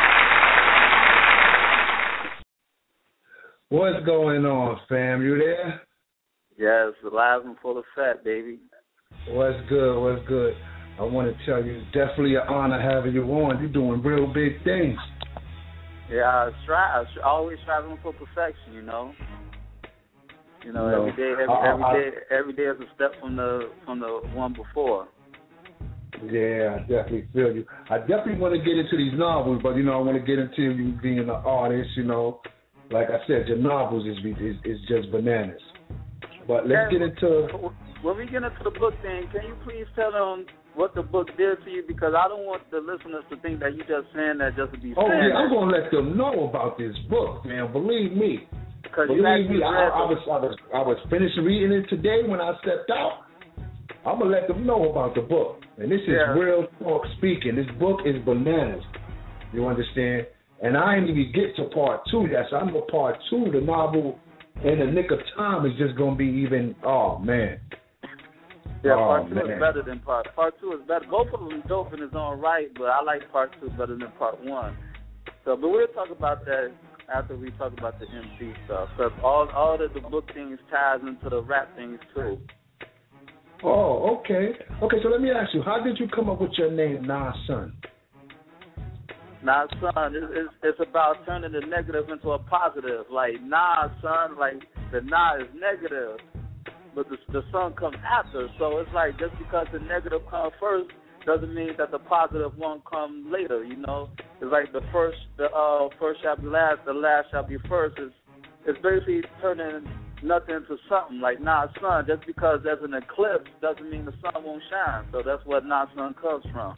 What's going on, fam? You there? Yes, alive and full of fat, baby. What's good? What's good? I want to tell you, definitely an honor having you on. You're doing real big things. Yeah, I strive. I always striving for perfection. You know. You know, No. every day, every, I- I- every day, every day is a step from the from the one before. Yeah, I definitely feel you. I definitely want to get into these novels, but you know, I want to get into you being an artist. You know, like I said, your novels is is, is just bananas. But let's yeah, get into. When we get into the book thing, can you please tell them what the book did to you? Because I don't want the listeners to think that you just saying that just to be oh, saying. Oh yeah, I'm gonna let them know about this book, man. Believe me. Believe me, I, I was I was I was finishing reading it today when I stepped out. I'm gonna let them know about the book, and this is yeah. real talk speaking. This book is bananas. You understand? And I ain't even get to part two yet. So I'm on part two. The novel, in the nick of time, is just gonna be even. Oh man. Yeah, oh, part two man. is better than part. Part two is better. Both of them dope in its own right, but I like part two better than part one. So, but we'll talk about that after we talk about the M C stuff, because all all of the book things ties into the rap things too. Oh, okay. Okay, so let me ask you, how did you come up with your name, Nas Son? Nas Son, it's, it's, it's about turning the negative into a positive. Like, Nas Son, like, the Nas is negative, but the, the Son comes after. So it's like, just because the negative comes first doesn't mean that the positive won't come later, you know? It's like the first the uh, first shall be last, the last shall be first. It's, it's basically turning nothing into something. Like Nas Sun, just because there's an eclipse doesn't mean the sun won't shine. So that's what Nas Sun comes from.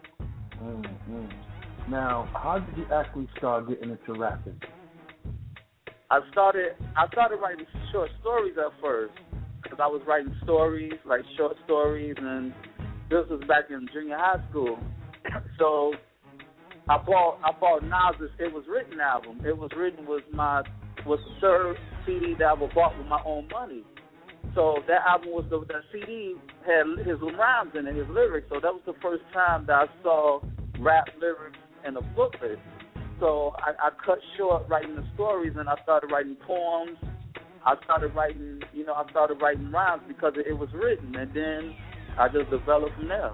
Mm-hmm. Now, how did you actually start getting into rapping? I started I started writing short stories at first, because I was writing stories, like short stories, and this was back in junior high school. So I bought I bought Nas's It Was Written album. It Was Written was my was the third C D that I bought with my own money. So that album was the that C D had his rhymes in it, his lyrics. So that was the first time that I saw rap lyrics in a booklet. So I, I cut short writing the stories, and I started writing poems. I started writing, you know, I started writing rhymes because it, it was written, and then I just developed from there.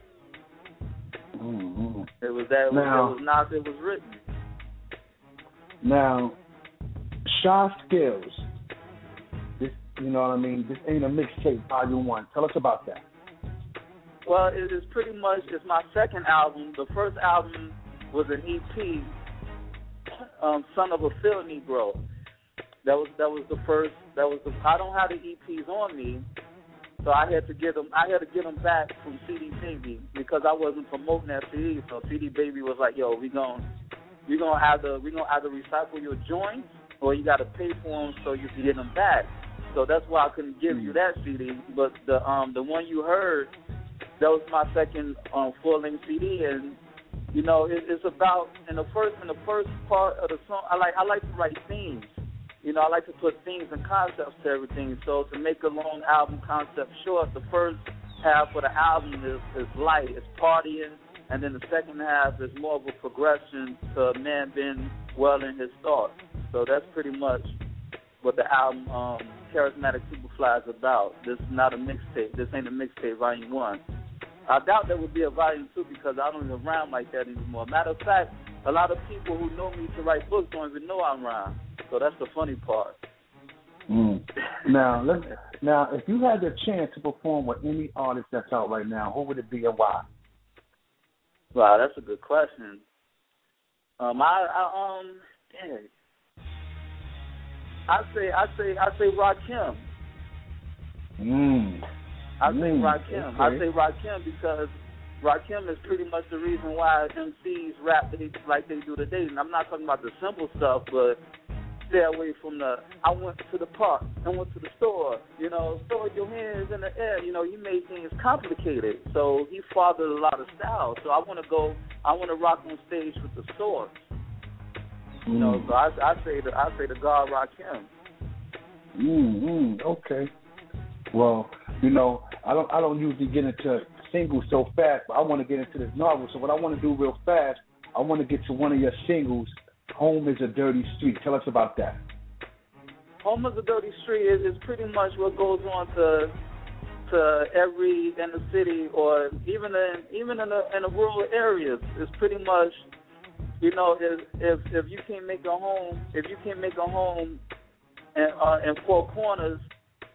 Mm-hmm. It was that. It now, was not. It was written. Now, Shy Skills. This, you know what I mean. This ain't a mixtape, volume one. Tell us about that. Well, it is pretty much. It's my second album. The first album was an E P, um, "Son of a Field Negro." That was that was the first. That was the. I don't have the E Ps on me, so I had to get them. I had to get them back from C D Baby because I wasn't promoting that C D. So C D Baby was like, "Yo, we gon' we gonna either we gonna either recycle your joints or you got to pay for them so you can get them back." So that's why I couldn't give you that C D. But the um the one you heard, that was my second um full length C D, and you know it, it's about in the first in the first part of the song. I like I like to write themes. You know, I like to put themes and concepts to everything. So to make a long album concept short, the first half of the album is, is light, it's partying, and then the second half is more of a progression to a man being well in his thoughts. So that's pretty much what the album um, Charismatic Superfly is about. This is not a mixtape. This ain't a mixtape, volume one. I doubt there would be a volume two because I don't even rhyme like that anymore. Matter of fact, a lot of people who know me to write books don't even know I rhyme. So that's the funny part. Mm. Now, let now, if you had the chance to perform with any artist that's out right now, who would it be and why? Wow, that's a good question. Um, I, I um, dang. I say, I say, I say Rakim. Mm. I say mm. Rakim. Okay. I say Rakim because Rakim is pretty much the reason why M Cs rap like they do today. And I'm not talking about the simple stuff, but stay away from the, I went to the park, I went to the store, you know, throw your hands in the air. You know, he made things complicated. So he fathered a lot of styles. So I want to go, I want to rock on stage with the Source. You know, mm. so I, I say the, I say the God Rakim. Mm, mm, okay. Well, you know, I don't, I don't usually get into singles so fast, but I want to get into this novel. So what I want to do real fast, I want to get to one of your singles. Home is a Dirty Street. Tell us about that. Home is a Dirty Street is, is pretty much what goes on to to every inner city or even in even in the in the rural areas. It's pretty much, you know, if if, if you can't make a home, if you can't make a home in, uh, in Four Corners,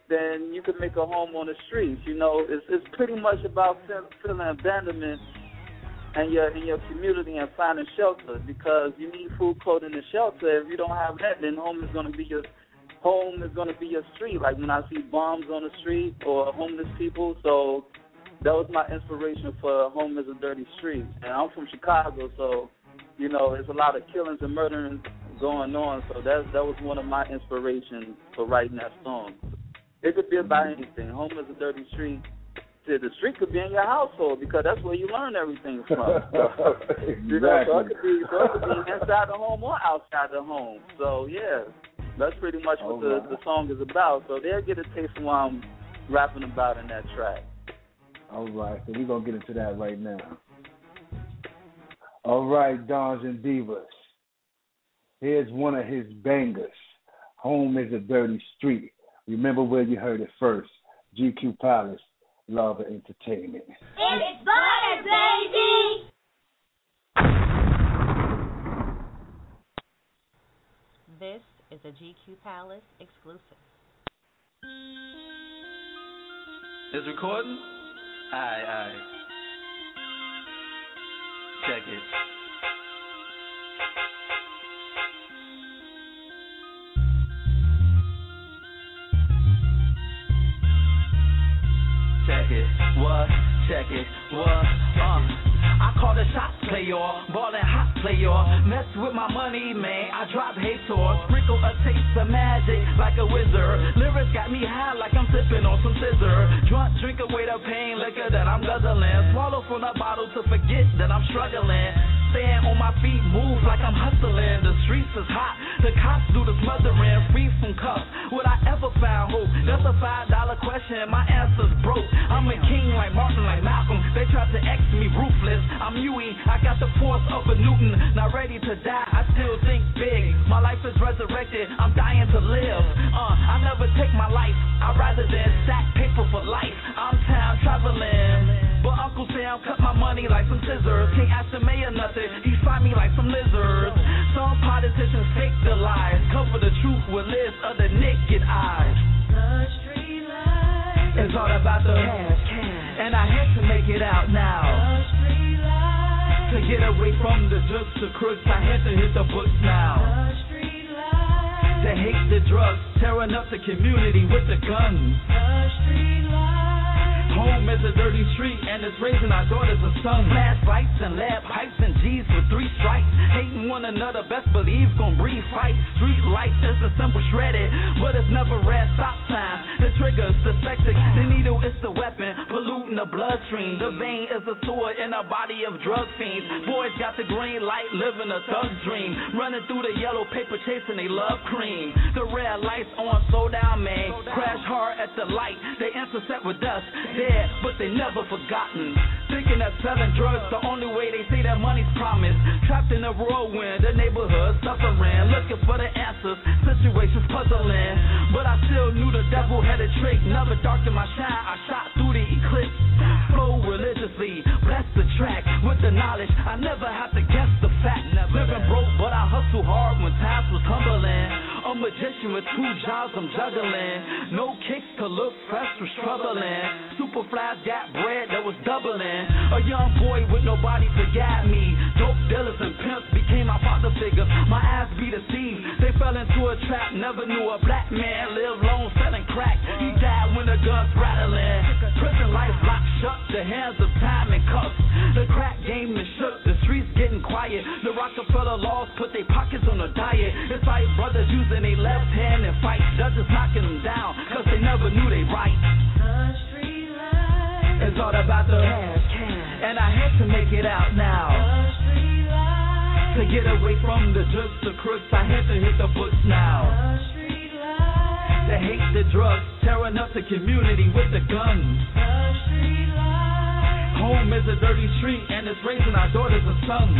then you can make a home on the streets. You know, it's it's pretty much about feeling abandonment and your in your community and finding shelter, because you need food, clothing, and shelter. If you don't have that, then home is going to be your home is going to be your street. Like when I see bombs on the street or homeless people, so that was my inspiration for Home is a Dirty Street. And I'm from Chicago, so you know there's a lot of killings and murdering going on. So that that was one of my inspirations for writing that song. It could be about anything. Home is a dirty street. The street could be in your household, because that's where you learn everything from. So, exactly. You know, so it could be, so it could be inside the home or outside the home. So yeah, that's pretty much what the, right. the song is about. So they'll get a taste of what I'm rapping about in that track. All right, so we're gonna get into that right now. All right, Dons and Divas. Here's one of his bangers. Home is a Dirty Street. Remember where you heard it first. G Q Palace, Love and Entertainment. It's butter, baby! This is a G Q Palace exclusive. It's recording? Aye, aye. Check it. Check it, what? Check it, what? Uh, I call the shots, player, ballin' hot player. Mess with my money, man, I drop hater. Sprinkle a taste of magic like a wizard. Lyrics got me high like I'm sipping on some scissor. Drunk, drink away the pain, liquor that I'm guzzling. Swallow from the bottle to forget that I'm struggling. Stand on my feet, move like I'm hustling. The streets is hot, the cops do the smothering. Free from cuffs, would I ever find hope? That's a five dollar question, my answer's broke. I'm a king like Martin, like Malcolm. They tried to X me ruthless. I'm Huey, I got the force of a Newton. Not ready to die, I still think big. My life is resurrected, I'm dying to live. Uh, I never take my life, I'd rather than stack paper for life. I'm town traveling. But Uncle Sam cut my money like some scissors. Can't ask the mayor nothing, he find me like some lizards. Some politicians fake the lies, cover the truth with lists of the naked eyes. The street life. It's all about the cash, cash. And I had to make it out now. The street life. To get away from the drugs, the crooks, I had to hit the books now. The street life. To hate the drugs, tearing up the community with the guns. The street life. Home is a dirty street, and it's raising our daughters a son. Flashlights and lead pipes and G's for three strikes. Hating one another, best believe gon' breed fight. Street lights is a simple shredded, but it's never red stop sign. The trigger's the spectac, the needle is the weapon, polluting the bloodstream. The vein is a sword in a body of drug fiends. Boys got the green light, living a thug's dream. Running through the yellow paper, chasing they love cream. The red lights on, slow down, man. Crash hard at the light, they intersect with us. Dead, but they never forgotten. Thinking that selling drugs the only way they say that money's promised. Trapped in a whirlwind, the neighborhood suffering. Looking for the answers, situations puzzling. But I still knew the devil had a trick. Never darkened my shine, I shot through the eclipse. Flow religiously, bless the track. With the knowledge, I never have to guess the fact. Living broke, but I hustle hard when times was tumbling. A magician with two jobs I'm juggling. No kicks to look fresh was troubling. Superflies got bread that was doubling. A young boy with nobody to guide me. Dope dealers and pimps became my father figures. My eyes be deceived, they fell into a trap. Never knew a black man lived long selling crack. He died when the guns rattling. Prison life locked shut, the hands of time and cuffs. The crack game is shook, the streets getting quiet. The Rockefeller laws put their pockets on a diet. It's like brothers using their left hand and fight. Judges knocking them down, cause they never knew they right. The street life. It's all about the cash, cash. And I had to make it out now. The street life. To get away from the drugs, the crooks, I had to hit the books now. The street life. To hate the drugs, tearing up the community with the guns. The street life. Home is a dirty street, and it's raising our daughters and sons.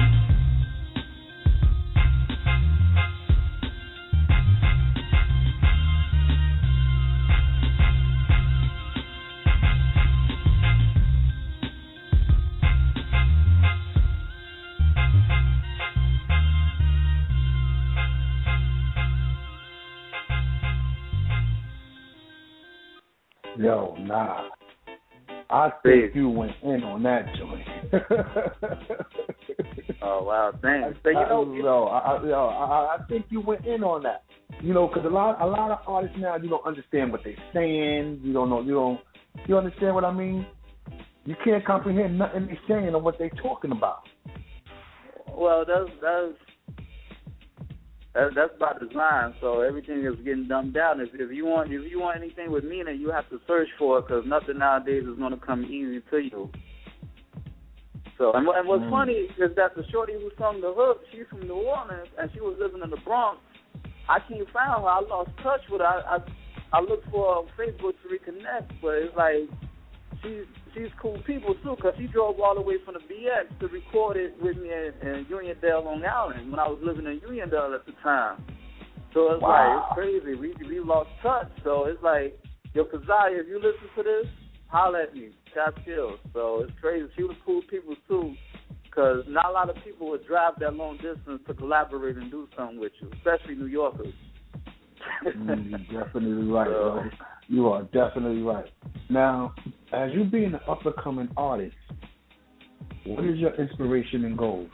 Yo, nah. I think you went in on that joint. Oh wow, thanks. So, you know, I, yo, I, I, yo, I, I think you went in on that. You know, because a lot, a lot of artists now, you don't understand what they're saying. You don't know, you don't, you understand what I mean? You can't comprehend nothing they're saying or what they're talking about. Well, that's that's that's, that's by design. So everything is getting dumbed down. If, if you want, if you want anything with meaning, you have to search for it because nothing nowadays is going to come easy to you. So, and, and what's mm. funny is that the shorty who sung the hook, she's from New Orleans, and she was living in the Bronx. I can't find her. I lost touch with her. I, I, I looked for her on Facebook to reconnect, but it's like she's she's cool people too, because she drove all the way from the B X to record it with me in, in Uniondale, Long Island, when I was living in Uniondale at the time. So it's wow. like, it's crazy. We we lost touch. So it's like, yo, Keziah, if you listen to this, holler at me. Top skills. So it's crazy. She was cool people too, because not a lot of people would drive that long distance to collaborate and do something with you, especially New Yorkers. mm, you're definitely right, bro. You are definitely right. Now, as you being an up-and-coming artist, what is your inspiration and goals?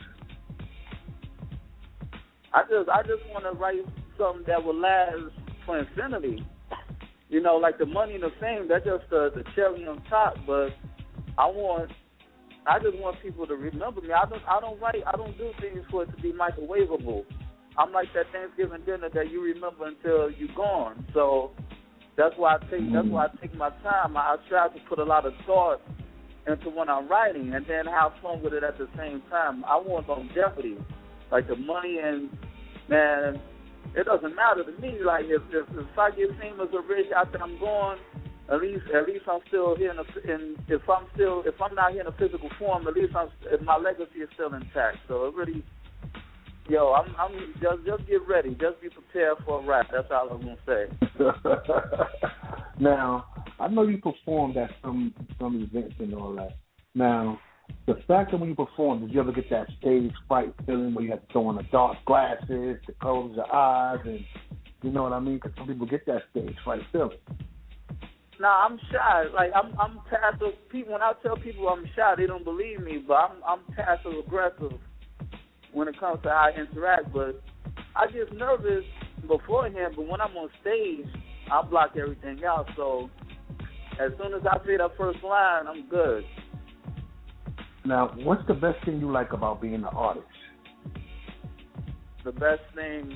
I just I just want to write something that will last for infinity. You know, like the money and the fame, that's just the, the cherry on top. But I want, I just want people to remember me. I don't, I don't write, I don't do things for it to be microwavable. I'm like that Thanksgiving dinner that you remember until you're gone. So that's why I take, that's why I take my time. I, I try to put a lot of thought into when I'm writing, and then have fun with it at the same time. I want longevity, like the money, and man. It doesn't matter to me. Like if, if if I get famous or rich after I'm gone, at least at least I'm still here. In, a, in if I'm still if I'm not here in a physical form, at least I'm, if my legacy is still intact. So it really, yo, I'm I'm just just get ready. Just be prepared for a rap. That's all I'm gonna say. Now I know you performed at some some events and all that. Now, the fact that when you perform, did you ever get that stage fright feeling where you had to throw on the dark glasses to close your eyes, and you know what I mean? Because some people get that stage fright feeling. Nah, I'm shy. Like I'm, I'm passive. People, when I tell people I'm shy, they don't believe me. But I'm, I'm passive aggressive when it comes to how I interact. But I get nervous beforehand. But when I'm on stage, I block everything out. So as soon as I say that first line, I'm good. Now, what's the best thing you like about being an artist? The best thing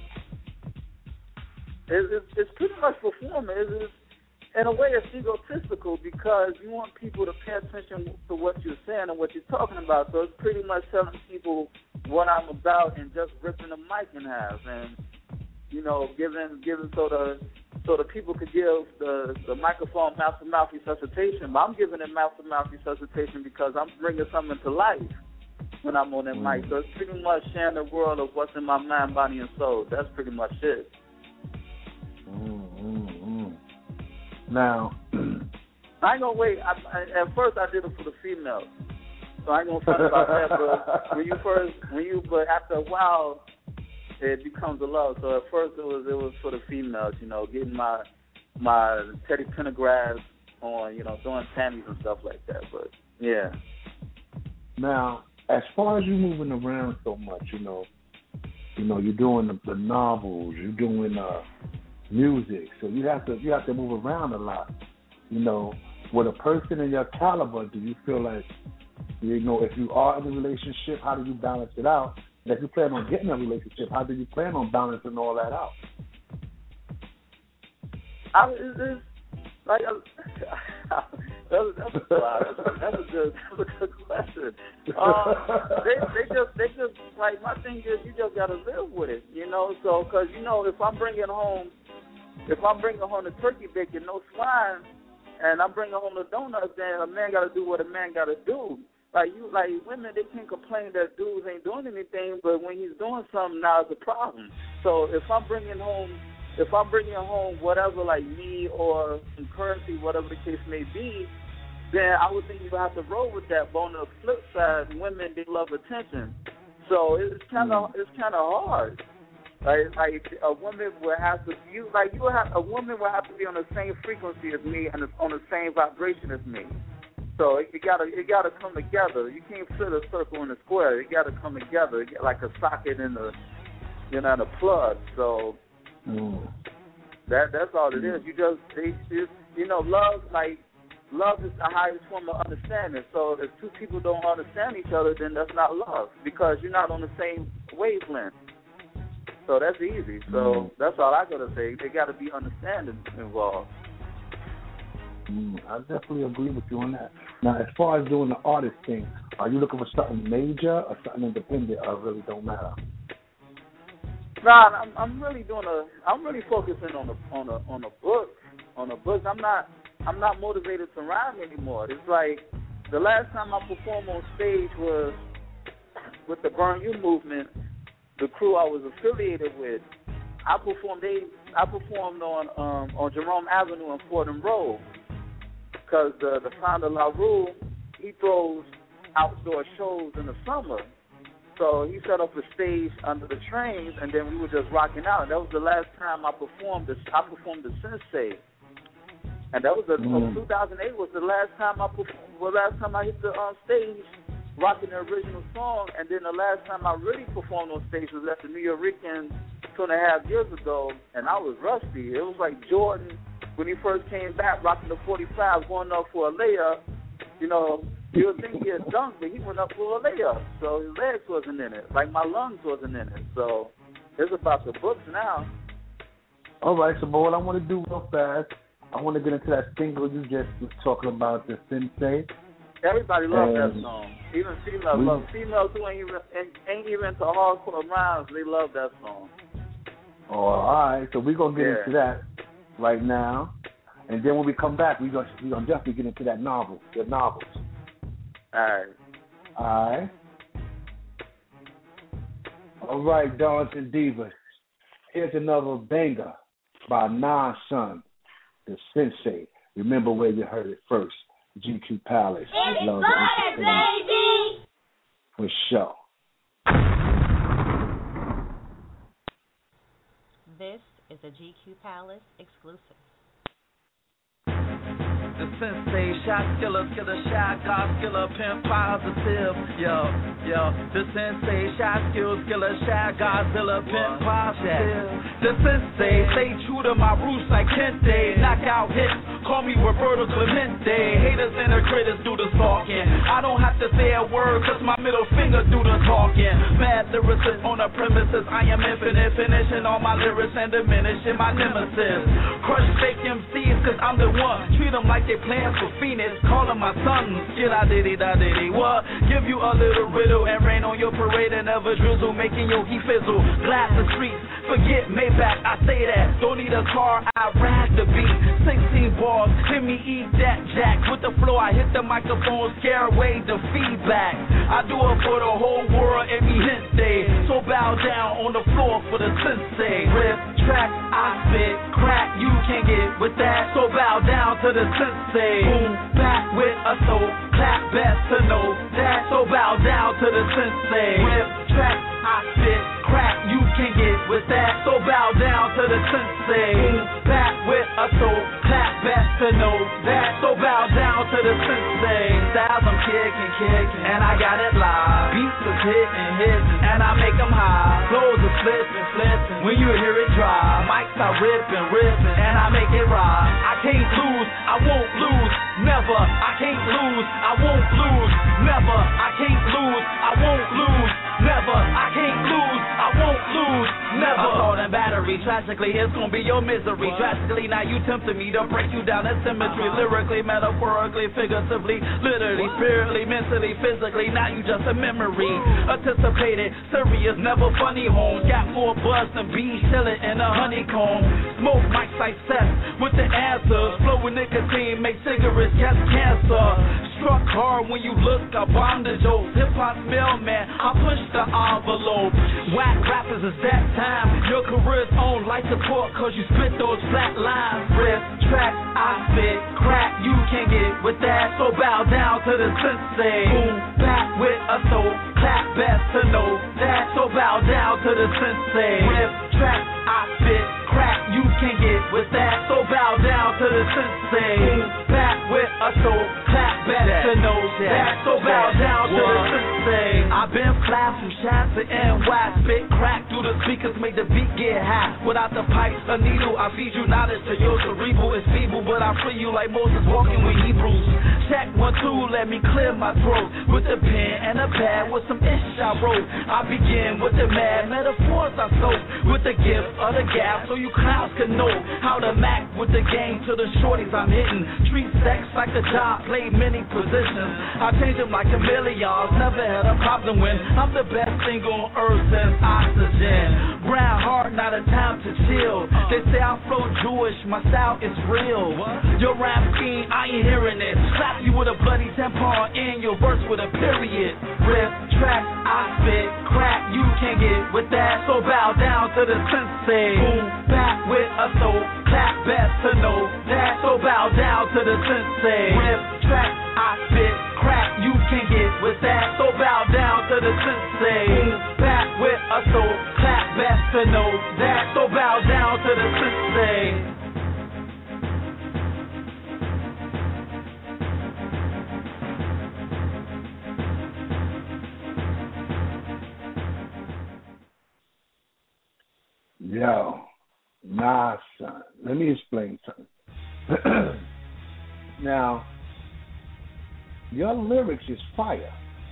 is it's, it's pretty much performing. It's, it's, in a way, it's egotistical because you want people to pay attention to what you're saying and what you're talking about. So it's pretty much telling people what I'm about and just ripping the mic in half, and you know, giving giving so the so the people could give the the microphone mouth to mouth resuscitation. But I'm giving it mouth to mouth resuscitation because I'm bringing something to life when I'm on that mm. mic. So it's pretty much sharing the world of what's in my mind, body, and soul. That's pretty much it. Mm, mm, mm. Now, I ain't gonna wait. I, I, at first, I did it for the females, so I ain't gonna talk about that. But when you first, when you, but after a while, it becomes a love. So at first, it was it was for the females, you know, getting my my Teddy Pendergrass on, you know, doing panties and stuff like that. But yeah. Now, as far as you moving around so much, you know, you know, you're doing the, the novels, you're doing uh. music, so you have to you have to move around a lot. You know, with a person in your caliber, do you feel like, you know, if you are in a relationship, how do you balance it out? And if you plan on getting a relationship, how do you plan on balancing all that out? I, it's, it's like a, that's, that's, a, that's a good that's a good question. Um, they they just they just like my thing is you just gotta live with it, you know. So because you know if I'm bringing home if I'm bringing home the turkey bacon, no swine, and I'm bringing home the donuts, then a man gotta do what a man gotta do. Like you, like women, they can't complain that dudes ain't doing anything, but when he's doing something, now it's a problem. So if I'm bringing home, if I'm bringing home whatever, like me or some currency, whatever the case may be, then I would think you have to roll with that. But on the flip side, women, they love attention, so it's kind of it's kind of hard. Like, like a woman would have to you like you would have a woman would have to be on the same frequency as me and on the same vibration as me. So it, it gotta it gotta come together. You can't fit a circle in a square. It gotta come together, it, like a socket in the you know in a plug. So mm. that that's all it is. You just they just you know love like love is the highest form of understanding. So if two people don't understand each other, then that's not love because you're not on the same wavelength. So that's easy. So mm. that's all I gotta say. They gotta be understanding involved. Mm, I definitely agree with you on that. Now, as far as doing the artist thing, are you looking for something major or something independent, or it really don't matter? Nah, I'm, I'm really doing a. I'm really focusing on a on a on a book, on a book. I'm not. I'm not motivated to rhyme anymore. It's like the last time I performed on stage was with the Burn You movement, the crew I was affiliated with. I performed. They. I performed on um, on Jerome Avenue in Fordham Road. Because the, the founder, La Rue, he throws outdoor shows in the summer. So he set up a stage under the trains, and then we were just rocking out. And that was the last time I performed. The, I performed the Sensei. And that was a, mm. two thousand eight was the last time I performed, the last time I hit the um, stage rocking the original song. And then the last time I really performed on stage was at the New Yorker two and a half years ago, and I was rusty. It was like Jordan when he first came back, rocking the forty-five, going up for a layup. You know, you would think he had dunked, but he went up for a layup. So his legs wasn't in it, like my lungs wasn't in it. So it's about the books now. All right, so what I want to do real fast, I want to get into that single you just was talking about, the Sensei. Everybody loves and that song. Even females love females who ain't even ain't even into hardcore rhymes. They love that song. Oh, all right, so we're gonna get yeah. into that right now, and then when we come back, we're gonna we gonna definitely get into that novel, the novels. All right. All right. All right, Dons and Divas. Here's another banger by Non-Son, the Sensei. Remember where you heard it first. G Q Palace. Love the baby. For sure. This is a G Q Palace exclusive. The Sensei, shot skiller, skiller, shot, God skiller, pimp positive. Yo, yo, the Sensei, shot skill, skiller, shot, Godzilla, pimp positive. The Sensei, stay true to my roots like Kente. Knockout hits, call me Roberto Clemente. Haters and the critters do the stalking. I don't have to say a word, cause my middle finger do the talking. Mad lyricist on the premises, I am infinite, finishing all my lyrics and diminishing my nemesis. Crush fake M Cs, cause I'm the one. Treat them like they playing for Phoenix, calling my son. Skid I diddy da diddy what? Give you a little riddle and rain on your parade and never drizzle, making your he fizzle. Glass the streets, forget Maybach, I say that. Don't need a car, I ride the beat. sixteen balls, hit me eat that jack. With the flow, I hit the microphone, scare away the feedback. I do it for the whole world and me gente. So bow down on the floor for the Sensei. Rip, track, I spit, crack, you can't get with that. So bow down to the Sensei. Boom, back with a soul, clap, best to know that. So bow down to the Sensei. Rip, track, I spit, crack, you can't get with that. So bow down to the Sensei. Boom, back with a soul, clap, best to know that. So bow down to the Sensei. Styles I'm kicking, kicking, and I got it live. Beats is hitting, hitting, and I make them high. Flows are flipping, flipping, when you hear it drop. Mics are ripping, ripping, and I make it ride. I can't lose, I won't lose, never. I can't lose, I won't lose, never. I can't lose, I won't lose, never. I can't lose, I won't lose, never. Assault and battery, tragically, it's gonna be your misery. Drastically, now you tempted me to break you down in symmetry. Lyrically, metaphorically, figuratively, literally, spiritually, mentally, physically. Now you just a memory. Anticipated, serious, never funny homes. Got more buzz than bees chilling in a honeycomb. Smoke mic success with the answers. Flow with nicotine, make cigarettes catch cancer. Struck hard when you look, I bomb the jokes. Hip hop mailman, I push the envelope. Whack rappers, it's that time. Your career's on life support, cause you spit those flat lines. Rip, track, I spit, crack, you can't get with that. So bow down to the Sensei. Boom, back with a soul, clap, best to know that. So bow down to the Sensei. Rip, with that. So bow down to the sensei. Back with a soul, clap back to know that. So bow down to the sensei. I've been fly from shots to N Y, spit crack through the speakers, make the beat get high. Without the pipes, a needle, I feed you knowledge to your cerebral. It's feeble, but I free you like Moses walking with Hebrews. Check one, two, let me clear my throat with a pen and a pad with some ish I wrote. I begin with the mad metaphors I soak with the gift of the gap so you clowns can know how to mac with the game to the shorties I'm hitting. Treat sex like a job, play many positions. I change them like chameleons, never had a problem when I'm the best thing on earth since oxygen. Brown heart, not a time to chill. They say I flow Jewish, my style is real. Your rap scheme, I ain't hearing it. Slap you with a bloody tampon in your verse with a period. Rip, track, I spit, crack, you can't get with that. So bow down to the sensei. Boom, back with a soul, clap, best to know that. So bow down to the sensei. Rip, track, I spit, crack, you can't get with that. So bow down to the sensei. Boom, back with a soul, clap, best to know that. So bow down to the sensei. Yo, nah, son. Let me explain something. Now, your lyrics is fire.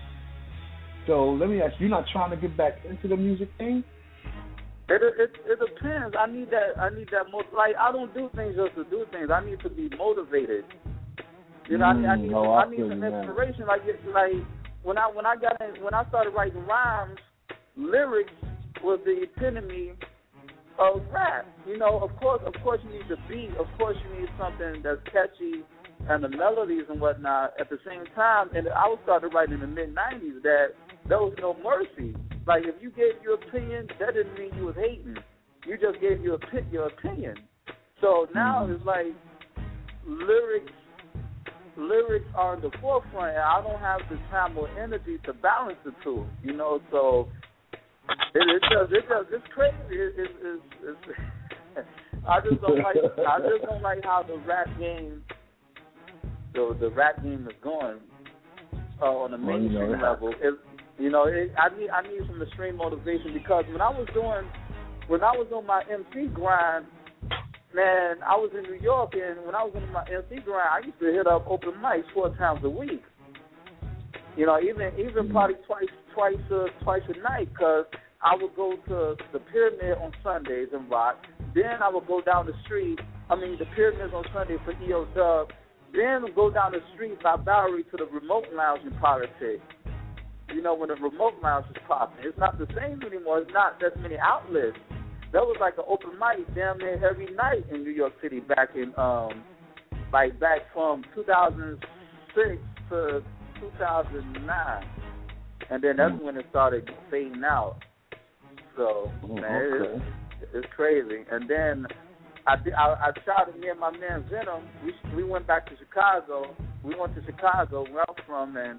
So let me ask you, you're not trying to get back into the music thing? It, it it depends. I need that. I need that. Most, like I don't do things just to do things. I need to be motivated. You know, mm, I, I need. No, I, I need feel some you, inspiration. Man. Like it's like when I when I got in, when I started writing rhymes, lyrics was the epitome of rap. You know, of course, of course, you need the beat. Of course, you need something that's catchy and the melodies and whatnot. At the same time, and I was started writing in the mid nineties that there was no mercy. Like if you gave your opinion, that didn't mean you was hating. You just gave your your opinion. So now it's like lyrics. Lyrics are in the forefront, and I don't have the time or energy to balance the two. You know, so. It, it does. It does. It's crazy. It, it, it, it's, I just don't like. I just don't like how the rap game, the the rap game is going uh, on a mainstream well, you know, level. It, you know, it, I need I need some extreme motivation because when I was doing, when I was on my M C grind, man, I was in New York, and when I was on my M C grind, I used to hit up open mics four times a week. You know, even even probably twice twice uh, twice a night, because I would go to the Pyramid on Sundays and rock. Then I would go down the street. I mean, the Pyramids on Sunday for E O Dub. Then go down the street by Bowery to the Remote Lounge in Politics. You know, when the Remote Lounge is popping, it's not the same anymore. It's not that many outlets. That was like an open mic damn near every night in New York City back in um like back from two thousand six to two thousand nine, and then that's when it started fading out. So oh, man, okay. it's, it's crazy. And then I, I I shot me and my man Venom. We we went back to Chicago. We went to Chicago, where I'm from, and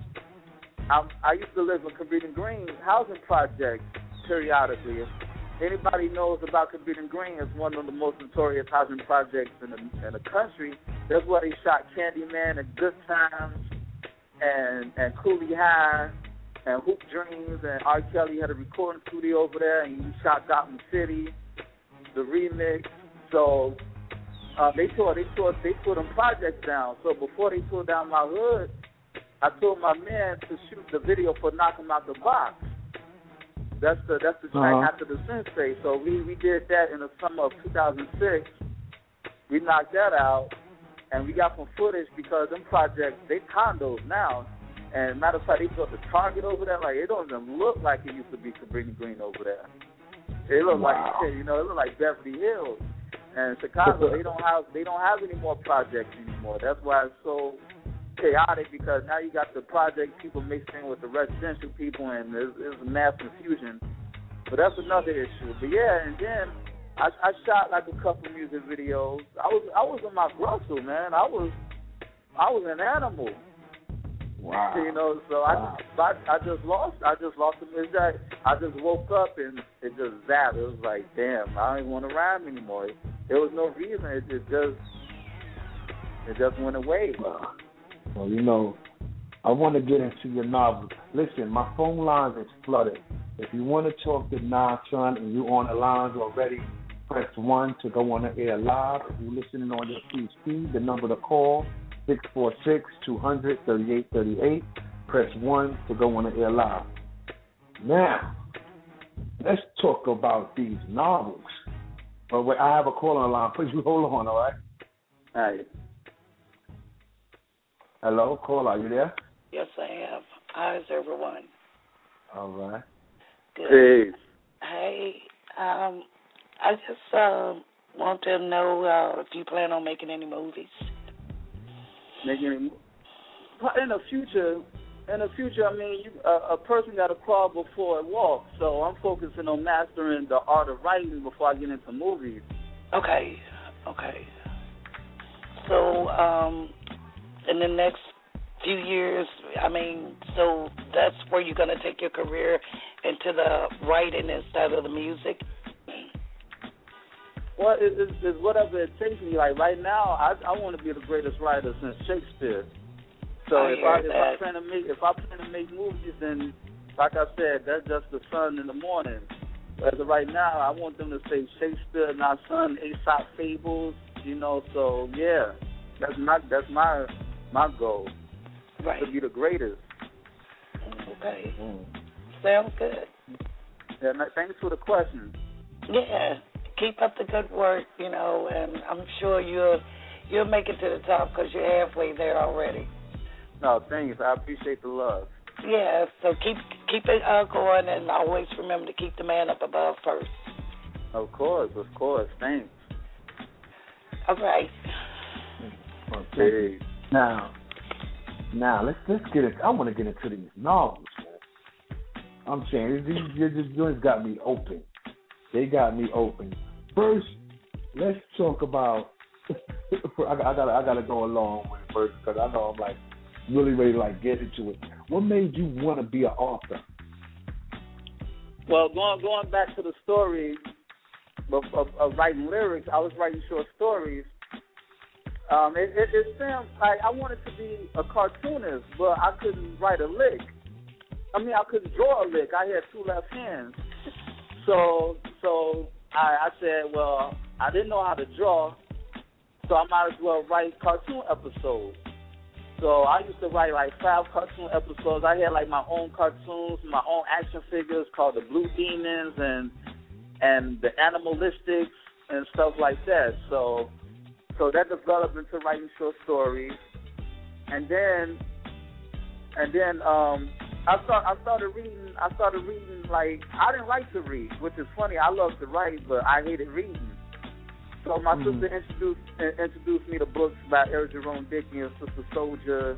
I I used to live in Cabrini Green housing projects periodically. If anybody knows about Cabrini Green, it's one of the most notorious housing projects in the in the country. That's where they shot Candyman and Good Times and and Cooley High and Hoop Dreams, and R. Kelly had a recording studio over there, and he shot Gotham City, the remix. So uh, they tore they tore they tore them projects down. So before they tore down my hood, I told my man to shoot the video for Knock 'Em Out the Box. That's the that's the track uh-huh. after the Sensei. So we, we did that in the summer of two thousand six. We knocked that out, and we got some footage because them projects, they condos now. And matter of fact, they built the Target over there. Like, it don't even look like it used to be Cabrini Green over there. It look wow. like you know, it look like Beverly Hills. And Chicago, they don't have they don't have any more projects anymore. That's why it's so chaotic, because now you got the project people mixed in with the residential people, and there's, there's a mass confusion. But that's another issue. But yeah, and then I, I shot like a couple music videos. I was I was in my Brussels, man. I was I was an animal. Wow. You know, so wow. I, I I just lost I just lost the I just woke up and it just zapped. It was like, damn, I don't even want to rhyme anymore. there was no reason. It, it just it just went away. Well, well, you know, I want to get into your novel. Listen, my phone lines is flooded. If you want to talk to Natron and you're on the lines already, press one to go on the air live. If you're listening on your free speed, the number to call, six four six, two hundred, thirty-eight thirty-eight. Press one to go on the air live. Now, let's talk about these novels. But wait, I have a call on the line. Please hold on, all right? All right. Hello, caller, are you there? Yes, I am. How's everyone? All right. Good. Hey. Hey, um, I just uh, want to know uh, if you plan on making any movies. Making any, in the future, in the future, I mean, you, uh, a person got to crawl before it walks. So I'm focusing on mastering the art of writing before I get into movies. Okay, okay. So, um, in the next few years, I mean, so that's where you're going to take your career into the writing instead of the music? Well, it, it, it's whatever it takes me. Like right now, I I want to be the greatest writer since Shakespeare. So I if hear I if that. I plan to make if I plan to make movies, then like I said, that's just the sun in the morning. As of right now, I want them to say Shakespeare, not son, Aesop fables. You know, so yeah, that's my that's my my goal. Right. To be the greatest. Okay. Mm. Sounds good. Yeah, thanks for the question. Yeah. Keep up the good work, you know, and I'm sure you'll you'll make it to the top because you're halfway there already. No, thanks. I appreciate the love. Yeah, so keep keep it uh, going, and always remember to keep the man up above first. Of course, of course. Thanks. All right. Okay. Now, now let's let's get it. I want to get into these novels, man. I'm saying these these joints got me open. They got me open. First, let's talk about. I, I gotta I gotta go along with it first because I know I'm like really ready to like get into it. What made you want to be an author? Well, going going back to the story of, of, of writing lyrics, I was writing short stories. Um, it, it, it seemed like I wanted to be a cartoonist, but I couldn't write a lick. I mean, I couldn't draw a lick. I had two left hands. So, so I, I said, well, I didn't know how to draw, so I might as well write cartoon episodes. So I used to write like five cartoon episodes. I had like my own cartoons, my own action figures called the Blue Demons and and the Animalistics and stuff like that. So, so that developed into writing short stories, and then, and then um. I start. I started reading. I started reading like I didn't like to read, which is funny. I love to write, but I hated reading. So my mm-hmm. sister introduced introduced me to books by Eric Jerome Dickey and Sister Soldier,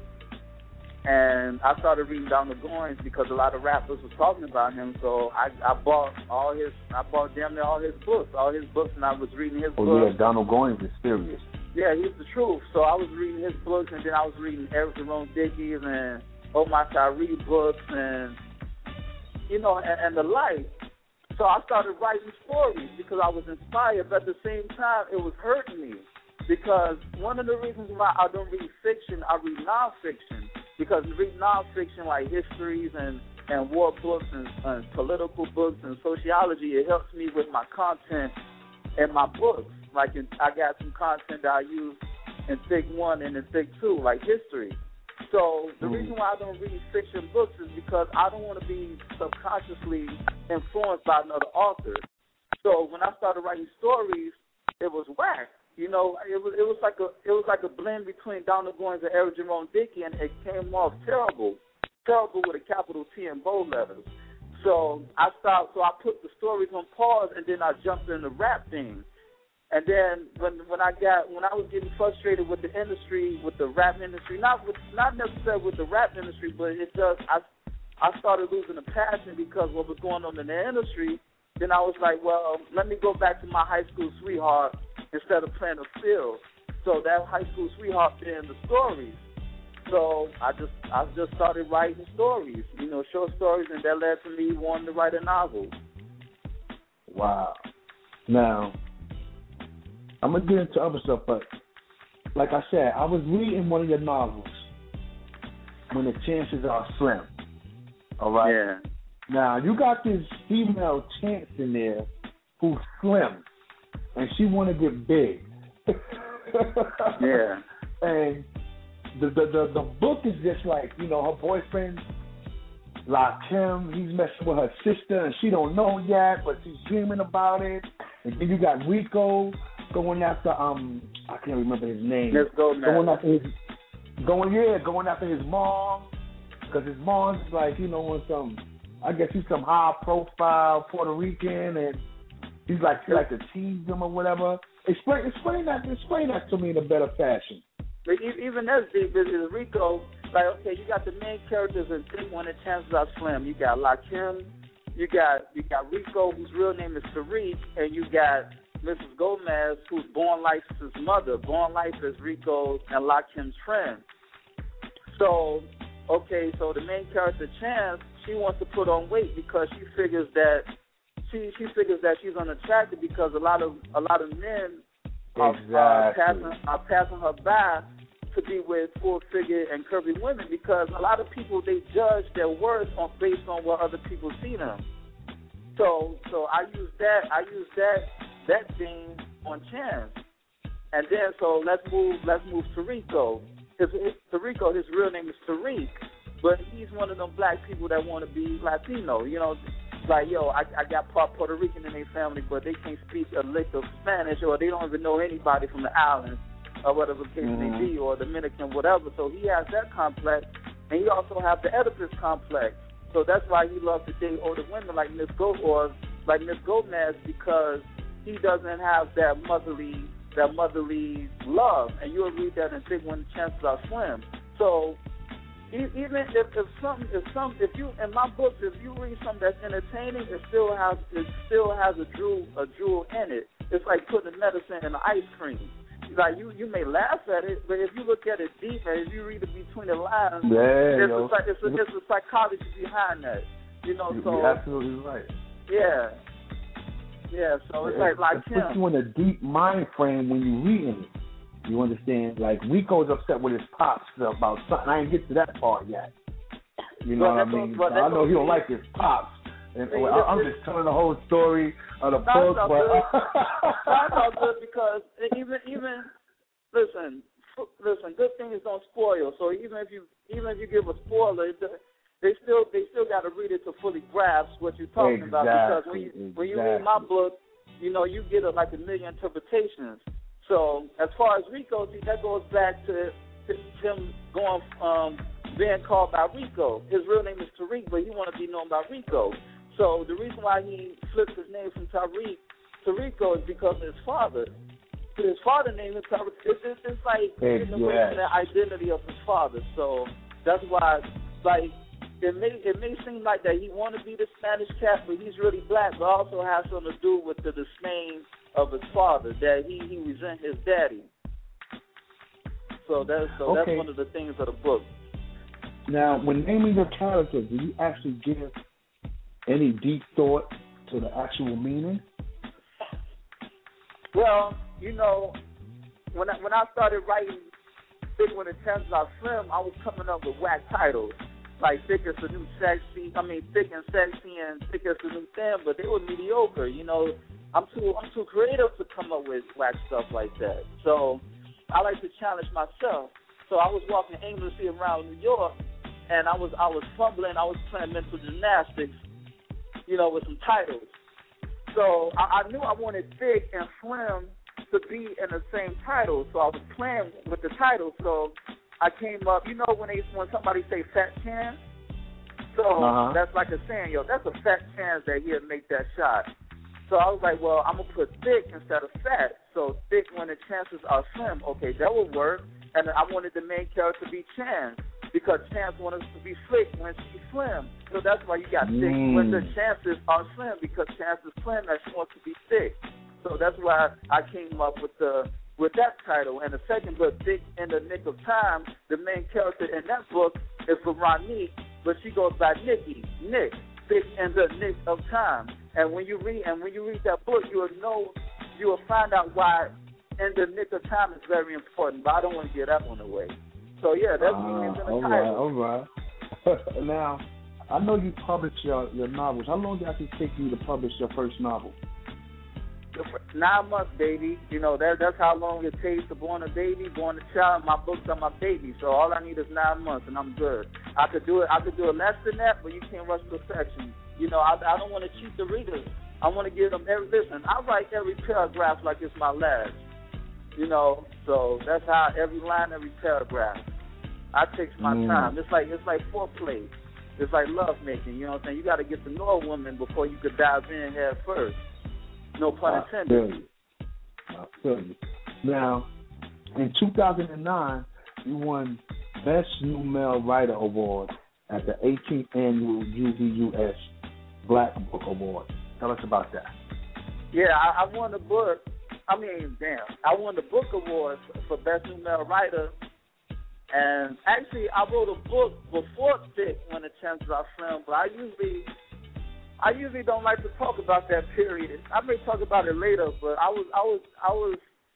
and I started reading Donald Goines because a lot of rappers were talking about him. So I, I bought all his. I bought damn near all his books, all his books, and I was reading his oh, books. Oh yeah, Donald Goines is serious. Yeah, he's the truth. So I was reading his books, and then I was reading Eric Jerome Dickey's and Omar Tyree books and, you know, and, and the like. So I started writing stories because I was inspired, but at the same time, it was hurting me because one of the reasons why I don't read fiction, I read nonfiction because read nonfiction like histories and, and war books and, and political books and sociology, it helps me with my content in my books. Like in, I got some content that I use in Thick One and in Thick Two, like history. So the reason why I don't read fiction books is because I don't want to be subconsciously influenced by another author. So when I started writing stories, it was whack. You know, it was it was like a it was like a blend between Donald Goines and Eric Jerome Dickey, and it came off terrible, terrible with a capital T and bold letters. So I stopped. So I put the stories on pause, and then I jumped in the rap thing. And then when when I got when I was getting frustrated with the industry, with the rap industry, not with not necessarily with the rap industry, but it just I I started losing the passion because what was going on in the industry. Then I was like, well, let me go back to my high school sweetheart instead of playing a field. So that high school sweetheart being the stories. So I just I just started writing stories, you know, short stories, and that led to me wanting to write a novel. Wow. Now, I'm gonna get into other stuff, but like I said, I was reading one of your novels when the chances are slim. All right. Yeah. Now you got this female Chance in there who's slim, and she want to get big. Yeah. And the, the the the book is just like, you know, her boyfriend locked him. He's messing with her sister, and she don't know yet, but she's dreaming about it. And then you got Rico going after um I can't remember his name. Let's go now. Going after his going yeah going after his mom, because his mom's like, you know, on some, I guess he's some high profile Puerto Rican, and he's like she like to tease him or whatever. Explain explain that explain that to me in a better fashion. But even that's deep is Rico. Like, okay, you got the main characters in Think When the Chances Are Slim. You got Lakim, you got you got Rico, whose real name is Tariq, and you got Missus Gomez, who's Born Life's mother. Born Life is Rico and Lakim's friend. So, okay, so the main character Chance, she wants to put on weight because she figures that she she figures that she's unattractive because a lot of a lot of men are, exactly. are passing are passing her by to be with full figure and curvy women, because a lot of people, they judge their worth on based on what other people see them. So so I use that I use that that thing on Chance. And then so let's move let's move to Rico. His, his Tarico, his real name is Tariq, but he's one of them black people that want to be Latino. You know, like, yo, I, I got part Puerto Rican in their family, but they can't speak a lick of Spanish, or they don't even know anybody from the islands, or whatever the case mm-hmm. may be, or Dominican, whatever. So he has that complex, and he also has the Oedipus complex. So that's why he loves to date older women like Miss Go or like Miss Gomez, because he doesn't have that motherly that motherly love, and you'll read that and think when the chances are slim. So even if, if something, if some, if you in my books, if you read something that's entertaining, it still has it still has a jewel a jewel in it. It's like putting medicine in ice cream. Like you, you may laugh at it, but if you look at it deep and if you read it between the lines, yeah, it's, a, it's, a, it's a psychology behind that. You know, so you're absolutely right. Yeah. Yeah, so it's it, like like it him. puts you in a deep mind frame when you're reading it. You understand? Like Rico's upset with his pops about something. I didn't get to that part yet. You know well, what I mean? So I know he don't like his pops. And See, well, I'm just telling the whole story of the that's book. All but good. That's all good, because even even listen listen good things don't spoil. So even if you even if you give a spoiler, it, They still they still got to read it to fully grasp what you're talking exactly, about, because when you exactly. when you read my book, you know, you get a, like a million interpretations. So as far as Rico, see, that goes back to him going um, being called by Rico. His real name is Tariq, but he want to be known by Rico. So the reason why he flipped his name from Tariq to Rico is because of his father. His father name is Tariq. It's, it's, it's like getting away from the identity of his father. So that's why, like. It may it may seem like that he want to be the Spanish cat, but he's really black. But also has something to do with the disdain of his father, that he, he resent his daddy. So that's so okay. that's one of the things of the book. Now, when naming your characters, do you actually give any deep thought to the actual meaning? Well, you know, when I when I started writing Big When the Chances Are Slim, I was coming up with whack titles. Like Thick as the New Sexy, I mean Thick and Sexy and Thick as the New Thin, but they were mediocre. You know, I'm too I'm too creative to come up with whack stuff like that. So I like to challenge myself. So I was walking aimlessly around New York, and I was I was fumbling. I was playing mental gymnastics, you know, with some titles. So I, I knew I wanted Thick and Slim to be in the same title. So I was playing with the title. So I came up, you know, when they when somebody say fat chance, so uh-huh. that's like a saying, yo, that's a fat chance that he'll make that shot. So I was like, well, I'm gonna put thick instead of fat. So thick when the chances are slim. Okay, that would work. And I wanted the main character to be Chance, because Chance wanted to be slick when she's slim. So that's why you got thick mm. when the chances are slim, because Chance is slim and she wants to be thick. So that's why I came up with the. with that title. And the second book, Thick in the Nick of Time, the main character in that book is Veronique, but she goes by Nikki, Nick, Thick in the Nick of Time. And when you read and when you read that book, you will know, you will find out why in the nick of time is very important, but I don't want to get up on the way. So yeah, that's uh, meanings in the all title. Right, all right. Now, I know you publish your, your novels. How long did it take you to publish your first novel? Nine months, baby. You know, that that's how long it takes to born a baby, born a child. My books are my baby, so all I need is nine months, and I'm good. I could do it. I could do it less than that, but you can't rush perfection. You know, I, I don't want to cheat the readers. I want to give them every listen. I write every paragraph like it's my last. You know, so that's how every line, every paragraph. I take my mm. time. It's like it's like foreplay. It's like love making. You know what I'm saying? You got to get to know a woman before you could dive in head first. No pun intended. I feel you. Now, in two thousand nine, you won Best New Male Writer Award at the eighteenth Annual U V U S Black Book Award. Tell us about that. Yeah, I, I won the book. I mean, damn. I won the book award for Best New Male Writer. And actually, I wrote a book before Thick when the chances are slim, but I usually... I usually don't like to talk about that period. I may talk about it later, but I was, I was, I was,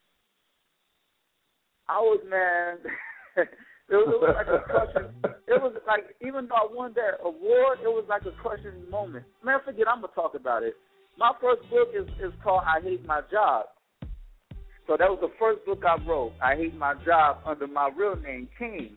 I was, man. it, was, it was like a crushing. It was like, even though I won that award, it was like a crushing moment. Man, forget, I'm gonna talk about it. My first book is is called I Hate My Job. So that was the first book I wrote. I Hate My Job under my real name, King.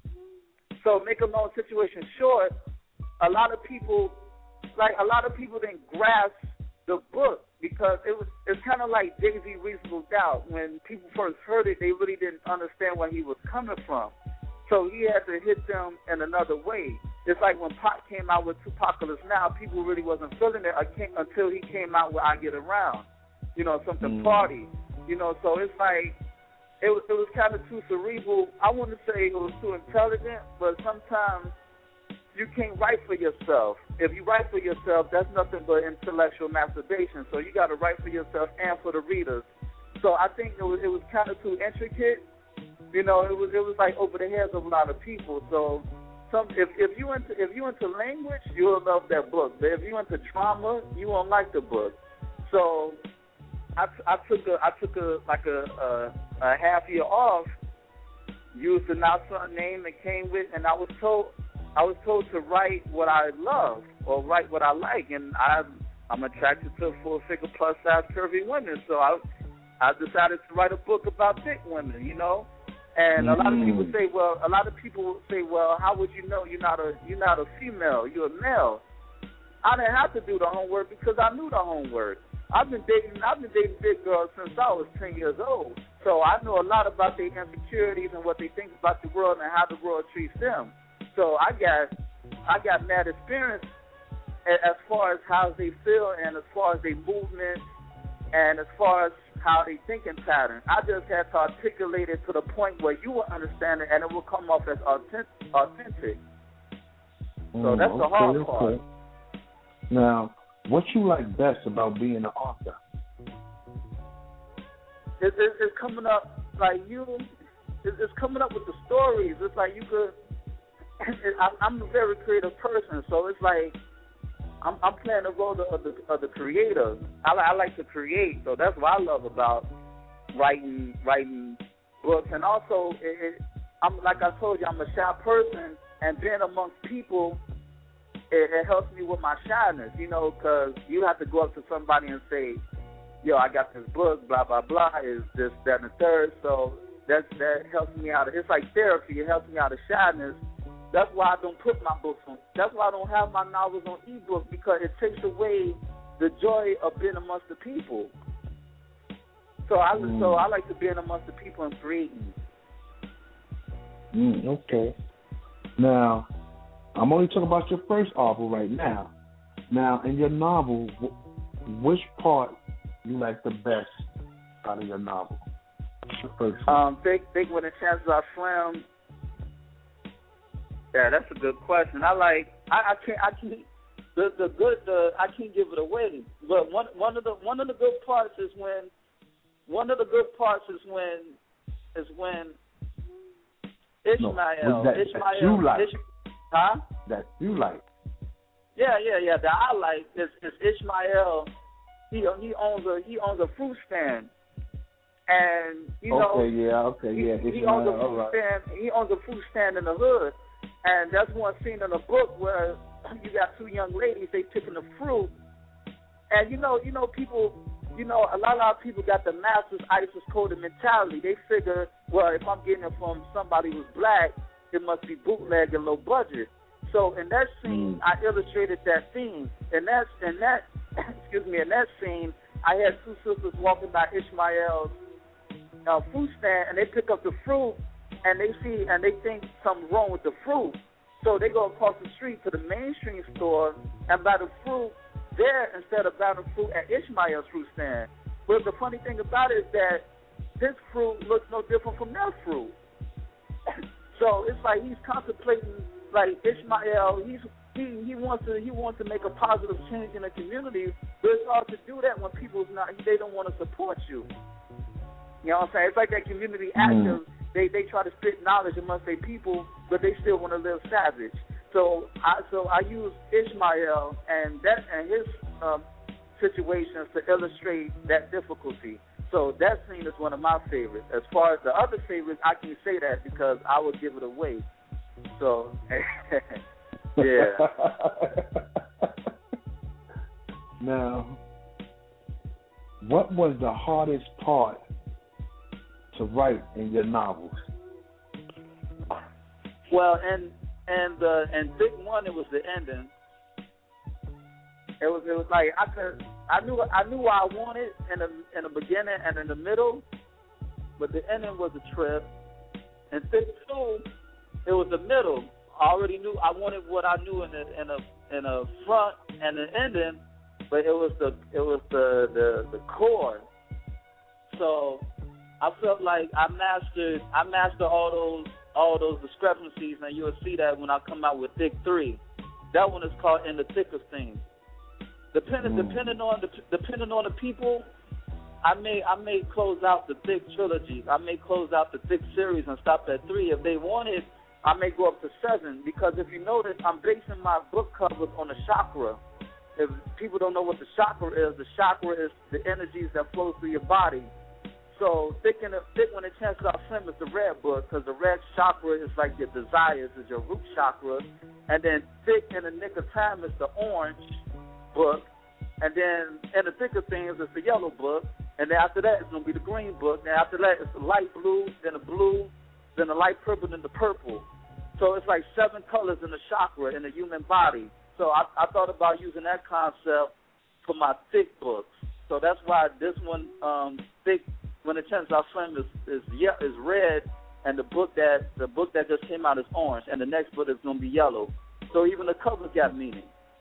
So make a long situation short, a lot of people. Like, a lot of people didn't grasp the book because it was it's kind of like Jay-Z Reasonable Doubt. When people first heard it, they really didn't understand where he was coming from. So he had to hit them in another way. It's like when Pac came out with Tupacalypse Now, people really wasn't feeling it until he came out with I Get Around, you know, something mm. party. You know, so it's like, it was, it was kind of too cerebral. I wouldn't say it was too intelligent, but sometimes you can't write for yourself. If you write for yourself, that's nothing but intellectual masturbation. So you got to write for yourself and for the readers. So I think it was it was kind of too intricate. You know, it was it was like over the heads of a lot of people. So some if if you into if you into language, you'll love that book. But if you into drama, you won't like the book. So I, I took a I took a like a, a a half year off, used the now son name that came with, and I was told. I was told to write what I love or write what I like, and I'm I'm attracted to full figure plus size curvy women, so I I decided to write a book about thick women, you know. And mm. a lot of people say, well, a lot of people say, well, how would you know you're not a you're not a female, you're a male? I didn't have to do the homework because I knew the homework. I've been dating I've been dating big girls since I was ten years old, so I know a lot about their insecurities and what they think about the world and how the world treats them. So I got I got mad experience as far as how they feel and as far as their movement and as far as how they thinking pattern. I just had to articulate it to the point where you will understand it and it will come off as authentic. So mm, that's the okay, hard okay. part. Now, what you like best about being an author? It's, it's, it's coming up like you. It's, it's coming up with the stories. It's like you could. I'm a very creative person, so it's like I'm, I'm playing the role of the, of the creator. I, I like to create, so that's what I love about writing writing books. And also, it, it, I'm like I told you, I'm a shy person, and being amongst people, it, it helps me with my shyness, you know, because you have to go up to somebody and say, yo, I got this book, blah, blah, blah, is this, that, and the third. So that, that helps me out. It's like therapy. It helps me out of shyness. That's why I don't put my books on. That's why I don't have my novels on ebook, because it takes away the joy of being amongst the people. So I mm. so I like to be amongst the people and creating. Mm, okay. Now, I'm only talking about your first novel right now. Now, in your novel, which part you like the best out of your novel? The first one. Um, think think when the chances are slim. Yeah, that's a good question. I like I, I can't I can't the the good the I can't give it away. But one one of the one of the good parts is when one of the good parts is when is when Ishmael no, that, Ishmael that you like. Ish, huh? That you like. Yeah, yeah, yeah. That I like is, is Ishmael. He he owns a he owns a fruit stand, And you know, okay, yeah, okay, yeah. he, he owns a food right. stand. He owns a food stand in the hood, and that's one scene in the book where you got two young ladies. They picking the fruit, and you know, you know, people, you know, a lot, a lot of people got the master's ISIS coded mentality. They figure, well, if I'm getting it from somebody who's black, it must be bootleg and low budget. So in that scene, I illustrated that theme. And that's in that, excuse me, in that scene, I had two sisters walking by Ishmael's uh, fruit stand, and they pick up the fruit, and they see, and they think something's wrong with the fruit. So they go across the street to the mainstream store and buy the fruit there instead of buying the fruit at Ishmael's fruit stand. But the funny thing about it is that this fruit looks no different from their fruit. So it's like he's contemplating, like Ishmael, he's he he wants to he wants to make a positive change in the community, but it's hard to do that when people's not they don't want to support you. You know what I'm saying? It's like that community active. Mm. They they try to spit knowledge amongst their people, but they still want to live savage. So I so I use Ishmael and that and his um, situations to illustrate that difficulty. So that scene is one of my favorites. As far as the other favorites, I can't say that because I would give it away. So yeah. Now, what was the hardest part to write in your novels? Well, and and uh, and Thick One, it was the ending. It was it was like I could I knew I knew what I wanted in the in the beginning and in the middle, but the ending was a trip. And Thick Two, it was the middle. I already knew I wanted what I knew in the in the in the front and the ending, but it was the it was the the, the core. So I felt like I mastered I mastered all those all those discrepancies, and you'll see that when I come out with Thick Three. That one is called In the Thick of Things. Depending mm. depending on the depending on the people, I may I may close out the Thick trilogy. I may close out the Thick series and stop at three. If they want it, I may go up to seven, because if you notice, I'm basing my book covers on the chakra. If people don't know what the chakra is, the chakra is the energies that flow through your body. So Thick and the Thick When the Chances Are Slim is the red book, because the red chakra is like your desires, is your root chakra, and then Thick in the Nick of Time is the orange book, and then In the Thick of Things is the yellow book, and then after that it's going to be the green book, and after that it's the light blue, then the blue, then the light purple, then the purple. So it's like seven colors in the chakra in the human body. So I, I thought about using that concept for my Thick books. So that's why this one, um, Thick When the Chances Are Slim, is is, yeah, is red, and the book that the book that just came out is orange, and the next book is going to be yellow. So even the covers got meaning.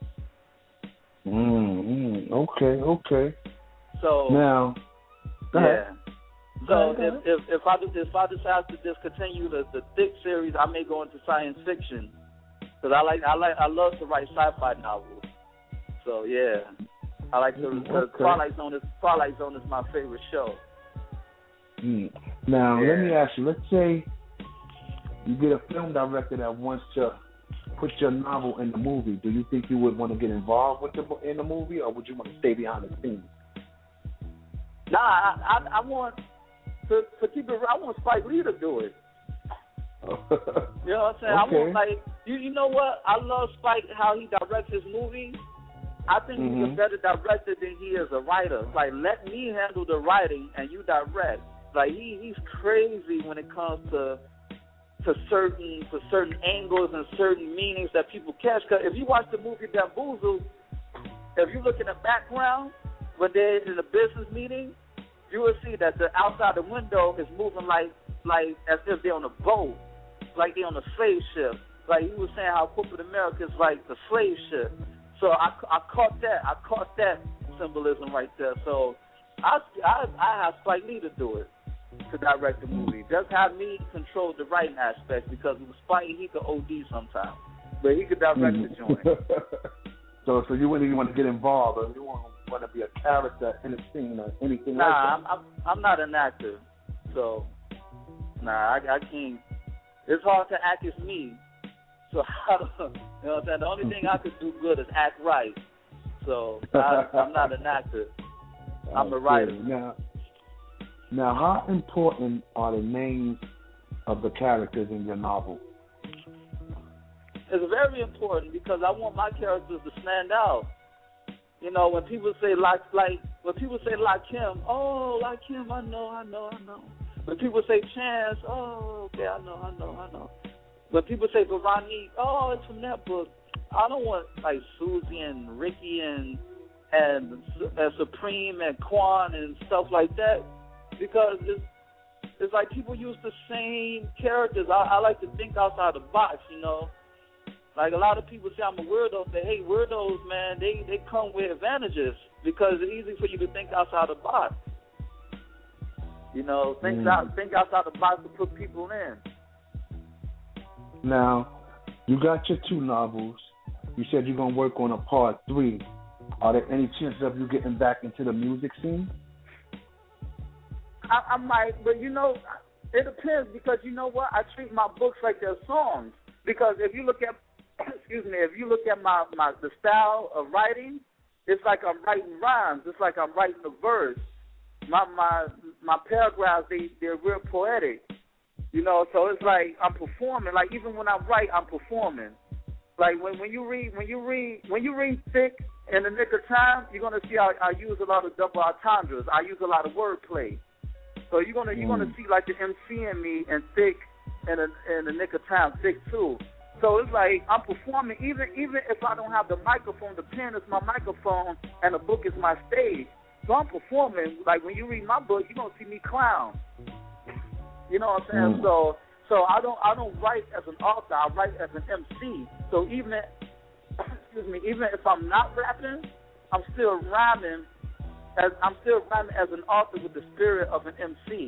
Mm, okay, okay. So now, go yeah. ahead. So go ahead, if, if if I if I decide to discontinue the, the Thick series, I may go into science fiction, because I like I like I love to write sci-fi novels. So yeah, I like to. Okay. Twilight Zone is Twilight Zone is my favorite show. Mm. Now yeah. let me ask you. Let's say you get a film director that wants to put your novel in the movie. Do you think you would want to get involved with the in the movie, or would you want to stay behind the scenes? Nah, I I, I want to, to keep it. I want Spike Lee to do it. You know what I'm saying? Okay. I want like you. You know what? I love Spike, how he directs his movies. I think mm-hmm. he's a better director than he is a writer. Like, let me handle the writing and you direct. Like he he's crazy when it comes to to certain to certain angles and certain meanings that people catch. Because if you watch the movie Bamboozled, if you look in the background when they're in a business meeting, you will see that the outside the window is moving like like as if they're on a boat, like they're on a slave ship. Like he was saying how corporate America is like the slave ship. So I, I caught that. I caught that symbolism right there. So I I, I have Spike Lee to do it, to direct the movie. Just have me control the writing aspect, because with Spike he could O D sometimes, but he could direct mm-hmm. the joint. so so you wouldn't even want to get involved, or you want want to be a character in a scene or anything nah, like that? Nah, I'm, I'm I'm not an actor, so nah, I, I can't. It's hard to act as me. So I don't, you know what I'm saying? The only thing I could do good is act right. So I, I'm not an actor. I'm a writer. Now, Now, how important are the names of the characters in your novel? It's very important because I want my characters to stand out. You know, when people say like like when people say like him, oh like him, I know, I know, I know. When people say Chance, oh okay, I know, I know, I know. When people say Veronique, oh it's from that book. I don't want like Susie and Ricky and and, and Supreme and Quan and stuff like that because it's it's like people use the same characters. I, I like to think outside the box, you know. Like a lot of people say I'm a weirdo, but hey, weirdos, man, they, they come with advantages because it's easy for you to think outside the box. You know, think mm. out, think outside the box to put people in. Now, you got your two novels. You said you're gonna work on a part three. Are there any chances of you getting back into the music scene? I, I might, but you know, it depends because you know what? I treat my books like they're songs. Because if you look at Excuse me. If you look at my, my the style of writing, it's like I'm writing rhymes. It's like I'm writing a verse. My my my paragraphs they they're real poetic, you know. So it's like I'm performing. Like even when I write, I'm performing. Like when, when you read when you read when you read Thick in the Nick of Time, you're gonna see I, I use a lot of double entendres. I use a lot of wordplay. So you're gonna you're mm. gonna see like the M C in me and Thick in the in the Nick of Time, Thick too. So it's like I'm performing, even even if I don't have the microphone, the pen is my microphone, and the book is my stage. So I'm performing. Like when you read my book, you're gonna see me clown. You know what I'm saying? Mm. So so I don't I don't write as an author. I write as an M C. So even excuse me, even if I'm not rapping, I'm still rhyming. As I'm still rhyming as an author with the spirit of an M C.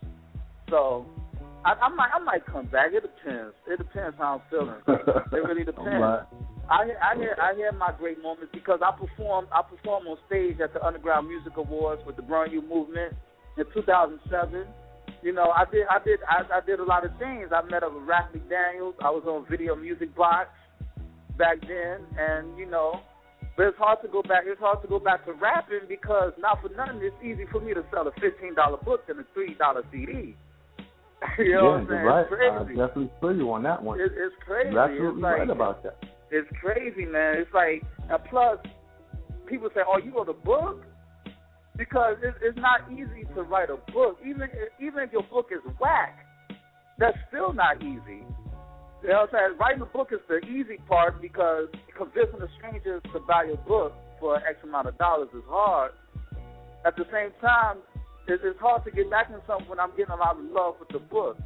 So. I, I might, I might come back. It depends. It depends how I'm feeling. It really depends. Right. I, I hear, I hear my great moments because I performed, I performed on stage at the Underground Music Awards with the Burn You movement in two thousand seven. You know, I did, I did, I, I did a lot of things. I met up with Rap McDaniels. I was on Video Music Box back then, and you know, but it's hard to go back. It's hard to go back to rapping because not for nothing, it's easy for me to sell a fifteen dollar book than a three dollar C D. You know yeah, what I'm saying? right. It's crazy. I definitely feel you on that one. It, it's crazy. You're absolutely it's like, right about that. It's crazy, man. It's like, and plus, people say, "Oh, you wrote a book," because it, it's not easy to write a book. Even if, even if your book is whack, that's still not easy. You know what I'm saying? Writing a book is the easy part because convincing the strangers to buy your book for X amount of dollars is hard. At the same time, it's, it's hard to get back in something when I'm getting a lot of love with the book.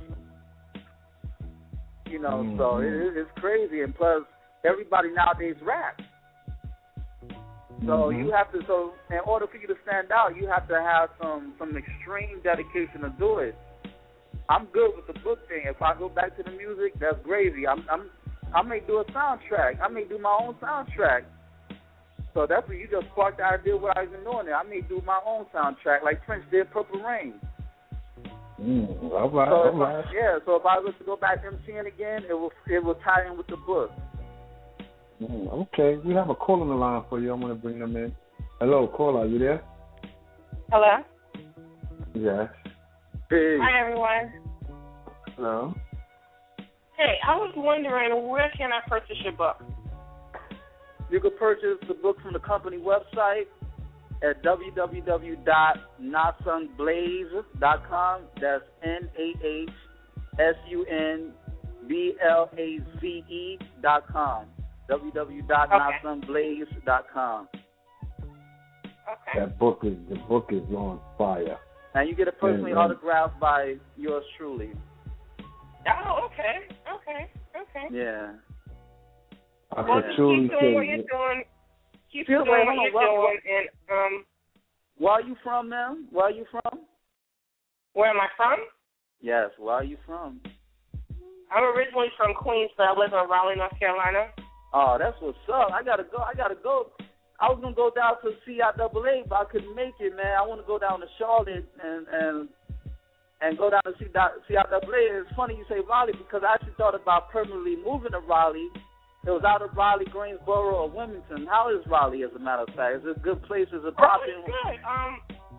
You know, mm-hmm. so it, it's crazy. And plus, everybody nowadays raps. So mm-hmm. you have to. So in order for you to stand out, you have to have some some extreme dedication to do it. I'm good with the book thing. If I go back to the music, that's gravy. I'm, I'm I may do a soundtrack. I may do my own soundtrack. So that's when you just sparked the idea of what I was doing there. I may do my own soundtrack like Prince did Purple Rain. Mm, all right, so all if right. I, yeah, so if I was to go back MCing again, it will it will tie in with the book. Mm, okay, we have a call on the line for you. I'm going to bring them in. Hello, caller, are you there? Hello? Yes. Hey. Hi, everyone. Hello. Hey, I was wondering, where can I purchase your book? You can purchase the book from the company website at w w w dot nasunblaze dot com. That's N A H S U N B L A Z E dot com. w w w dot nasunblaze dot com. Okay. That book is the book is on fire. And you get it personally and, autographed by yours truly. Oh, okay, okay, okay. Yeah. I well, could truly keep doing say what you're doing. Keep Feel doing like, what you're well, doing. And um, where are you from, ma'am? Where are you from? Where am I from? Yes. Where are you from? I'm originally from Queens, but I live in Raleigh, North Carolina. Oh, that's what's up. I gotta go. I gotta go. I was gonna go down to C I A A, but I couldn't make it, man. I want to go down to Charlotte and and and go down to C I A A. It's funny you say Raleigh because I actually thought about permanently moving to Raleigh. It was out of Raleigh, Greensboro, or Wilmington. How is Raleigh, as a matter of fact? Is it a good place? Is it Raleigh's popping? good. Um,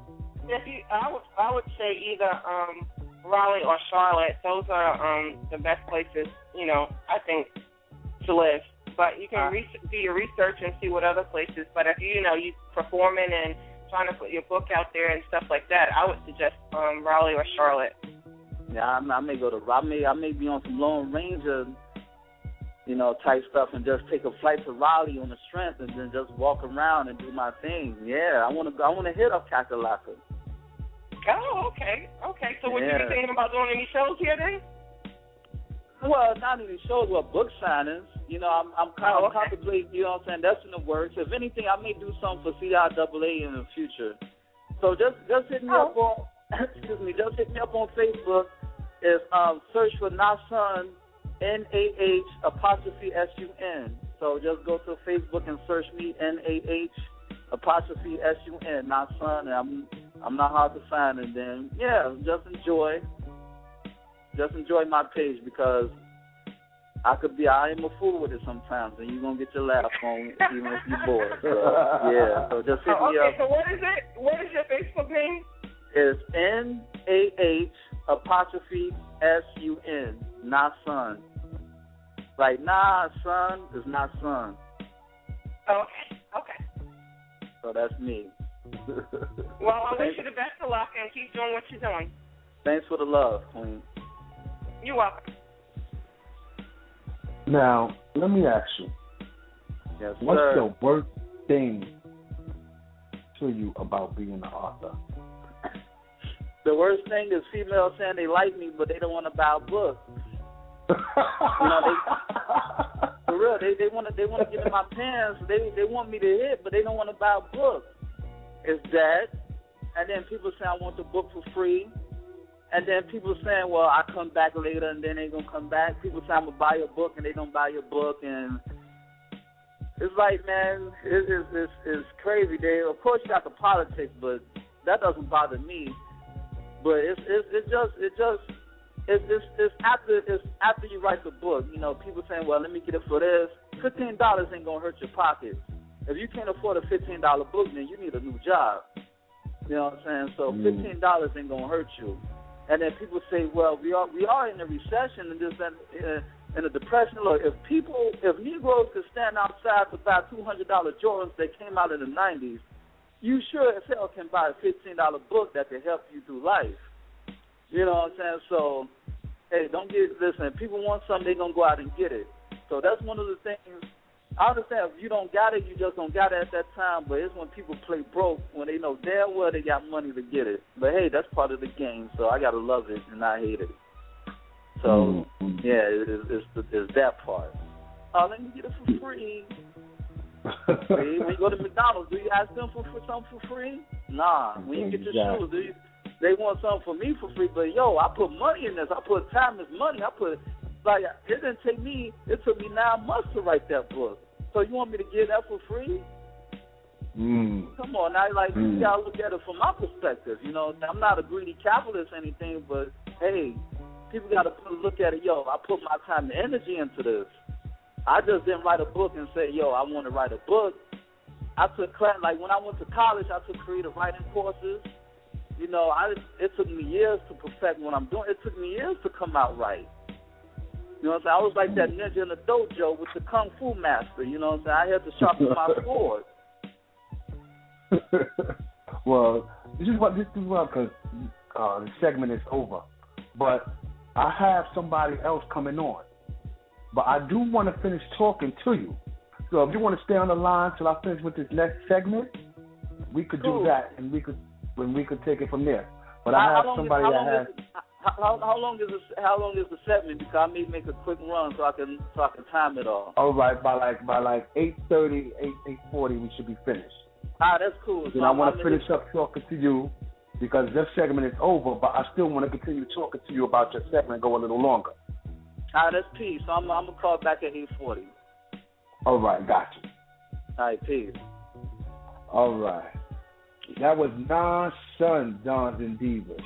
if you, I would, I would say either um, Raleigh or Charlotte. Those are um, the best places, you know, I think, to live. But you can uh, re- do your research and see what other places. But if you, you know, you performing and trying to put your book out there and stuff like that, I would suggest um, Raleigh or Charlotte. Yeah, I, I may go to. I may, I may be on some Lone Ranger, you know, type stuff, and just take a flight to Raleigh on the strength, and then just walk around and do my thing. Yeah, I want to. I want to hit up Kakalaka. Oh, okay, okay. So, would yeah. you be thinking about doing any shows here then? Well, not any shows, but book signings. You know, I'm, I'm, oh, I'm okay. contemplating. You know what I'm saying? That's in the works. If anything, I may do something for C I A A in the future. So just, just hit me oh. up on. excuse me. Just hit me up on Facebook. Is um, search for Nasun, N A H apostrophe S U N. So just go to Facebook and search me, N A H apostrophe S U N, Nasun, and I'm I'm not hard to find. And then yeah, just enjoy, just enjoy my page because I could be I am a fool with it sometimes, and you're gonna get your laugh on even if you're bored. So yeah, so just hit oh, me okay, up. So what is it? What is your Facebook name? It's N A H apostrophe S U N, not son. Like, nah, son is not son. Okay, okay. So that's me. Well, I wish you the best of luck and keep doing what you're doing. Thanks for the love, Queen. You're welcome. Now, let me ask you. Yes, what's sir. the worst thing to you about being an author? The worst thing is females saying they like me, but they don't want to buy a book. You know, they, for real, they they want to they want to get in my pants. They they want me to hit, but they don't want to buy a book. It's that, and then people say I want the book for free, and then people saying, well, I come back later, and then they gonna come back. People say I'm gonna buy your book, and they don't buy your book, and it's like, man, it's it's it's, it's crazy. They of course you got the politics, but that doesn't bother me. But it's it's it just it just it's it's it's after it's after you write the book, you know, people saying, well, let me get it for this. Fifteen dollars ain't gonna hurt your pocket. If you can't afford a fifteen dollar book, then you need a new job. You know what I'm saying? So mm. fifteen dollars ain't gonna hurt you. And then people say, well, we are we are in a recession and this and uh, in a depression. Look, if people if Negroes could stand outside to buy two hundred dollar Jordans that came out in the nineties. You sure as hell can buy a fifteen dollar book that can help you through life. You know what I'm saying? So, hey, don't get, listen, if people want something, they're going to go out and get it. So that's one of the things. I understand if you don't got it, you just don't got it at that time, but it's when people play broke, when they know damn well they got money to get it. But, hey, that's part of the game, so I got to love it and not hate it. So, mm-hmm. yeah, it, it, it's, it's that part. Oh, let me get it for free. See, when you go to McDonald's, do you ask them for, for something for free? Nah. When you get your exactly. shoes, do you? They want something for me for free, but yo, I put money in this. I put time as money. I put like it didn't take me. It took me nine months to write that book. So you want me to give that for free? Mm. Come on, now, like mm. you gotta look at it from my perspective. You know, I'm not a greedy capitalist or anything, but hey, people gotta look at it. Yo, I put my time and energy into this. I just didn't write a book and say, yo, I want to write a book. I took class, like when I went to college, I took creative writing courses. You know, I it took me years to perfect what I'm doing. It took me years to come out right. You know what I'm saying? I was like that ninja in the dojo with the kung fu master. You know what I'm saying? I had to sharpen my sword. Well, this is what this is well because uh, the segment is over, but I have somebody else coming on. But I do want to finish talking to you. So if you want to stay on the line till I finish with this next segment, we could cool. do that, and we could when we could take it from there. But I have somebody is, that has. Is, how, how long is this, how long is the segment? Because I may make a quick run so I can so I can time it all. All right, by like by like eight thirty, eight eight forty, we should be finished. Ah, that's cool. And so I want to I'm finish this... up talking to you because this segment is over, but I still want to continue talking to you about your segment and go a little longer. All right, that's peace. So I'm, I'm going to call back at eight forty. All right, got you. All right, peace. All right. That was Non-Sun Dons and Divas.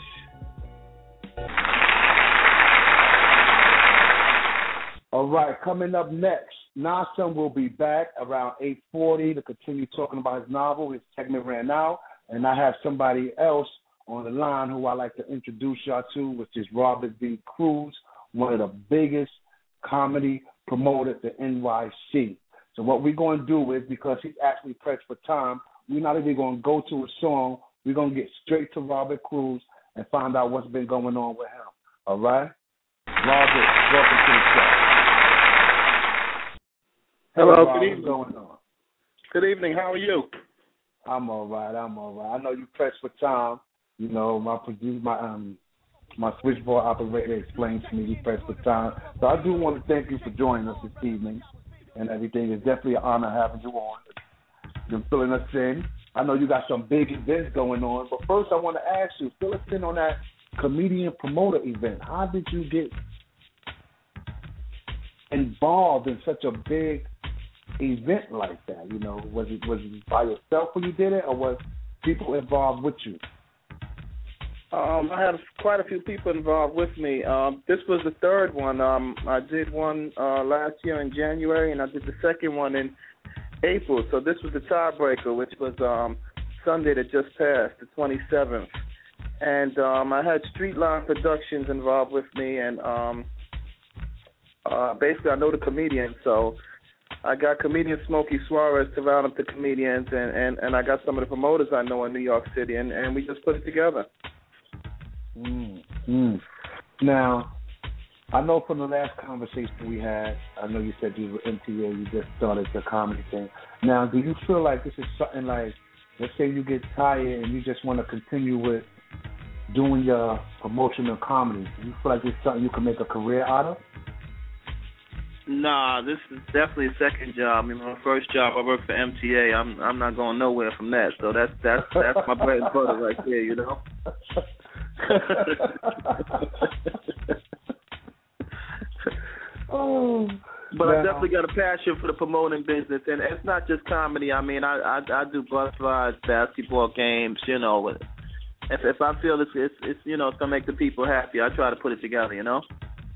All right, coming up next, Non-Sun will be back around eight forty to continue talking about his novel. His segment ran out, and I have somebody else on the line who I'd like to introduce y'all to, which is Robert V. Cruz, one of the biggest comedy promoters in N Y C. So what we're going to do is, because he's actually pressed for time, we're not even going to go to a song. We're going to get straight to Robert Cruz and find out what's been going on with him. All right? Robert, welcome to the show. Hello, hey, good Robert, evening. What's going on? Good evening. How are you? I'm all right. I'm all right. I know you pressed for time. You know, my producer, my um, my switchboard operator explained to me you pressed for time. So I do want to thank you for joining us this evening and everything. It's definitely an honor having you on. You're filling us in. I know you got some big events going on, but first I want to ask you, fill us in on that comedian promoter event. How did you get involved in such a big event like that? You know, was it was it by yourself when you did it, or was people involved with you? Um, I had quite a few people involved with me. Um, this was the third one. Um, I did one uh, last year in January, and I did the second one in April. So this was the tiebreaker, which was um, Sunday that just passed, the twenty-seventh. And um, I had Streetline Productions involved with me, and um, uh, basically I know the comedian, so I got comedian Smokey Suarez to round up the comedians, and, and, and I got some of the promoters I know in New York City, and, and we just put it together. Mm, mm. Now, I know from the last conversation we had, I know you said you were M T A, you just started the comedy thing. Now, do you feel like this is something like, let's say you get tired and you just want to continue with doing your promotional comedy, do you feel like it's something you can make a career out of? Nah, this is definitely a second job. I mean, my first job, I worked for M T A. I'm I'm not going nowhere from that. So that's that's that's my bread and butter right there, you know. oh, but now, I definitely got a passion for the promoting business, and it's not just comedy. I mean, I I, I do bus rides, basketball games, you know. If if I feel it's it's, it's you know it's gonna make the people happy, I try to put it together, you know.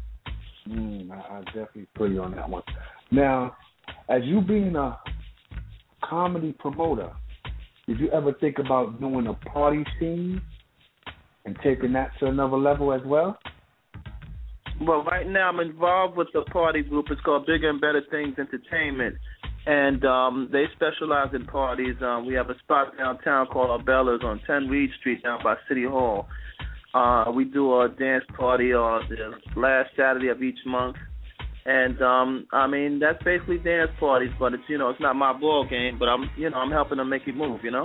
Mm, I, I definitely feel you on that one. Now, as you being a comedy promoter, did you ever think about doing a party scene and taking that to another level as well? Well, right now I'm involved with a party group. It's called Bigger and Better Things Entertainment, and um, they specialize in parties. Um, we have a spot downtown called Arbella's on ten Reed Street down by City Hall. Uh, we do a dance party on the last Saturday of each month, and um, I mean that's basically dance parties. But it's you know it's not my ball game, but I'm you know I'm helping them make it move. You know.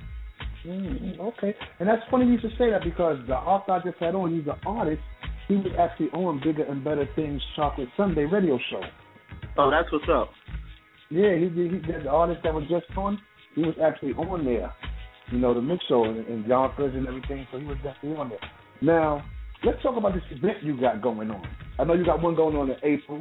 Mm, okay, and that's funny you should say that because the author I just had on, he's an artist. He was actually on Bigger and Better Things Chocolate Sunday radio show. Oh, that's what's up. Yeah, he did. He did the artist that was just on. He was actually on there. You know, the mix show and, and Yonkers and everything, so he was definitely on there. Now, let's talk about this event you got going on. I know you got one going on in April,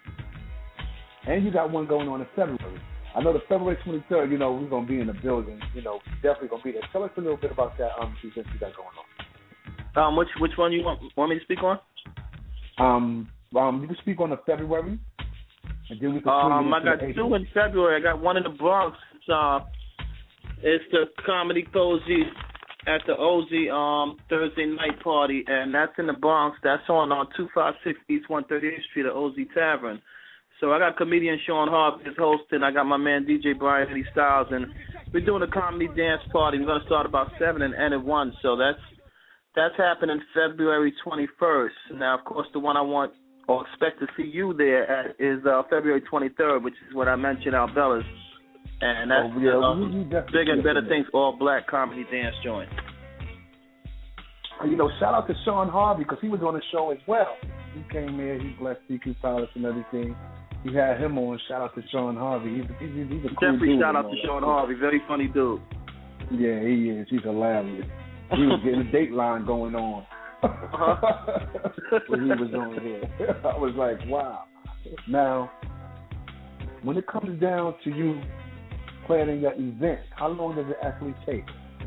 and you got one going on in February. I know the February twenty-third, you know, we're going to be in the building. You know, definitely going to be there. Tell us a little bit about that um, event you got going on. Um, which which one you want, want me to speak on? Um, um, you can speak on the February, and then we can Um, I got two in February. I got one in the Bronx. It's, uh, it's the Comedy Cozy at the O Z um, Thursday night party, and that's in the Bronx. That's on on two fifty-six East one thirty-eighth Street at O Z Tavern. So I got comedian Sean Harvey is hosting. I got my man D J Brian Eddie Styles, and we're doing a comedy dance party. We're gonna start about seven and end at one. So that's that's happening February twenty-first. Now, of course, the one I want or expect to see you there at is uh, February twenty-third, which is what I mentioned, Arbella's. And that's oh, yeah, uh, you, you Bigger and Better Things, all black comedy dance joint. You know, shout out to Sean Harvey because he was on the show as well. He came here, he blessed D Q Palace and everything. He had him on. Shout out to Sean Harvey. He's, he's, he's a cool Definitely dude. shout out to Sean Harvey. Very funny dude. Yeah, he is. He's hilarious. He was getting a Dateline going on uh-huh. when he was on here. I was like, wow. Now, when it comes down to you planning your event, how long does it actually take?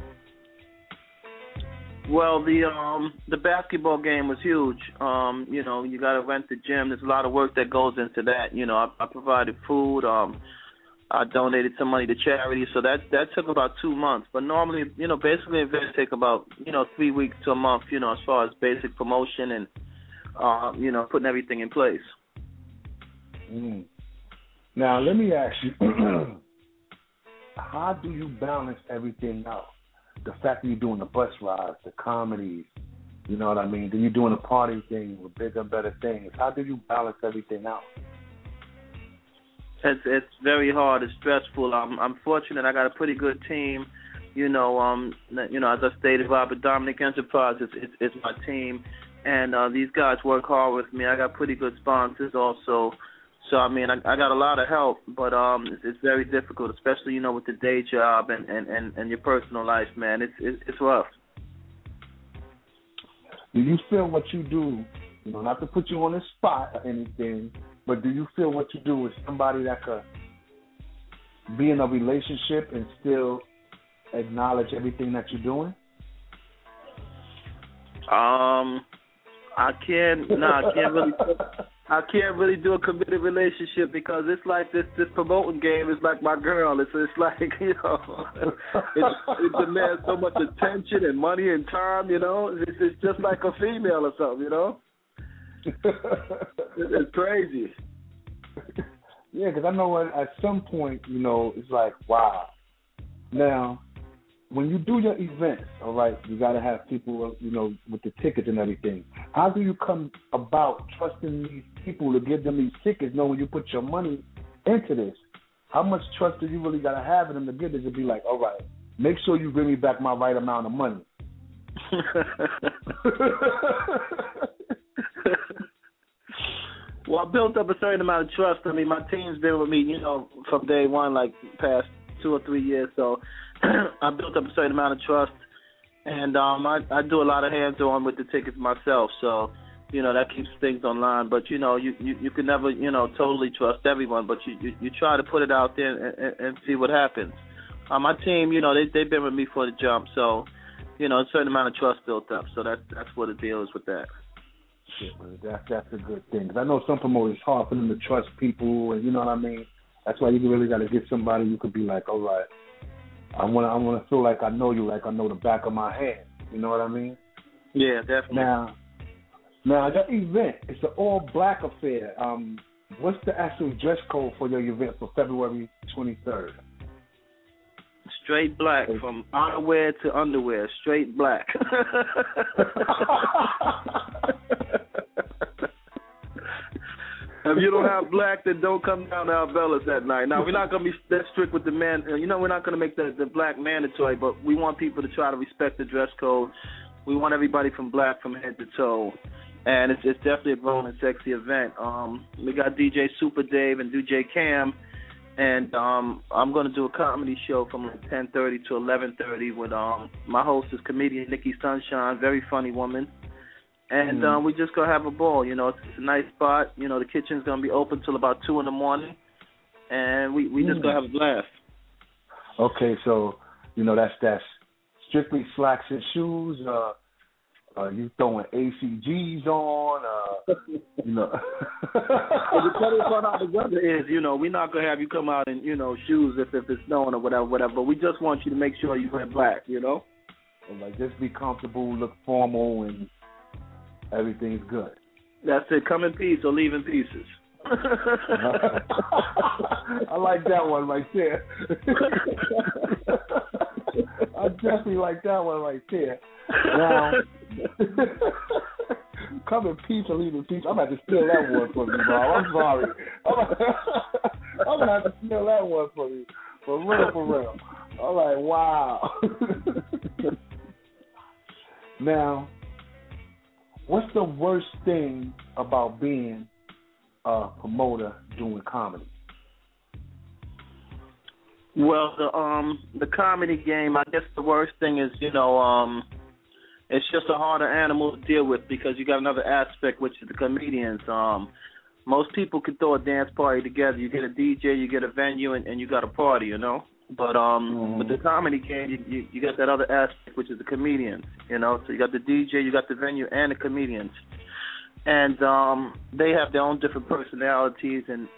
Well, the um the basketball game was huge. Um, you know, you got to rent the gym. There's a lot of work that goes into that. You know, I, I provided food. Um, I donated some money to charity, so that that took about two months. But normally, you know, basically events take about, you know, three weeks to a month, you know, as far as basic promotion and, uh, you know, putting everything in place. Mm. Now, let me ask you, how do you balance everything out? The fact that you're doing the bus rides, the comedies, you know what I mean? Then you're doing a party thing with bigger and better things. How do you balance everything out? It's it's very hard. It's stressful. I'm I'm fortunate. I got a pretty good team. You know, um, you know, as I stated, Robert Dominic Enterprises, it's, it's my team, and uh, these guys work hard with me. I got pretty good sponsors also. So I mean, I, I got a lot of help, but um, it's, it's very difficult, especially you know with the day job and, and, and, and your personal life, man. It's it's, it's rough. Do you feel what you do? You know, not to put you on the spot or anything. But do you feel what you do is somebody that could be in a relationship and still acknowledge everything that you're doing? Um, I can't. No, I can't really. I can't really do a committed relationship because it's like this. This promoting game is like my girl. It's it's like you know, it, it demands so much attention and money and time. You know, it's, it's just like a female or something. You know. It's crazy. Yeah, because I know at, at some point, you know, it's like, wow. Now, when you do your events, all right, you got to have people, you know, with the tickets and everything. How do you come about trusting these people to give them these tickets, knowing you put your money into this? How much trust do you really got to have in them to give this to be like, all right, make sure you bring me back my right amount of money? Well, I built up a certain amount of trust. I mean, my team's been with me, you know, from day one, like past two or three years. So I built up a certain amount of trust, and um, I, I do a lot of hands-on with the tickets myself. So, you know, that keeps things online. But, you know, you, you, you can never, you know, totally trust everyone. But you, you, you try to put it out there and, and, and see what happens. Uh, my team, you know, they, they've been with me for the jump. So, you know, a certain amount of trust built up. So that's, that's what the deal is with that. Yeah, that's that's a good thing. Cause I know some promoters, it's hard for them to trust people, and you know what I mean. That's why you really got to get somebody you could be like, all right, I want to I want to feel like I know you, like I know the back of my hand. You know what I mean? Yeah, definitely. Now, now that event, it's an all black affair. Um, what's the actual dress code for your event for February twenty-third? Straight black, from outerwear to underwear, straight black. If you don't have black, then don't come down to Arbella's that night. Now, we're not going to be that strict with the man. You know, we're not going to make the, the black mandatory, but we want people to try to respect the dress code. We want everybody from black from head to toe. And it's, it's definitely a grown and sexy event. Um, we got D J Super Dave and D J Cam. And um, I'm going to do a comedy show from like ten thirty to eleven thirty with um, my host is comedian Nikki Sunshine, very funny woman. And mm. um, we just going to have a ball. You know, it's, it's a nice spot. You know, the kitchen's going to be open till about two in the morning. And we, we mm. just going to have a blast. Okay, so, you know, that's that's strictly slacks and shoes. Uh, uh, you throwing A C Gs on, uh, you know. Well, the funny part about the weather is, you know, we're not going to have you come out in, you know, shoes if, if it's snowing or whatever, whatever. But we just want you to make sure you wear black, you know. And like, just be comfortable, look formal, and everything's good. That's it. Come in peace or leave in pieces. I like that one right there. I definitely like that one right there. Now, come in peace or leave in peace. I'm going to have to steal that one from you, bro. I'm sorry. I'm going to have to steal that one from you. For real, for real. All right, wow. Now, what's the worst thing about being a promoter doing comedy? Well, the um the comedy game, I guess the worst thing is, you know, um it's just a harder animal to deal with because you got another aspect, which is the comedians. Um, most people can throw a dance party together. You get a D J, you get a venue, and, and you got a party, you know. But um, mm-hmm. with the comedy game, you, you you got that other aspect, which is the comedians, you know. So you got the D J, you got the venue, and the comedians, and um, they have their own different personalities, and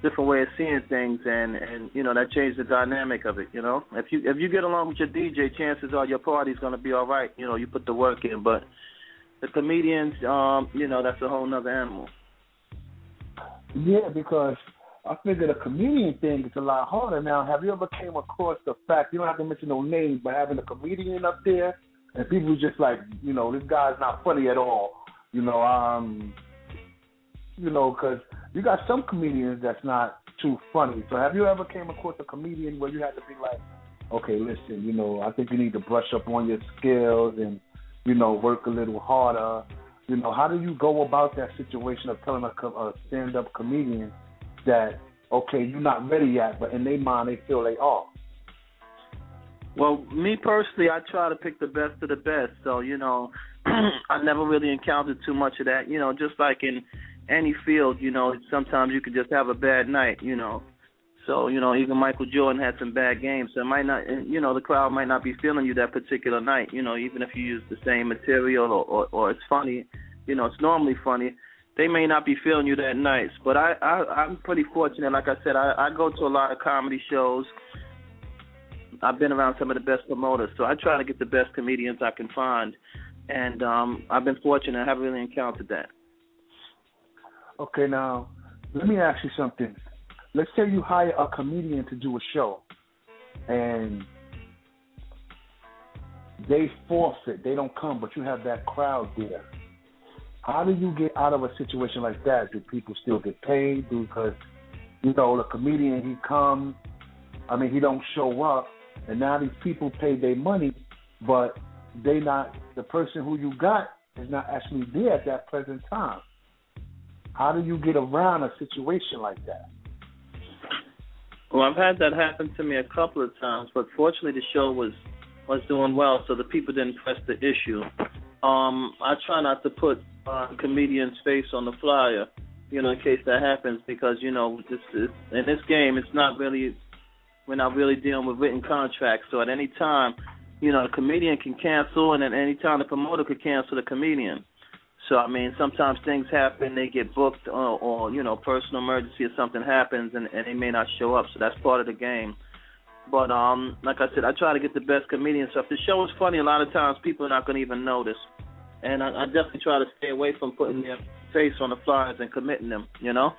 different way of seeing things, and, and you know that changed the dynamic of it. You know, if you if you get along with your D J, chances are your party's gonna be all right. You know, you put the work in, but the comedians, um, you know, that's a whole nother animal. Yeah, because I figure the comedian thing is a lot harder now. Have you ever came across the fact, you don't have to mention no names, but having a comedian up there, and people just like, you know, this guy's not funny at all. You know, um, you know, because you got some comedians that's not too funny. So have you ever came across a comedian where you had to be like, okay, listen, you know, I think you need to brush up on your skills and, you know, work a little harder. You know, how do you go about that situation of telling a, a stand-up comedian that, okay, you're not ready yet, but in their mind they feel they are? Well, me personally, I try to pick the best of the best. So, you know, I never really encountered too much of that. You know, just like in any field, you know, sometimes you could just have a bad night, you know. So, you know, even Michael Jordan had some bad games. So it might not, you know, the crowd might not be feeling you that particular night, you know, even if you use the same material or, or, or it's funny, you know, it's normally funny. They may not be feeling you that night. But I, I, I'm pretty fortunate. Like I said, I, I go to a lot of comedy shows. I've been around some of the best promoters, so I try to get the best comedians I can find. And um, I've been fortunate. I haven't really encountered that. Okay, now, let me ask you something. Let's say you hire a comedian to do a show, and they forfeit, they don't come, but you have that crowd there. How do you get out of a situation like that? Do people still get paid? Because, you know, the comedian, he comes, I mean, he don't show up, and now these people pay their money, but they not, the person who you got is not actually there at that present time. How do you get around a situation like that? Well, I've had that happen to me a couple of times, but fortunately the show was, was doing well, so the people didn't press the issue. Um, I try not to put uh, a comedian's face on the flyer, you know, in case that happens, because, you know, this is, in this game, it's not really, we're not really dealing with written contracts, so at any time, you know, the comedian can cancel, and at any time the promoter could cancel the comedian. So, I mean, sometimes things happen, they get booked, or, or you know, personal emergency or something happens, and, and they may not show up, so that's part of the game. But, um, like I said, I try to get the best comedians. So if the show is funny, a lot of times people are not going to even notice. And I, I definitely try to stay away from putting their face on the flyers and committing them, you know?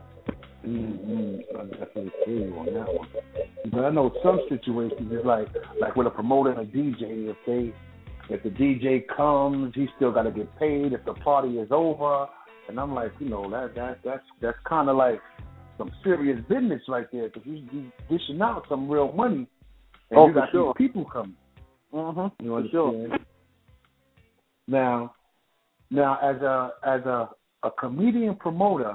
Mm-hmm. I definitely feel you on that one. But I know some situations, it's like, like with a promoter and a D J, if they... If the D J comes, he still got to get paid. If the party is over, and I'm like, you know, that that that's that's kind of like some serious business right there, because you you dishing out some real money, and oh, you got sure. these people coming. Mm-hmm. You understand? Sure. Now, now as a as a a comedian promoter,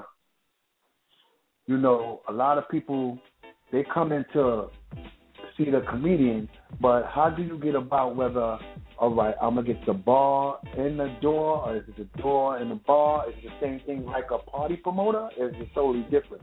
you know, a lot of people they come in to see the comedian, but how do you get about whether, all right, I'm going to get the bar in the door, or is it the door in the bar? Is it the same thing like a party promoter, or is it totally different?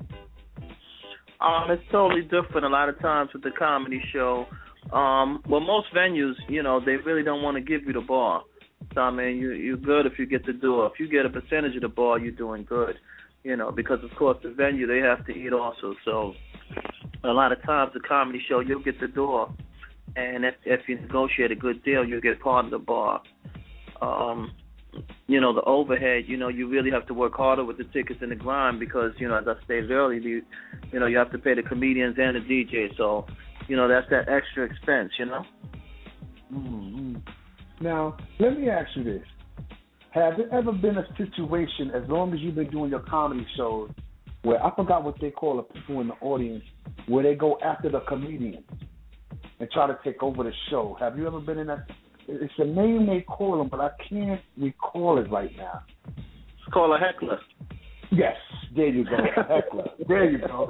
Um, it's totally different a lot of times with the comedy show. Um, well, most venues, you know, they really don't want to give you the bar. So, I mean, you, you're good if you get the door. If you get a percentage of the bar, you're doing good, you know, because, of course, the venue, they have to eat also. So a lot of times the comedy show, you'll get the door. And if, if you negotiate a good deal, you'll get part of the bar. Um, you know, the overhead, you know, you really have to work harder with the tickets and the grind because, you know, as I stated earlier, you, you know, you have to pay the comedians and the D J. So, you know, that's that extra expense, you know. Mm-hmm. Now, let me ask you this. Has there ever been a situation, as long as you've been doing your comedy shows, where I forgot what they call the people in the audience, where they go after the comedian and try to take over the show? Have you ever been in that? It's a name they call them, but I can't recall it right now. It's called a heckler. Yes, there you go, a heckler. There you go.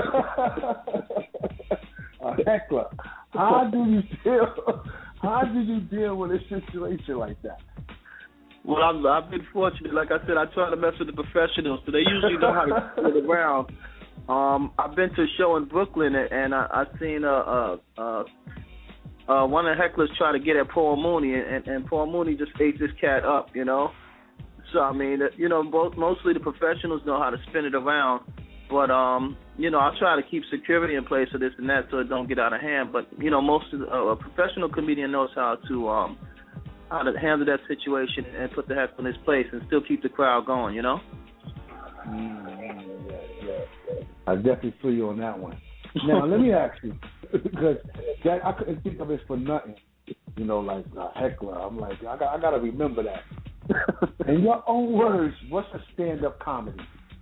A heckler. How do you deal? How do you deal with a situation like that? Well, I've, I've been fortunate. Like I said, I try to mess with the professionals, so they usually know how to get around. Um, I've been to a show in Brooklyn, and I, I seen a, a, a, a one of the hecklers try to get at Paul Mooney, and, and Paul Mooney just ate this cat up, you know. So I mean, you know, both, mostly the professionals know how to spin it around, But um, you know, I try to keep security in place for this and that so it don't get out of hand. But you know, most of the, uh, a professional comedian knows how to um how to handle that situation and put the heck in its place and still keep the crowd going. You know. Mm, yeah, yeah, yeah. I definitely feel you on that one. Now let me ask you, because that I couldn't think of it for nothing. You know, like a heckler. I'm like, I got, I got to remember that. In your own words, what's a stand-up comedy?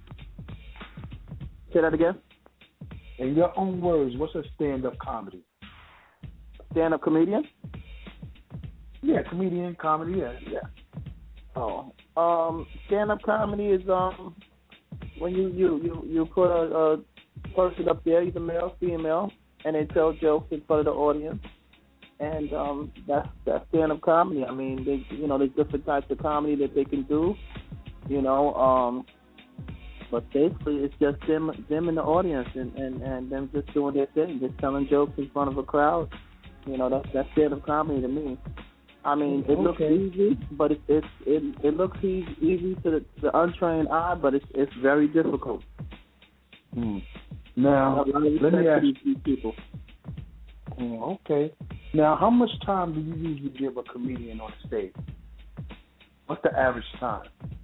Say that again. In your own words, what's a stand-up comedy? Stand-up comedian? Yeah, comedian, comedy, yeah, yeah. Oh, um, stand-up comedy is um when you you you, you put a, a person up there, either male, female, and they tell jokes in front of the audience, and um that's that's stand-up comedy. I mean, they you know there's different types of comedy that they can do, you know. Um, But basically, it's just them, them in the audience, and, and, and them just doing their thing, just telling jokes in front of a crowd. You know, that's that's stand-up comedy to me. I mean, it okay. looks easy, but it it's, it it looks easy, easy to the, to the untrained eye, but it's it's very difficult. Hmm. Now, let me ask you, people. Oh, okay. Now, how much time do you usually give a comedian on stage? What's the average time?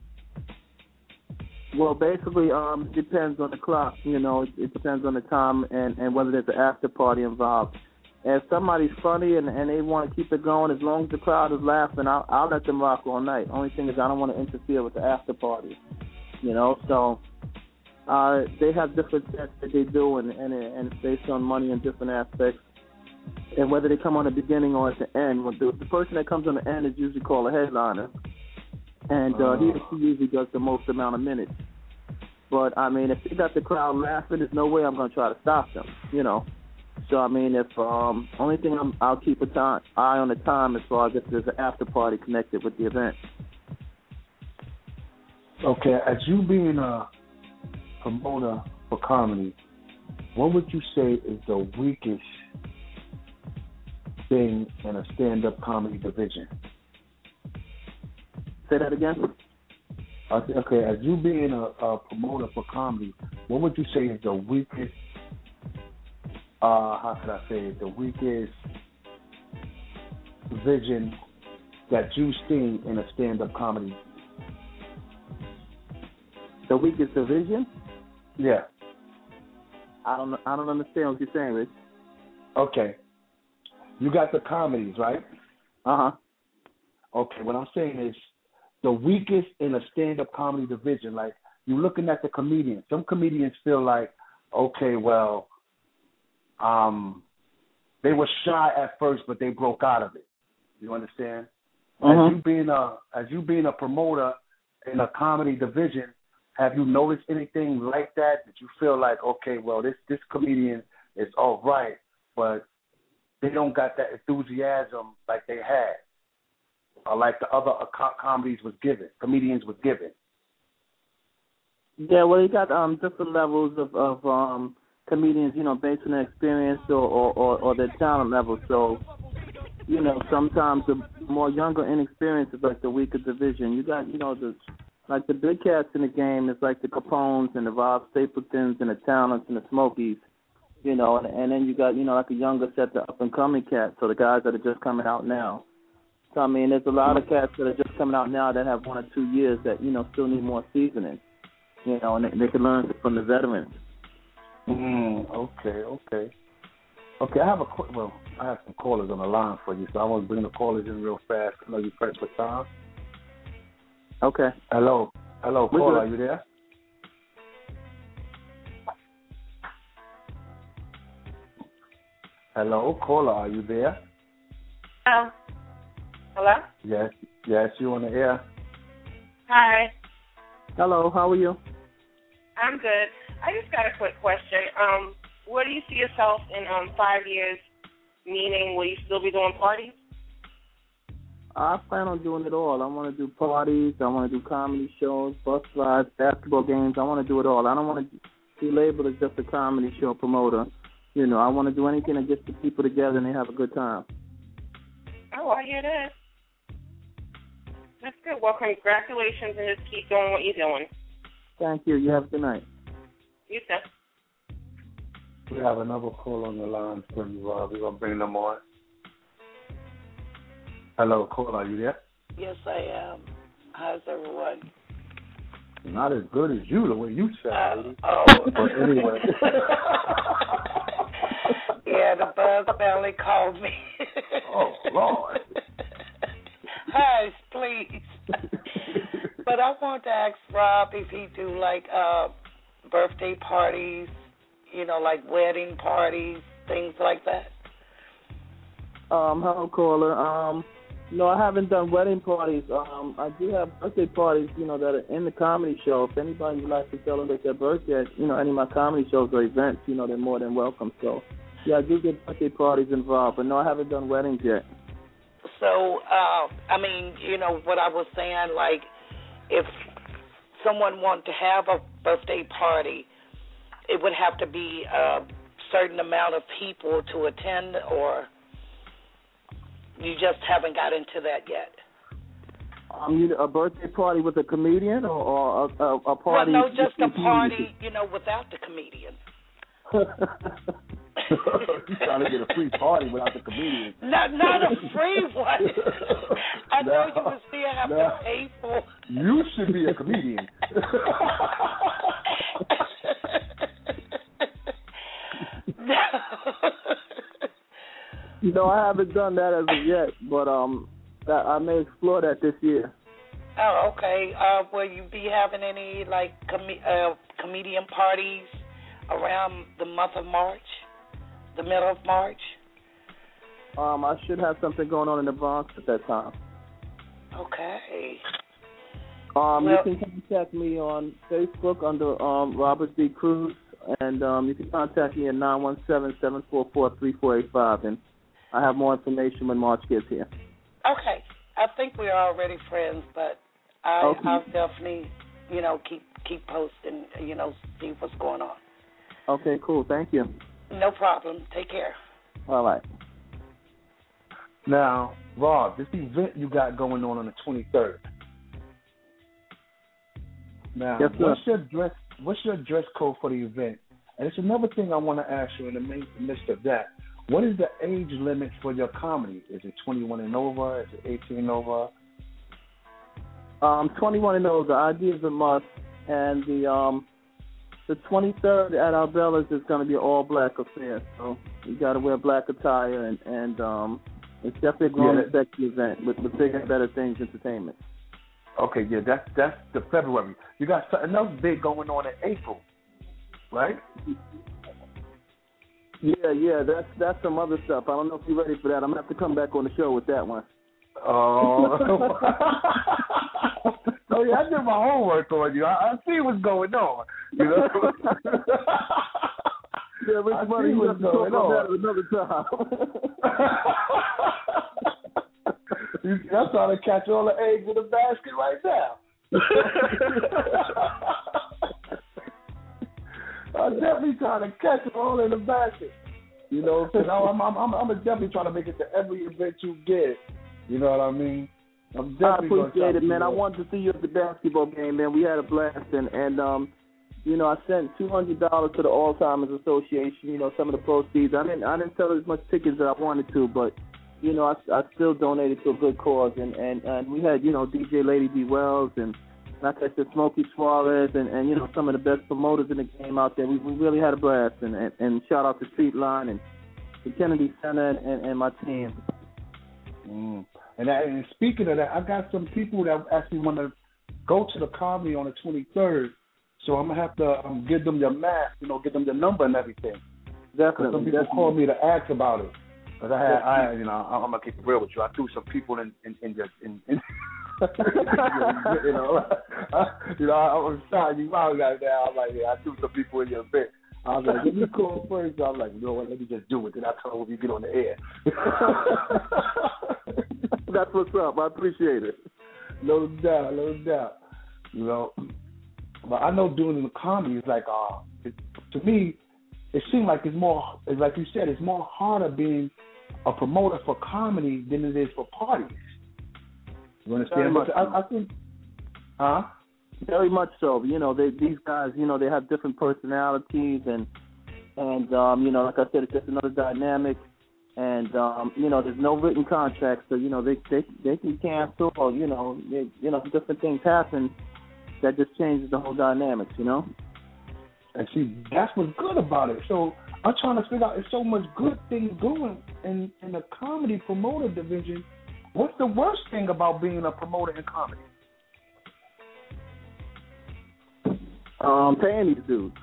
Well, basically, um, it depends on the clock. You know, it, it depends on the time and, and whether there's an after party involved. If somebody's funny and, and they want to keep it going, as long as the crowd is laughing, I'll, I'll let them rock all night. Only thing is I don't want to interfere with the after party. You know, so uh, they have different sets that they do, and, and, and it's based on money and different aspects. And whether they come on the beginning or at the end, the, the person that comes on the end is usually called a headliner. And uh, he, he usually does the most amount of minutes. But, I mean, if they got the crowd laughing, there's no way I'm going to try to stop them, you know. So, I mean, if um, only thing I'm, I'll keep an eye on the time as far as if there's an after party connected with the event. Okay, as you being a promoter for comedy, what would you say is the weakest thing in a stand-up comedy division? Say that again? Okay, as you being a, a promoter for comedy, what would you say is the weakest, uh, how could I say it, the weakest vision that you've seen in a stand-up comedy? The weakest division? Yeah. I don't I don't understand what you're saying, Rich. Okay. You got the comedies, right? Uh-huh. Okay, what I'm saying is, the weakest in a stand-up comedy division, like you're looking at the comedians. Some comedians feel like, okay, well, um, they were shy at first, but they broke out of it. You understand? Uh-huh. As you being a as you being a promoter in a comedy division, have you noticed anything like that? That you feel like, okay, well, this this comedian is all right, but they don't got that enthusiasm like they had. Or like the other uh, co- comedies was given, comedians was given. Yeah, well, you got um, different levels of, of um, comedians, you know, based on their experience or, or, or, or their talent level. So, you know, sometimes the more younger inexperienced is like the weaker division. You got, you know, the like the big cats in the game is like the Capones and the Rob Stapletons and the Talents and the Smokies, you know, and, and then you got, you know, like a younger set, the up-and-coming cats, so the guys that are just coming out now. So, I mean, there's a lot of cats that are just coming out now that have one or two years that, you know, still need more seasoning, you know, and they, they can learn from the veterans. Mm, okay, okay. Okay, I have a well, I have some callers on the line for you, so I want to bring the callers in real fast. I know you pressed for time. Okay. Hello. Hello, caller, are you there? Hello, caller, are you there? Oh. Hello? Yes, yes, you on the air. Hi. Hello, how are you? I'm good. I just got a quick question. Um, where do you see yourself in um five years? Meaning, will you still be doing parties? I plan on doing it all. I want to do parties. I want to do comedy shows, bus rides, basketball games. I want to do it all. I don't want to be labeled as just a comedy show promoter. You know, I want to do anything that gets the people together and they have a good time. Oh, I hear that. That's good. Well, congratulations, and just keep doing what you're doing. Thank you. You have a good night. You Houston. We have another call on the line for you, Rob. We're gonna bring them on. Hello, caller, are you there? Yes, I am. How's everyone? Not as good as you, the way you sound. Uh, oh. But anyway. Yeah, the buzz belly called me. Oh, Lord. Hush, please. But I want to ask Rob if he do like uh, birthday parties, you know, like wedding parties, things like that. Um, hello, caller. Um, no, I haven't done wedding parties. Um, I do have birthday parties, you know, that are in the comedy show. If anybody would like to celebrate their birthday at, you know, any of my comedy shows or events, you know, they're more than welcome. So, yeah, I do get birthday parties involved, but no, I haven't done weddings yet. So, uh, I mean, you know, what I was saying, like, if someone wanted to have a birthday party, it would have to be a certain amount of people to attend, or you just haven't got into that yet? Um, you, a birthday party with a comedian, or, or a, a, a party? Well, no, just a party, you know, without the comedian. You're trying to get a free party without the comedian. Not, not a free one. I know no, you would still have no. to pay for. You should be a comedian. No, I haven't done that as of yet, but um, I may explore that this year. Oh, okay. Uh, will you be having any like com- uh, comedian parties around the month of March, the middle of March? Um, I should have something going on in the Bronx at that time. Okay. Um, well, you can contact me on Facebook under um, Robert D. Cruz, and um, you can contact me at nine one seven, seven four four, three four eight five, and I have more information when March gets here. Okay. I think we're already friends, but I, okay. I'll definitely, you know, keep keep posting, you know, see what's going on. Okay, cool. Thank you. No problem. Take care. All right. Now, Rob, this event you got going on on the twenty-third. Now, yes, what's your dress? What's your dress code for the event? And it's another thing I want to ask you in the midst of that. What is the age limit for your comedy? Is it twenty-one and over? Is it eighteen and over? Um, twenty-one and over. I D is a must, and the um, the twenty-third at Arbella's is going to be an all-black affair. So you got to wear black attire, and and um, it's definitely a grown and yeah, sexy event with, with bigger and better things entertainment. Okay, yeah, that's that's the February. You got something else big going on in April, right? Yeah, yeah, that's that's some other stuff. I don't know if you're ready for that. I'm gonna have to come back on the show with that one. Oh, oh yeah, I did my homework on you. I, I see what's going on. You know. Yeah, Rich Money, you have to talk about that another time. I'm trying to catch all the eggs in the basket right now. I'm definitely trying to catch them all in the basket. You know, because I'm, I'm, I'm, I'm definitely trying to make it to every event you get. You know what I mean? I'm definitely I appreciate it, man. I wanted to see you at the basketball game, man. We had a blast, and, and um, you know, I sent two hundred dollars to the Alzheimer's Association. You know, some of the proceeds. I didn't, I didn't sell as much tickets as I wanted to, but you know, I, I still donated to a good cause, and, and, and we had, you know, D J Lady D Wells and, like I said, Smokey Suarez and, and, you know, some of the best promoters in the game out there. We, we really had a blast, and, and, and shout out to Street Line and the Kennedy Center and, and, and my team. Mm. And, I, and speaking of that, I got some people that actually want to go to the comedy on the twenty-third, so I'm going to have to um, give them your mask, you know, give them your number and everything. Definitely. Some people definitely. called me to ask about it. Because I had, I, you know, I'm gonna keep it real with you. I threw some people in, in, in, your, in, in you know, I, you know, I, I was trying you out right now. I'm like, yeah, I threw some people in your bed. I was like, let me call first. I was like, you know what? Let me just do it. Then I told him you get on the air. That's what's up. I appreciate it. No doubt, no doubt. You know, but I know doing the comedy is like, uh, it, to me. It seems like it's more, like you said, it's more harder being a promoter for comedy than it is for parties. You understand? But I, I think, huh? Very much so. You know, they, these guys, you know, they have different personalities, and and um, you know, like I said, it's just another dynamic. And um, you know, there's no written contract, so you know they they they can cancel, or you know, they, you know, different things happen that just changes the whole dynamics. You know. And see, that's what's good about it. So I'm trying to figure out, there's so much good things going in in the comedy promoter division. What's the worst thing about being a promoter in comedy? Um, paying these dudes.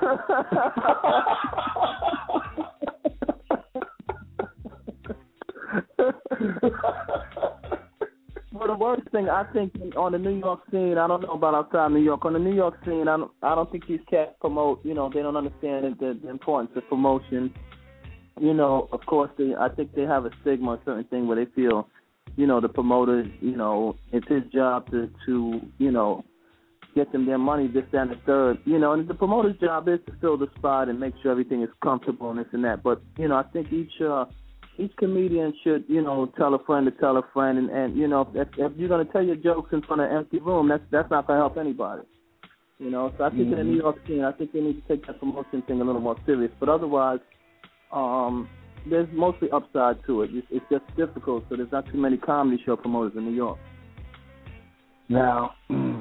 Well, the worst thing, I think, on the New York scene, I don't know about outside New York. On the New York scene, I don't, I don't think these cats promote. You know, they don't understand the, the importance of promotion. You know, of course, they, I think they have a stigma or certain thing where they feel, you know, the promoter, you know, it's his job to, to, you know, get them their money, this, that, and the third. You know, and the promoter's job is to fill the spot and make sure everything is comfortable and this and that. But, you know, I think each uh, each comedian should, you know, tell a friend to tell a friend. And, and you know, if, if you're going to tell your jokes in front of an empty room, that's that's not going to help anybody. You know, so I think mm-hmm. in the New York scene, I think they need to take that promotion thing a little more serious. But otherwise, um, there's mostly upside to it. It's, it's just difficult, so there's not too many comedy show promoters in New York. Now,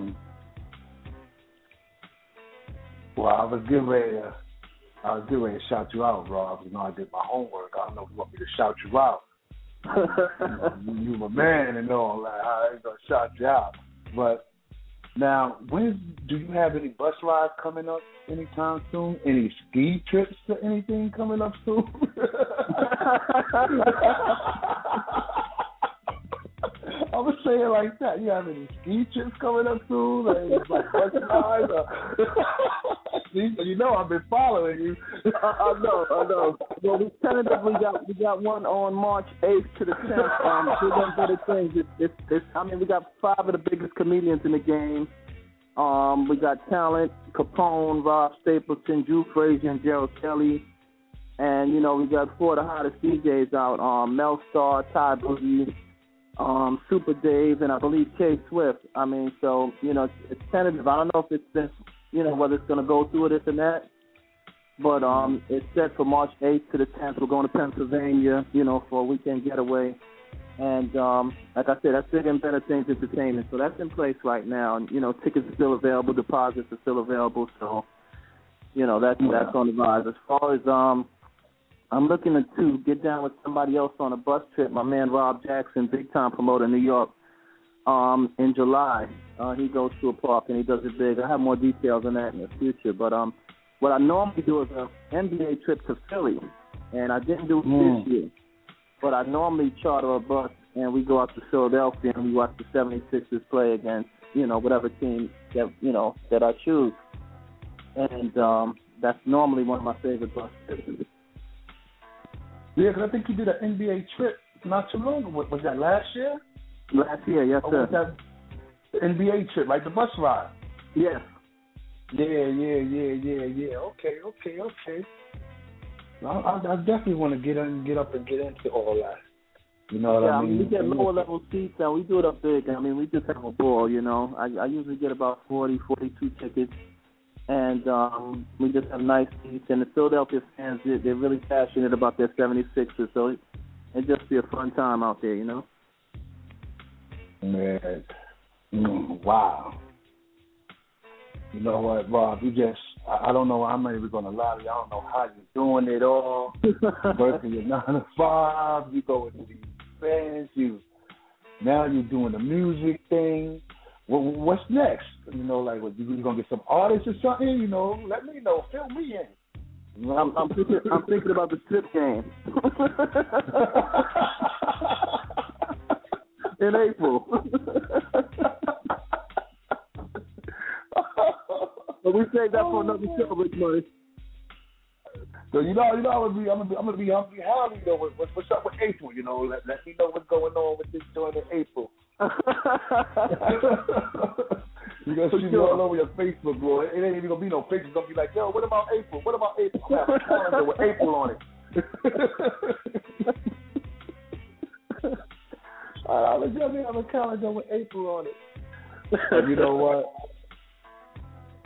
well, I was getting ready to, I was getting ready to shout you out, Rob. You know, I did my homework. I don't know if you want me to shout you out. you, you my man and all that. I ain't going to shout you out. But now, when do you have any bus rides coming up anytime soon? Any ski trips or anything coming up soon? I was saying like that. You have any ski trips coming up soon? Like, like bus rides? You know I've been following you. I, I know, I know. Well, we tentatively got we got one on March eighth to the tenth. Um, we're gonna do the things. It's, it's, it's, I mean, we got five of the biggest comedians in the game. Um, we got talent: Capone, Rob Stapleton, Drew Frazier, and Gerald Kelly. And you know, we got four of the hottest D Js out: um, Mel Starr, Ty Boogie, um, Super Dave, and I believe K Swift. I mean, so you know, it's, it's tentative. I don't know if it's been, you know, whether it's going to go through this and that. But um, it's set for March eighth to the tenth. We're going to Pennsylvania, you know, for a weekend getaway. And um, like I said, that's Bigger and Better Things Entertainment. So that's in place right now. And, you know, tickets are still available. Deposits are still available. So, you know, that's, yeah. that's on the rise. As far as um, I'm looking to, to get down with somebody else on a bus trip, my man Rob Jackson, big-time promoter in New York, um, in July. Uh, he goes to a park and he does it big. I have more details on that in the future. But um, what I normally do is an N B A trip to Philly, and I didn't do it mm. this year. But I normally charter a bus and we go out to Philadelphia and we watch the seventy-sixers play against, you know, whatever team that, you know, that I choose. And um, that's normally one of my favorite bus trips. Yeah, because I think you did an N B A trip not too long ago. Was that last year? Last year, yes, or sir. Was that N B A trip, like the bus ride? Yes. Yeah, yeah, yeah, yeah, yeah. Okay, okay, okay. I, I, I definitely want to get in, get up and get into all that. You know what yeah, I mean? I mean, we get lower level seats and we do it up big. I mean, we just have a ball, you know. I, I usually get about forty, forty-two tickets, and um, we just have nice seats. And the Philadelphia fans, they're, they're really passionate about their seventy-sixers, so it, it just be a fun time out there, you know. Man, mm, wow. You know what, Rob, you just, I, I don't know, I'm not even going to lie to you. I don't know how you're doing it all. Working your nine to five, you go into these bands, you, now you're doing the music thing. What, what's next? You know, like, what, you, you going to get some artists or something? You know, let me know. Fill me in. You know, I'm, I'm, thinking, I'm thinking about the strip game. In April. But we saved that for another show, Rich Money. So you know, you know, I'm gonna be, I'm gonna be, I'm gonna be, I'm gonna be happy. You know, what's, what's up with April? You know, let, let me know what's going on with this joint in April. You're gonna see me all over your Facebook, bro. It ain't even gonna be no Facebook. It's gonna be like, yo, what about April? What about April? I'm gonna have a calendar with April on it. All right, I'm gonna have a calendar with April on it. And you know what?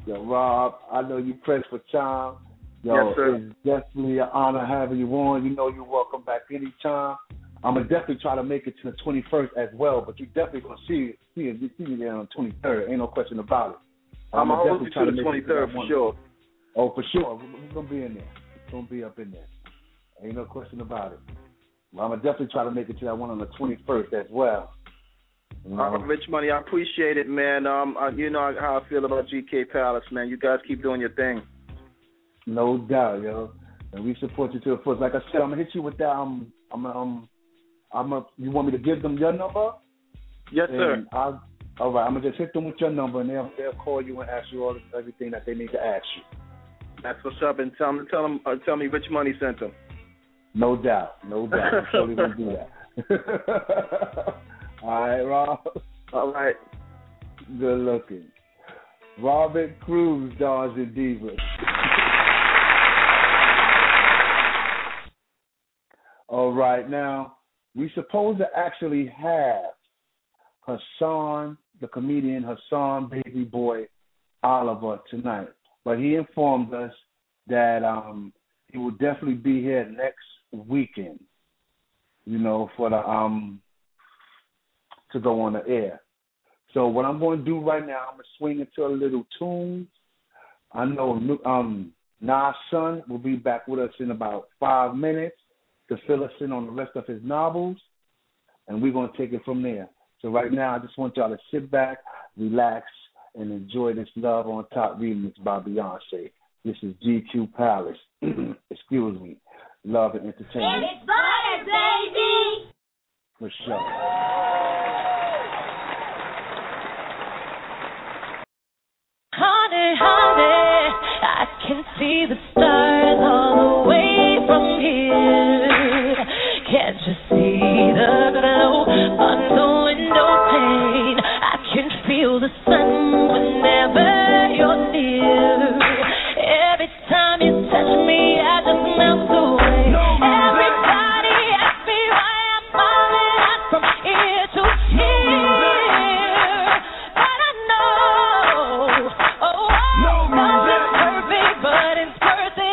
Yo, Rob, I know you pressed for time. Yo, yes, sir. It's definitely an honor having you on. You know you're welcome back anytime. I'm going to definitely try to make it to the twenty-first as well, but you definitely going to see, see, it, see me there on the twenty-third. Ain't no question about it. I'm going going to hold you to the twenty-third for sure. Oh, for sure. We're going to be in there. We're going to be up in there. Ain't no question about it. Well, I'm going to definitely try to make it to that one on the twenty-first as well. You know? Uh, Rich Money, I appreciate it, man. Um, uh, you know how I feel about G K Palace, man. You guys keep doing your thing. No doubt, yo. And we support you to the fullest. Like I said, I'm going to hit you with that. Um, I'm um, I'm a, you want me to give them your number? Yes, and sir. I'll, all right, I'm going to just hit them with your number, and they'll, they'll call you and ask you all everything that they need to ask you. That's what's up. And tell them, tell them, uh, tell me Rich Money sent them. No doubt. No doubt. I'm totally going to do that. All right, Rob. All right. Good looking. Robert Cruz, Dawes and Divas. All right, now, we supposed to actually have Hassan, the comedian Hassan Baby Boy Oliver tonight, but he informed us that um, he will definitely be here next weekend, you know, for the um to go on the air. So what I'm going to do right now, I'm going to swing into a little tune. I know um, Nas' son will be back with us in about five minutes to fill us in on the rest of his novels, and we're going to take it from there. So right now, I just want y'all to sit back, relax, and enjoy this Love on Top remix by Beyonce. This is G Q Palace. Excuse me. Love and Entertainment. It's fire, baby! For sure. Honey, honey, I can see the stars all the way from here. Can't you see the glow on the window pane? I can feel the sun whenever you're near. Every time you touch me, I just melt away. Everybody asks me why I'm falling out from ear to ear. But I know, oh, oh, nothing's perfect, but it's worth it.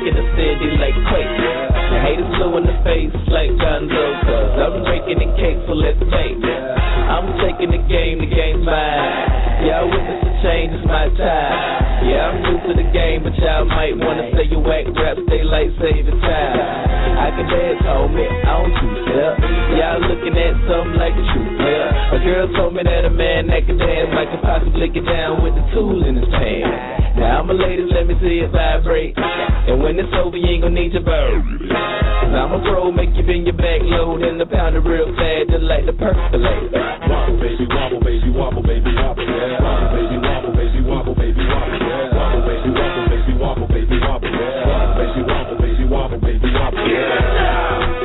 shaking the city like quake. The haters blue in the face like Gonzo, cause I'm breaking the cake, so let's take. I'm taking the game, the game's mine. Y'all witness the change, it's my time. Yeah, I'm new to the game, but y'all might wanna say you whack rap, stay like saving time. I can dance, homie, I don't choose step. Y'all looking at something like a true player. A girl told me that a man that can dance might could possibly get down with the tool in his hand. Now I'm a lady, let me see it vibrate. And when it's over, you ain't gonna need your bird. Cause I'm a pro, make you bend your back load and the pound it real fast, just like the percolator. Wobble, baby, wobble, baby, wobble, baby, wobble, yeah. Wobble, baby, wobble, baby, wobble, baby, wobble, yeah. Wobble, baby, wobble, baby, wobble, baby, wobble, yeah. Wobble, baby, wobble, baby, wobble, baby, wobble, yeah.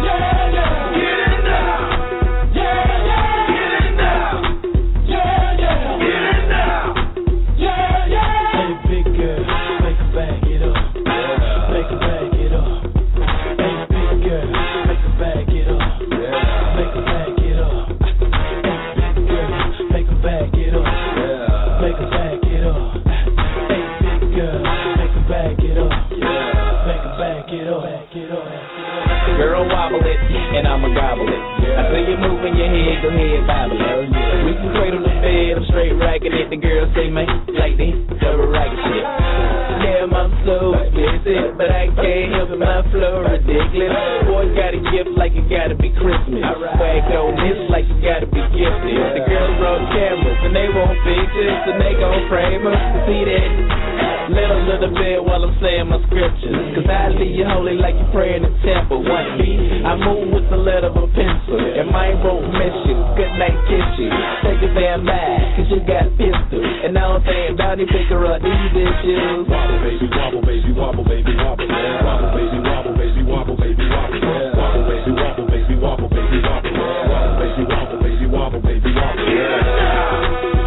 Girl, wobble it, and I'ma gobble it. I see you moving your head, go ahead, bobble it. We can cradle the bed, I'm straight racking it. The girls say, man, like this, double racket shit. Damn, I'm so explicit, but I can't help it, my flow ridiculous. Boy, got a gift like it gotta be Christmas. Swag on this like you gotta be gifted. The girls roll cameras, and they won't fix it, and they gon' frame us. See that? Little little bit while I'm saying my scriptures. Cause I leave you holy like you pray in the temple. One beat, I move with the letter of a pencil. And mine won't miss you. Good night, kiss you. Take a damn back, cause you got pistol. And I don't think Donnie pick her up these issues. Wobble, baby, wobble, baby, wobble, baby, wobble, yeah. Wobble, baby, wobble, baby, wobble, baby, wobble, yeah. Wobble, baby, wobble, baby, wobble, baby, wobble, yeah. Wobble, baby, wobble, baby, wobble, baby, wobble, yeah.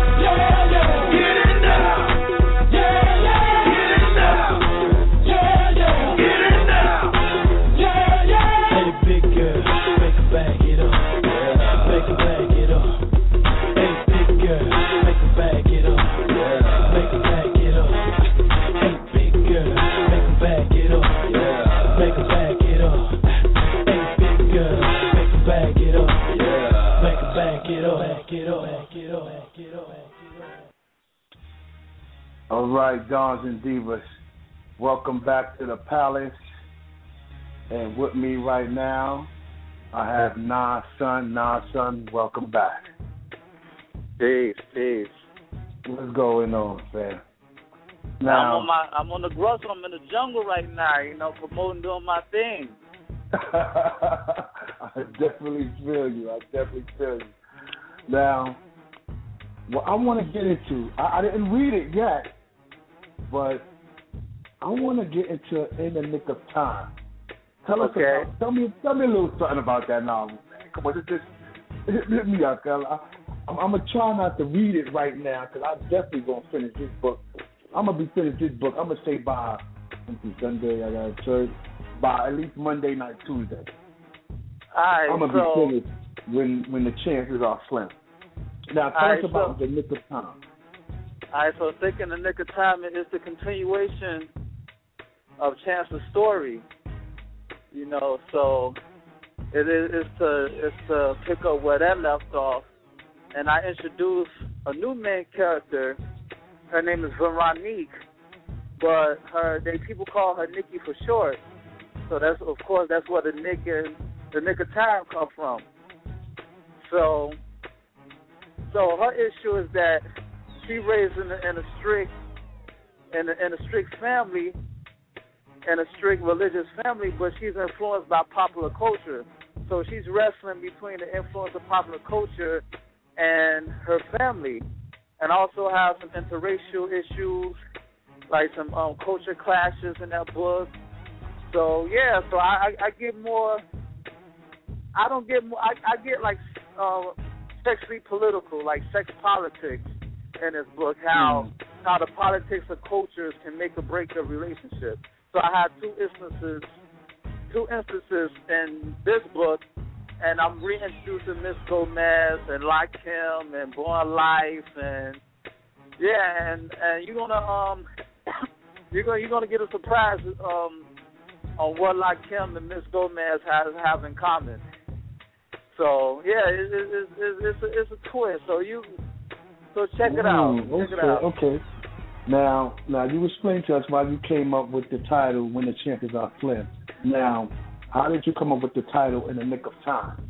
All right, Dons and Divas, welcome back to the Palace. And with me right now, I have Nah Son. Nah Son, welcome back. Peace, peace. What's going on, fam? Now, I'm on my, I'm on the growth. I'm in the jungle right now. You know, promoting, doing my thing. I definitely feel you. I definitely feel you. Now, what I want to get into, I, I didn't read it yet, but I want to get into In the Nick of Time. Tell us, okay. about, tell me, tell me a little something about that novel, man. Come on, just, just hit, hit me up, girl. I, I'm, I'm gonna try not to read it right now because I'm definitely gonna finish this book. I'm gonna be finished this book. I'm gonna say by Sunday. I got church by at least Monday night, Tuesday. All right, I'm gonna so, be finished when when the chances are slim. Now tell right, us about so, the Nick of Time. All right, so thinking the Nick of Time is the continuation of Chance's story. You know, so it is it's to it's to pick up where that left off, and I introduce a new main character. Her name is Veronique, but her they people call her Nikki for short. So that's of course that's where the Nick and the Nick of Time come from. So, so her issue is that she raised in a, in a strict in a, in a strict family. In a strict religious family, but she's influenced by popular culture. So she's wrestling between the influence of popular culture and her family, and also have some interracial issues, like some um, culture clashes in that book. So yeah, so I, I, I get more. I don't get more. I, I get like uh, sexually political, like sex politics in this book. How mm. how the politics of cultures can make or break a relationship. So I have two instances, two instances in this book, and I'm reintroducing Miss Gomez and Like Kim and Born Life, and yeah, and, and you're gonna um you're gonna you're gonna get a surprise um, on what Lakim and Miss Gomez has have in common. So yeah, it, it, it, it, it's a, it's a twist. So you so check it out. Mm, check okay, it out. okay. Now, now you explained to us why you came up with the title "When the Champions Are Slim." Now, how did you come up with the title "In the Nick of Time"?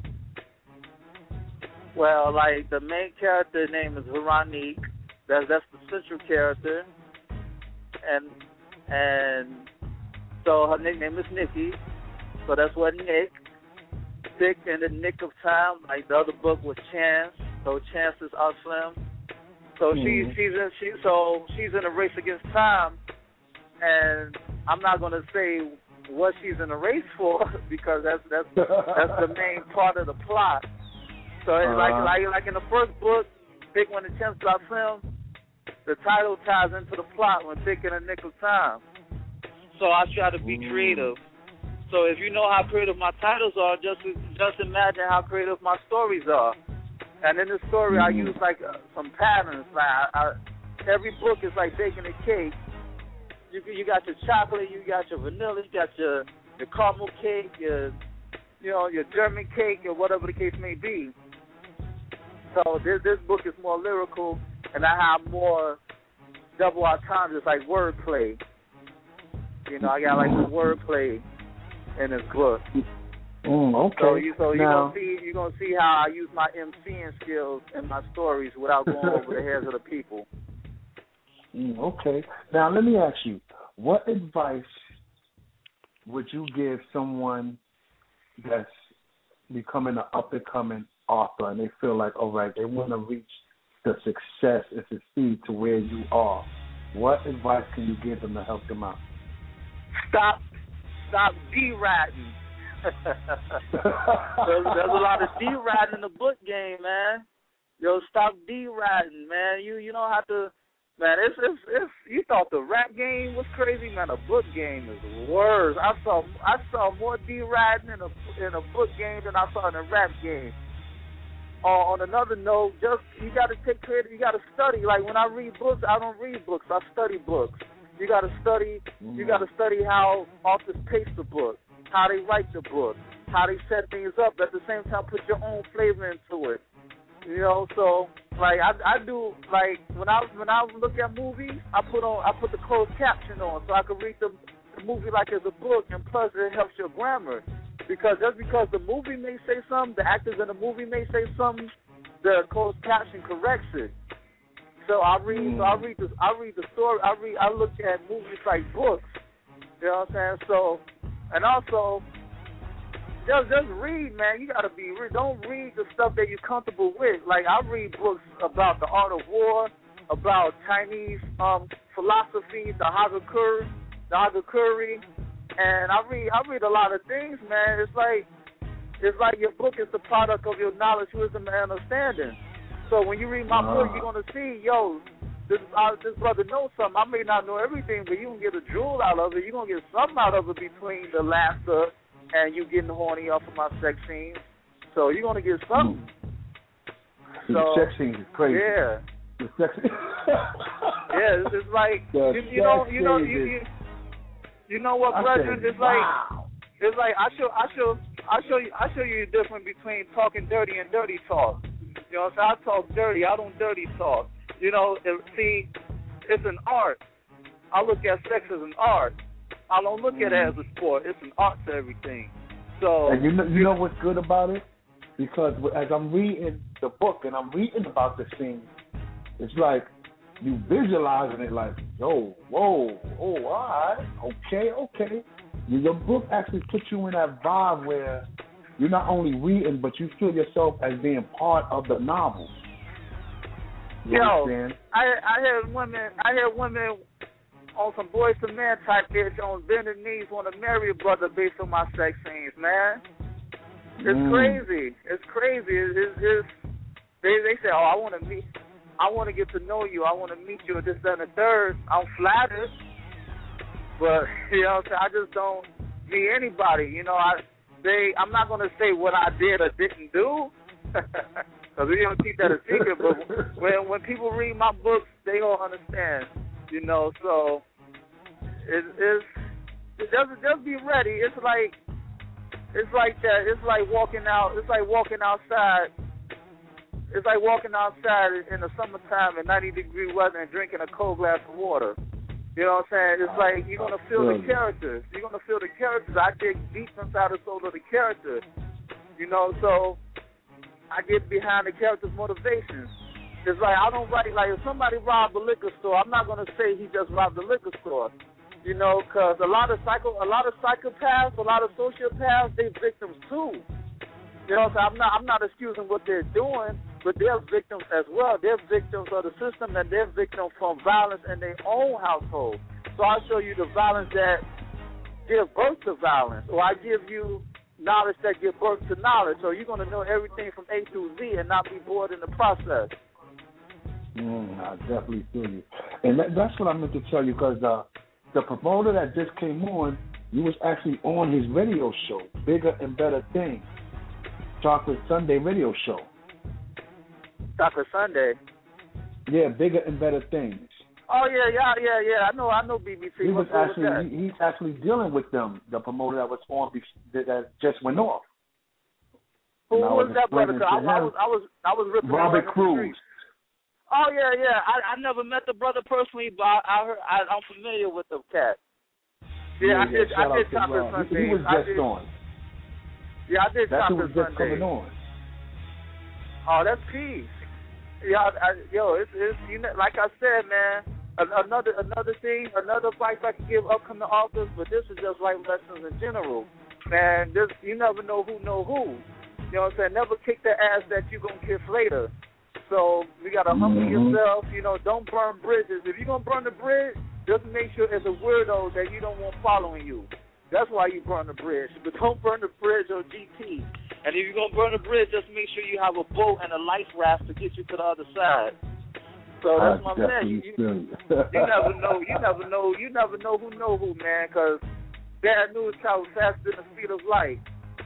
Well, like the main character name is Veronique. That's that's the central character, and and so her nickname is Nikki. So that's what Nick. Thick in the nick of time. Like the other book was Chance. So Chances Are Slim. So mm. she she's in she so she's in a race against time, and I'm not gonna say what she's in a race for because that's that's that's the main part of the plot. So it's uh-huh. like like like in the first book, Thick When the Chances Are Slim, the title ties into the plot when Thick in the Nick of Time. So I try to be mm. creative. So if you know how creative my titles are, just just imagine how creative my stories are. And in the story, mm-hmm. I use like uh, some patterns. Like I, I, every book is like baking a cake. You you got your chocolate, you got your vanilla, you got your your caramel cake, your you know your German cake, or whatever the case may be. So this this book is more lyrical, and I have more double entendres, like wordplay. You know, I got like the wordplay in this book. Mm, okay. So you so you now, gonna see you gonna see how I use my emceeing skills in my stories without going over the heads of the people. Mm, okay. Now let me ask you, what advice would you give someone that's becoming an up and coming author and they feel like, all right, they want to reach the success and succeed to where you are? What advice can you give them to help them out? Stop, stop D-ratting. there's, there's a lot of D-ratting in the book game, man. Yo, stop D-ratting, man. You you don't have to, man. It's it's it's. You thought the rap game was crazy, man. The book game is worse. I saw I saw more D-ratting in a in a book game than I saw in a rap game. Uh, on another note, just you got to take credit. You got to study. Like when I read books, I don't read books. I study books. You got to study. Mm-hmm. You got to study how authors pace the book, how they write the book, how they set things up. At the same time, put your own flavor into it. You know, so like I, I do. Like when I when I look at movies, I put on I put the closed caption on so I can read the, the movie like it's a book, and plus it helps your grammar. Because just because the movie may say something, the actors in the movie may say something, the closed caption corrects it. So I read, mm. so I read this, I read the story, I read, I look at movies like books. You know what I'm saying? So, and also, just just read, man. You gotta be, don't read the stuff that you're comfortable with. Like I read books about the art of war, about Chinese um, philosophy, the Hagakure, the Hagakure. And I read, I read a lot of things, man. It's like, it's like your book is the product of your knowledge, wisdom, and understanding. So when you read my uh. book, you're gonna see, yo, this uh, this brother knows something. I may not know everything, but you can get a jewel out of it. You're gonna get something out of it between the laughter and you getting horny off of my sex scenes. So you're gonna get something. Mm. So, the sex scenes is crazy. Yeah. The sex. yeah, it's, it's like the you, you know, you know, you. you You know what, brethren? It's like wow. it's like I show I show I show you I show you the difference between talking dirty and dirty talk. You know, so I talk dirty, I don't dirty talk. You know, it, see, it's an art. I look at sex as an art. I don't look at it as a sport. It's an art to everything. So and you know you know what's good about it? Because as I'm reading the book and I'm reading about the scene, it's like you visualizing it like, yo, whoa, oh, all right, okay, okay. Your book actually puts you in that vibe where you're not only reading, but you feel yourself as being part of the novel. You yo, understand? I I heard women, I heard women on some Boys to Men type bitch on bending knees want to marry a brother based on my sex scenes, man. It's mm. crazy. It's crazy. It's, it's, it's they they say, oh, I want to meet. I want to get to know you. I want to meet you. This, that, and the third. I'm flattered, but you know, I just don't meet anybody. You know, I they. I'm not gonna say what I did or didn't do, because we don't keep that a secret. But when when people read my books, they don't understand. You know, so It's, it's just just be ready. It's like it's like that. It's like walking out. It's like walking outside. It's like walking outside in the summertime in ninety degree weather and drinking a cold glass of water. You know what I'm saying? It's like you're gonna feel the characters. You're gonna feel the characters. I dig deep inside the soul of the character. You know, so I get behind the character's motivations. It's like I don't write like if somebody robbed a liquor store, I'm not gonna say he just robbed a liquor store. You know, because a lot of psycho, a lot of psychopaths, a lot of sociopaths, they victims too. You know, so I'm not, I'm not excusing what they're doing, but they're victims as well. They're victims of the system, and they're victims from violence in their own household. So I show you the violence that gives birth to violence, or I give you knowledge that gives birth to knowledge. So you're gonna know everything from A to Z and not be bored in the process. Mm, I definitely feel you, and that, that's what I meant to tell you because. Uh, The promoter that just came on, you was actually on his radio show, Bigger and Better Things, Chocolate Sunday radio show. Chocolate Sunday? Yeah, Bigger and Better Things. Oh, yeah, yeah, yeah, yeah. I know, I know B B T. He was What's actually, he, he's actually dealing with them, the promoter that was on, that, that just went off. Who was that brother? I, I was, I was, I was ripping Robert Cruz. Oh yeah, yeah. I, I never met the brother personally, but I, I heard I, I'm familiar with the cat. Yeah, yeah I did. Yeah, I did Chocolate Sunday. He, he was just did, on. Yeah, I did That's Chocolate who was just Sunday. coming on. Oh, that's peace. Yeah, I, yo, it's, it's you know, like I said, man. Another another thing, another advice I can give upcoming authors, but this is just like lessons in general. Man, this you never know who know who. You know what I'm saying? Never kick the ass that you gonna kiss later. So we gotta humble mm-hmm. yourself. You know, don't burn bridges. If you're gonna burn the bridge, just make sure it's a weirdo that you don't want following you. That's why you burn the bridge. But don't burn the bridge on G T. And if you're gonna burn the bridge, just make sure you have a boat and a life raft to get you to the other side. So that's what I'm saying. You, you, you never know. You never know. You never know who know who, man. Because bad news travels faster than the speed of light.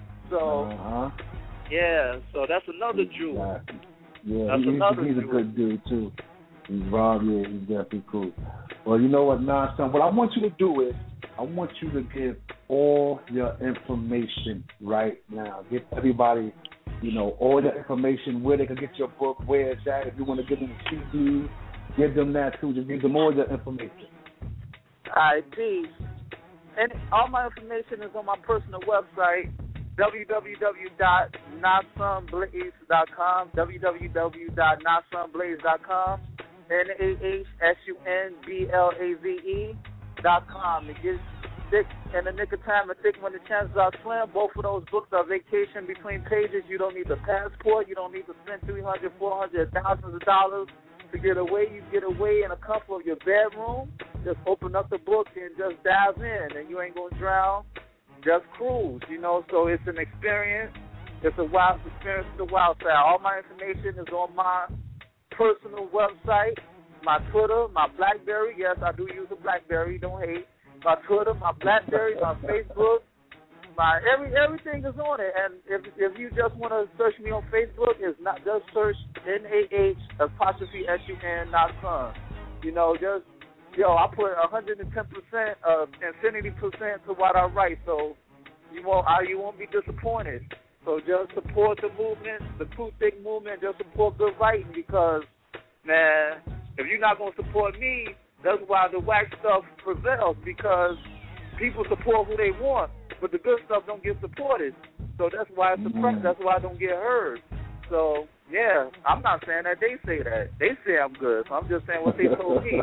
So uh-huh. yeah. So that's another Jew. Exactly. Yeah, That's he, he's, he's a good dude, too. He's Rob, yeah, he's definitely cool. Well, you know what, nah, son, what I want you to do is, I want you to give all your information right now. Give everybody, you know, all the information, where they can get your book, where it's at. If you want to give them a C D, give them that, too. Just give them all your information. All right, peace. And all my information is on my personal website, w w w dot nasun blaze dot com, w w w dot nasun blaze dot com, N A H S U N B L A Z E dot com. It gets thick in the nick of time and thick when the chances are slim. Both of those books are vacation between pages. You don't need a passport. You don't need to spend three hundred, four hundred, thousands of dollars to get away. You get away in the comfort of your bedroom. Just open up the book and just dive in, and you ain't going to drown. Just cruise, you know, so it's an experience. It's a wild experience to the wild side. All my information is on my personal website, my Twitter, my BlackBerry. Yes, I do use a BlackBerry, don't hate. My Twitter, my BlackBerry, my Facebook, my every everything is on it. And if if you just want to search me on Facebook, it's not just search N A H apostrophe S U N Nasun. You know, just Yo, I put one hundred ten percent of infinity percent to what I write, so you won't I, you won't be disappointed. So just support the movement, the True Thick movement. Just support good writing because, man, if you're not gonna support me, that's why the whack stuff prevails because people support who they want, but the good stuff don't get supported. So that's why it's suppressed. That's why I don't get heard. So. Yeah, I'm not saying that they say that. They say I'm good, so I'm just saying what they told me. You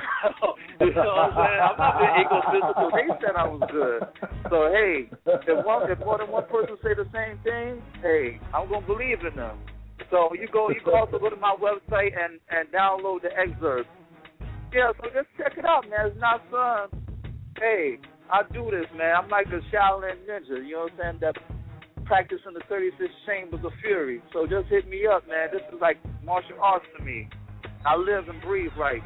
know what I'm saying? I'm not being egotistical. They said I was good. So, hey, if, one, if more than one person say the same thing, hey, I'm going to believe in them. So you go, you can also go to my website and, and download the excerpts. Yeah, so just check it out, man. It's not fun. Hey, I do this, man. I'm like a Shaolin ninja, you know what I'm saying? That practicing the thirty-six chambers of fury. So just hit me up, man. This is like martial arts to me. I live and breathe right.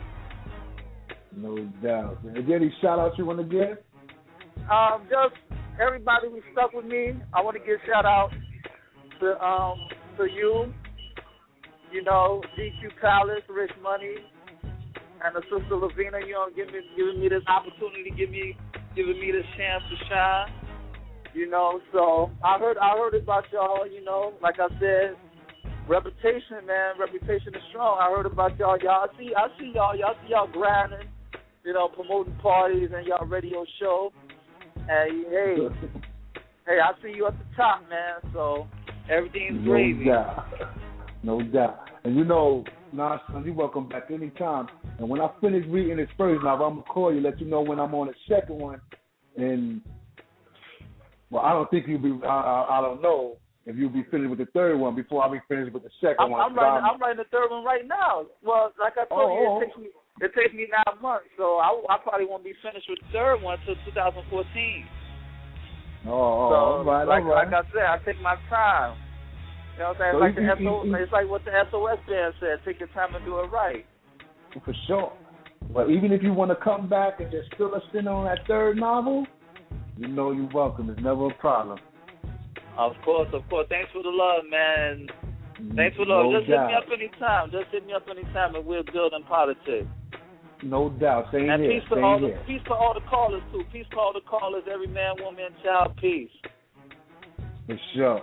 No doubt. Man. Is there any shout-outs you want to give? Um, just everybody who stuck with me. I want to give shout-out to um to you, you know, D Q Palace, Rich Money, and the sister Lavina, you know, giving me giving me this opportunity, give me giving me this chance to shine. You know, so I heard I heard about y'all. You know, like I said, reputation, man, reputation is strong. I heard about y'all. Y'all I see I see y'all. Y'all see y'all grinding. You know, promoting parties and y'all radio show. And hey, hey, I see you at the top, man. So everything's no gravy. No doubt. No doubt. And you know, Nah, son, you're welcome back anytime. And when I finish reading this first novel, I'm going to call you, let you know when I'm on the second one. And, well, I don't think you'll be, I, I, I don't know if you'll be finished with the third one before I'll be finished with the second I'm, one. I'm writing, I'm, I'm writing the third one right now. Well, like I told oh, you, it takes me it takes me nine months, so I, I probably won't be finished with the third one until two thousand fourteen. Oh, so, all right, like, all right. like I said, I take my time. You know what I'm saying? So it's, like you, the you, S O, you, it's like what the S O S band said, take your time and do it right. For sure. But even if you want to come back and just fill us in on that third novel, you know you're welcome. It's never a problem. Of course, of course. Thanks for the love, man. Thanks for the love. No Just doubt. hit me up anytime. Just hit me up anytime and we'll build in politics. No doubt. Same and here. peace to Same all here. the peace to all the callers too. Peace to all the callers, every man, woman, child, peace. For sure.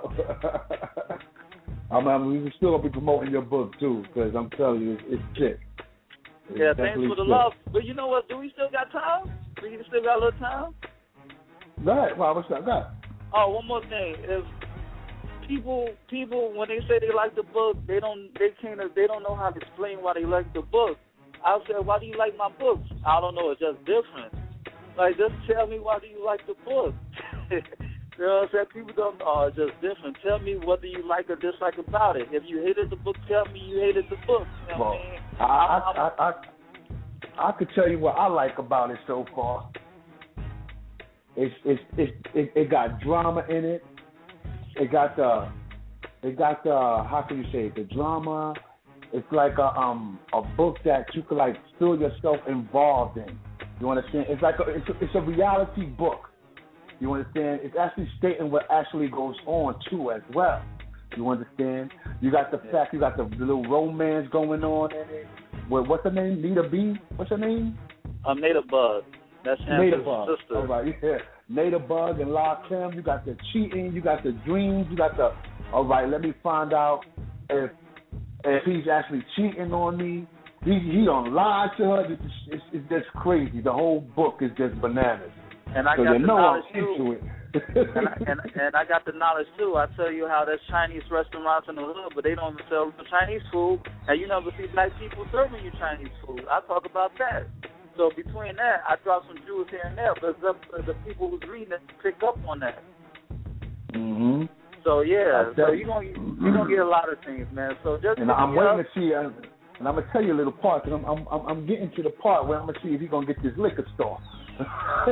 I'm, I'm we still gonna be promoting your book too, because I'm telling you, it's, it's sick. It's yeah, thanks for the sick. love. But you know what? Do we still got time? Do we still got a little time? Right. Well, what's that got? Oh, one more thing. If people people when they say they like the book, they don't they can't they don't know how to explain why they like the book. I'll say, why do you like my books? I don't know, it's just different. Like, just tell me, why do you like the book? You know what I'm saying? People don't know, oh, it's just different. Tell me what do you like or dislike about it. If you hated the book, tell me you hated the book. You know well, what I mean? I, I, I, I, I could tell you what I like about it so far. It's, it's, it's, it, it got drama in it. It got the, it got the, how can you say it, the drama. It's like a um a book that you could like feel yourself involved in. You understand? It's like a, it's a, it's a reality book. You understand? It's actually stating what actually goes on too as well. You understand? You got the fact, you got the little romance going on in it. What, what's her name? Nita B? What's her name? Um, Nita Bug. That's Hampton's sister. All right, yeah. Nita Bug and La Kim. You got the cheating. You got the dreams. You got the. All right, let me find out if. If he's actually cheating on me, he he don't lie to her. It's, it's, it's just crazy. The whole book is just bananas. And I so got you the know knowledge I'm into too. it. and, I, and and I got the knowledge too. I tell you how there's Chinese restaurants in the hood, but they don't sell Chinese food, and you never see black people serving you Chinese food. I talk about that. So between that, I drop some jewels here and there, but the, the people who's reading it pick up on that. Mhm. So yeah, so you're gonna you're gonna get a lot of things, man. So just and I'm waiting up. to see, uh, and I'm gonna tell you a little part. Cause I'm I'm I'm I'm getting to the part where I'm gonna see if he's gonna get this liquor store. uh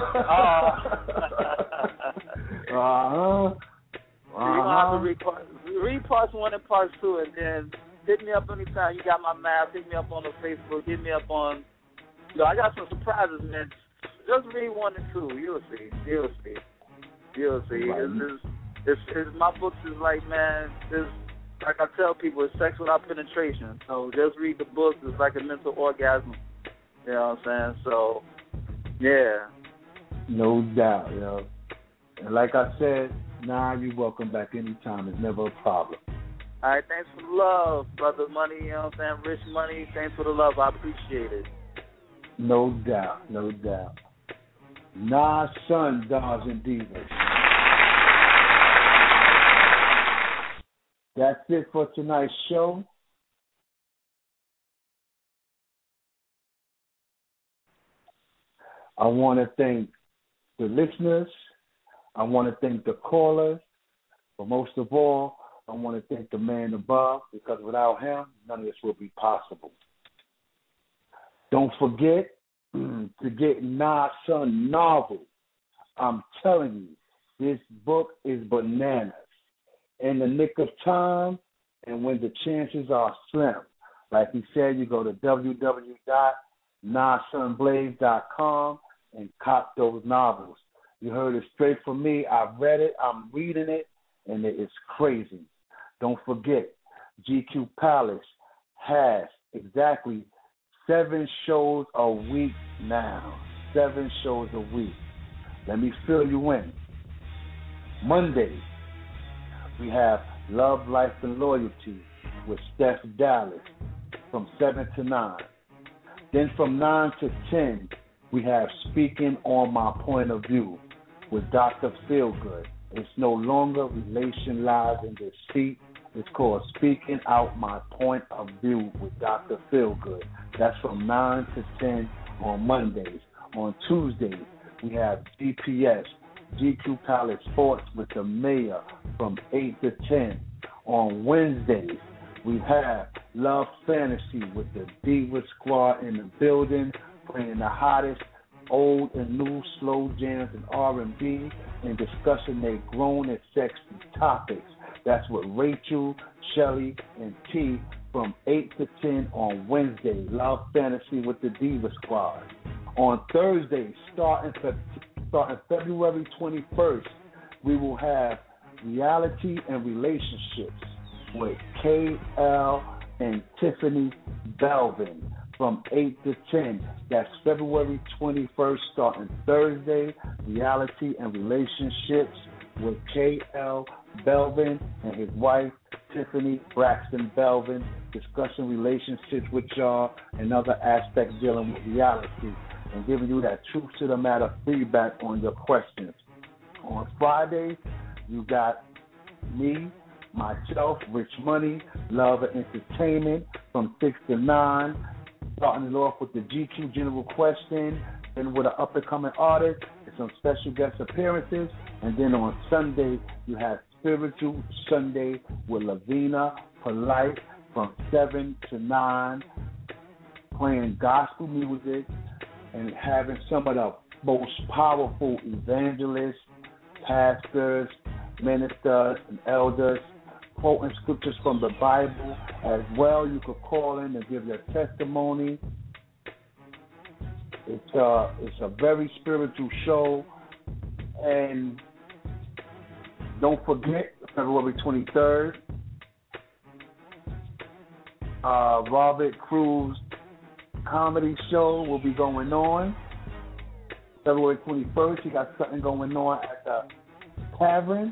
huh. So you're gonna have to read, part, read parts one and parts two, and then hit me up anytime. You got my math. Hit me up on the Facebook. Hit me up on. You know, I got some surprises, man. Just read one and two. You'll see. You'll see. You'll see. Right. It's, it's, it's, it's, my books is like, man, it's, like I tell people, it's sex without penetration. So just read the book. It's like a mental orgasm. You know what I'm saying? So, yeah. No doubt, you know. And like I said, nah, you're welcome back anytime. It's never a problem. All right, thanks for the love, brother Money. You know what I'm saying? Rich Money, thanks for the love. I appreciate it. No doubt, no doubt. Nah, son, Dawes and Divas. That's it for tonight's show. I want to thank the listeners. I want to thank the callers. But most of all, I want to thank the man above, because without him, none of this would be possible. Don't forget to get Nah Son novel. I'm telling you, this book is bananas. In the nick of time and when the chances are slim. Like he said, you go to w w w dot nah son blaze dot com and cop those novels. You heard it straight from me. I've read it. I'm reading it, and it is crazy. Don't forget, G Q Palace has exactly seven shows a week now. Seven shows a week. Let me fill you in. Monday, we have Love, Life, and Loyalty with Steph Dallas from seven to nine. Then from nine to ten, we have Speaking on My Point of View with Doctor Feelgood. It's no longer Relation Lies in Deceit. It's called Speaking Out My Point of View with Doctor Feelgood. That's from nine to ten on Mondays. On Tuesdays, we have G P S, G Q Palace Sports with the Mayor from eight to ten. On Wednesdays, we have Love Fantasy with the Diva Squad in the building, playing the hottest old and new slow jams and R and B and discussing their grown and sexy topics. That's with Rachel, Shelly, and T from eight to ten on Wednesday. Love Fantasy with the Diva Squad. On Thursday, starting, fe- starting February twenty-first, we will have Reality and Relationships with K L and Tiffany Belvin from eight to ten. That's February twenty-first, starting Thursday. Reality and Relationships with K L Belvin and his wife, Tiffany Braxton Belvin, discussing relationships with y'all and other aspects dealing with reality and giving you that truth to the matter feedback on your questions. On Friday, you got me, myself, Rich Money, Love and Entertainment from six to nine, starting it off with the G Q General Question, then with an up-and-coming artist and some special guest appearances, and then on Sunday, you have Spiritual Sunday with Lavina Polite from seven to nine, playing gospel music and having some of the most powerful evangelists, pastors, ministers, and elders quoting scriptures from the Bible as well. You could call in and give your testimony. It's a, it's a very spiritual show. And don't forget, February twenty-third, uh, Robert Cruz comedy show will be going on. February twenty-first, he got something going on at the Tavern.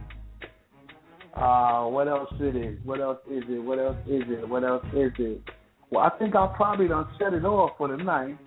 Uh, what else it is? What else is it? What else is it? What else is it? Well, I think I'll probably done set it off for the night.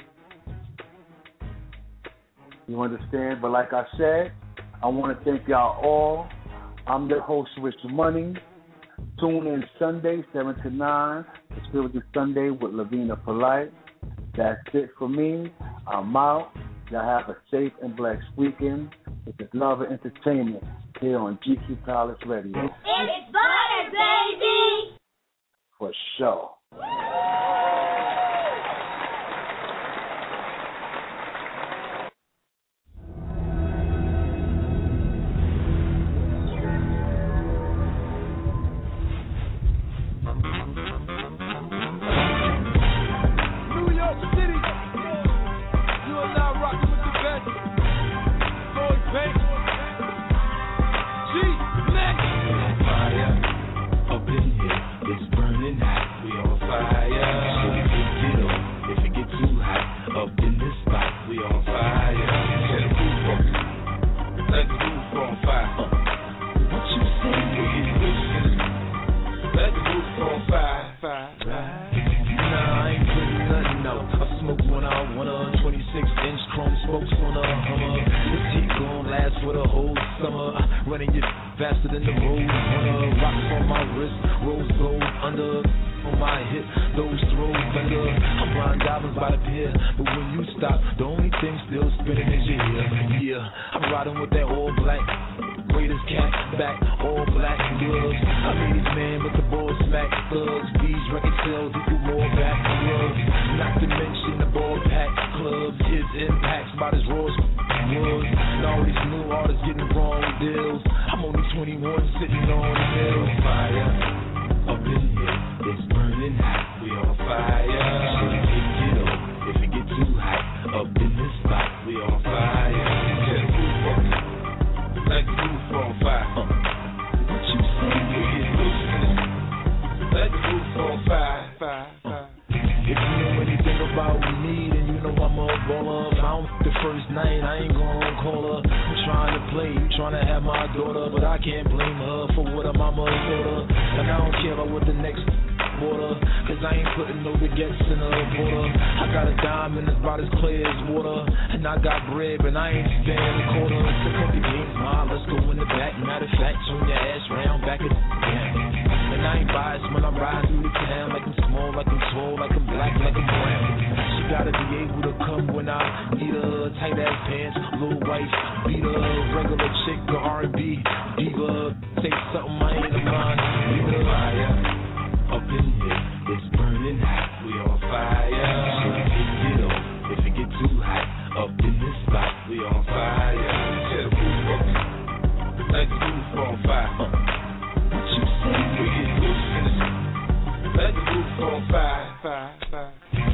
You understand? But like I said, I want to thank y'all all. I'm the host, Rich Money. Tune in Sunday, seven to nine. It's Spiritual Sunday with Lavina Polite. That's it for me. I'm out. Y'all have a safe and blessed weekend. It's Love and Entertainment here on G Q Palace Radio. It's butter, baby! For sure. you tryna have my daughter, but I can't blame her for what her mama told her. And I don't care about what the next water, cause I ain't putting no baguettes in the water. I got a diamond that's about as clear as water, and I got bread, but I ain't standing a quarter. So cut the games, ma, let's go in the back. Matter of fact, turn your ass round back at the down. And I ain't biased when I ride through the town, like I'm small, like I'm swole, like I'm black, like I'm brown. She gotta be able to come when I need her. Tight ass pants, little wife, beat her, regular chick or R and B diva. Say something I ain't a mind. Leave her fire up in here, it's burning hot. We on fire. So if it get off, if it get too hot, up in this spot, we on fire. Set the roof up, let the roof on fire. Uh. What you say? We get loose in the let the roof on fire. Fire, fire.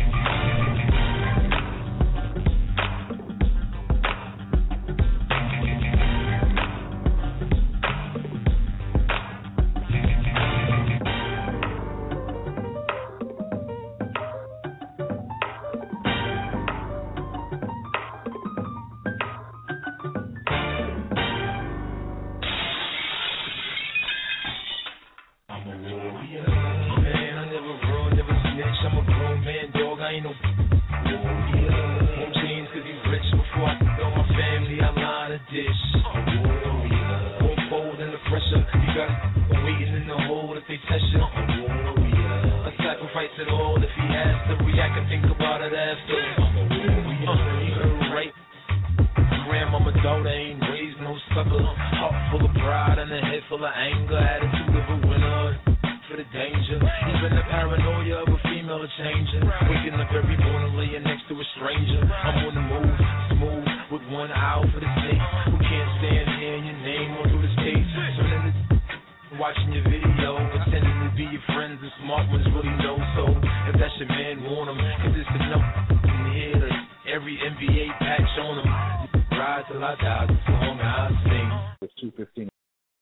Watching your video, pretending to be your friends, the smart ones really know. So if that's your man, warn him, cause it's enough in here to every N B A patch on him. Ride till I die, the song I sing. It's two fifteen.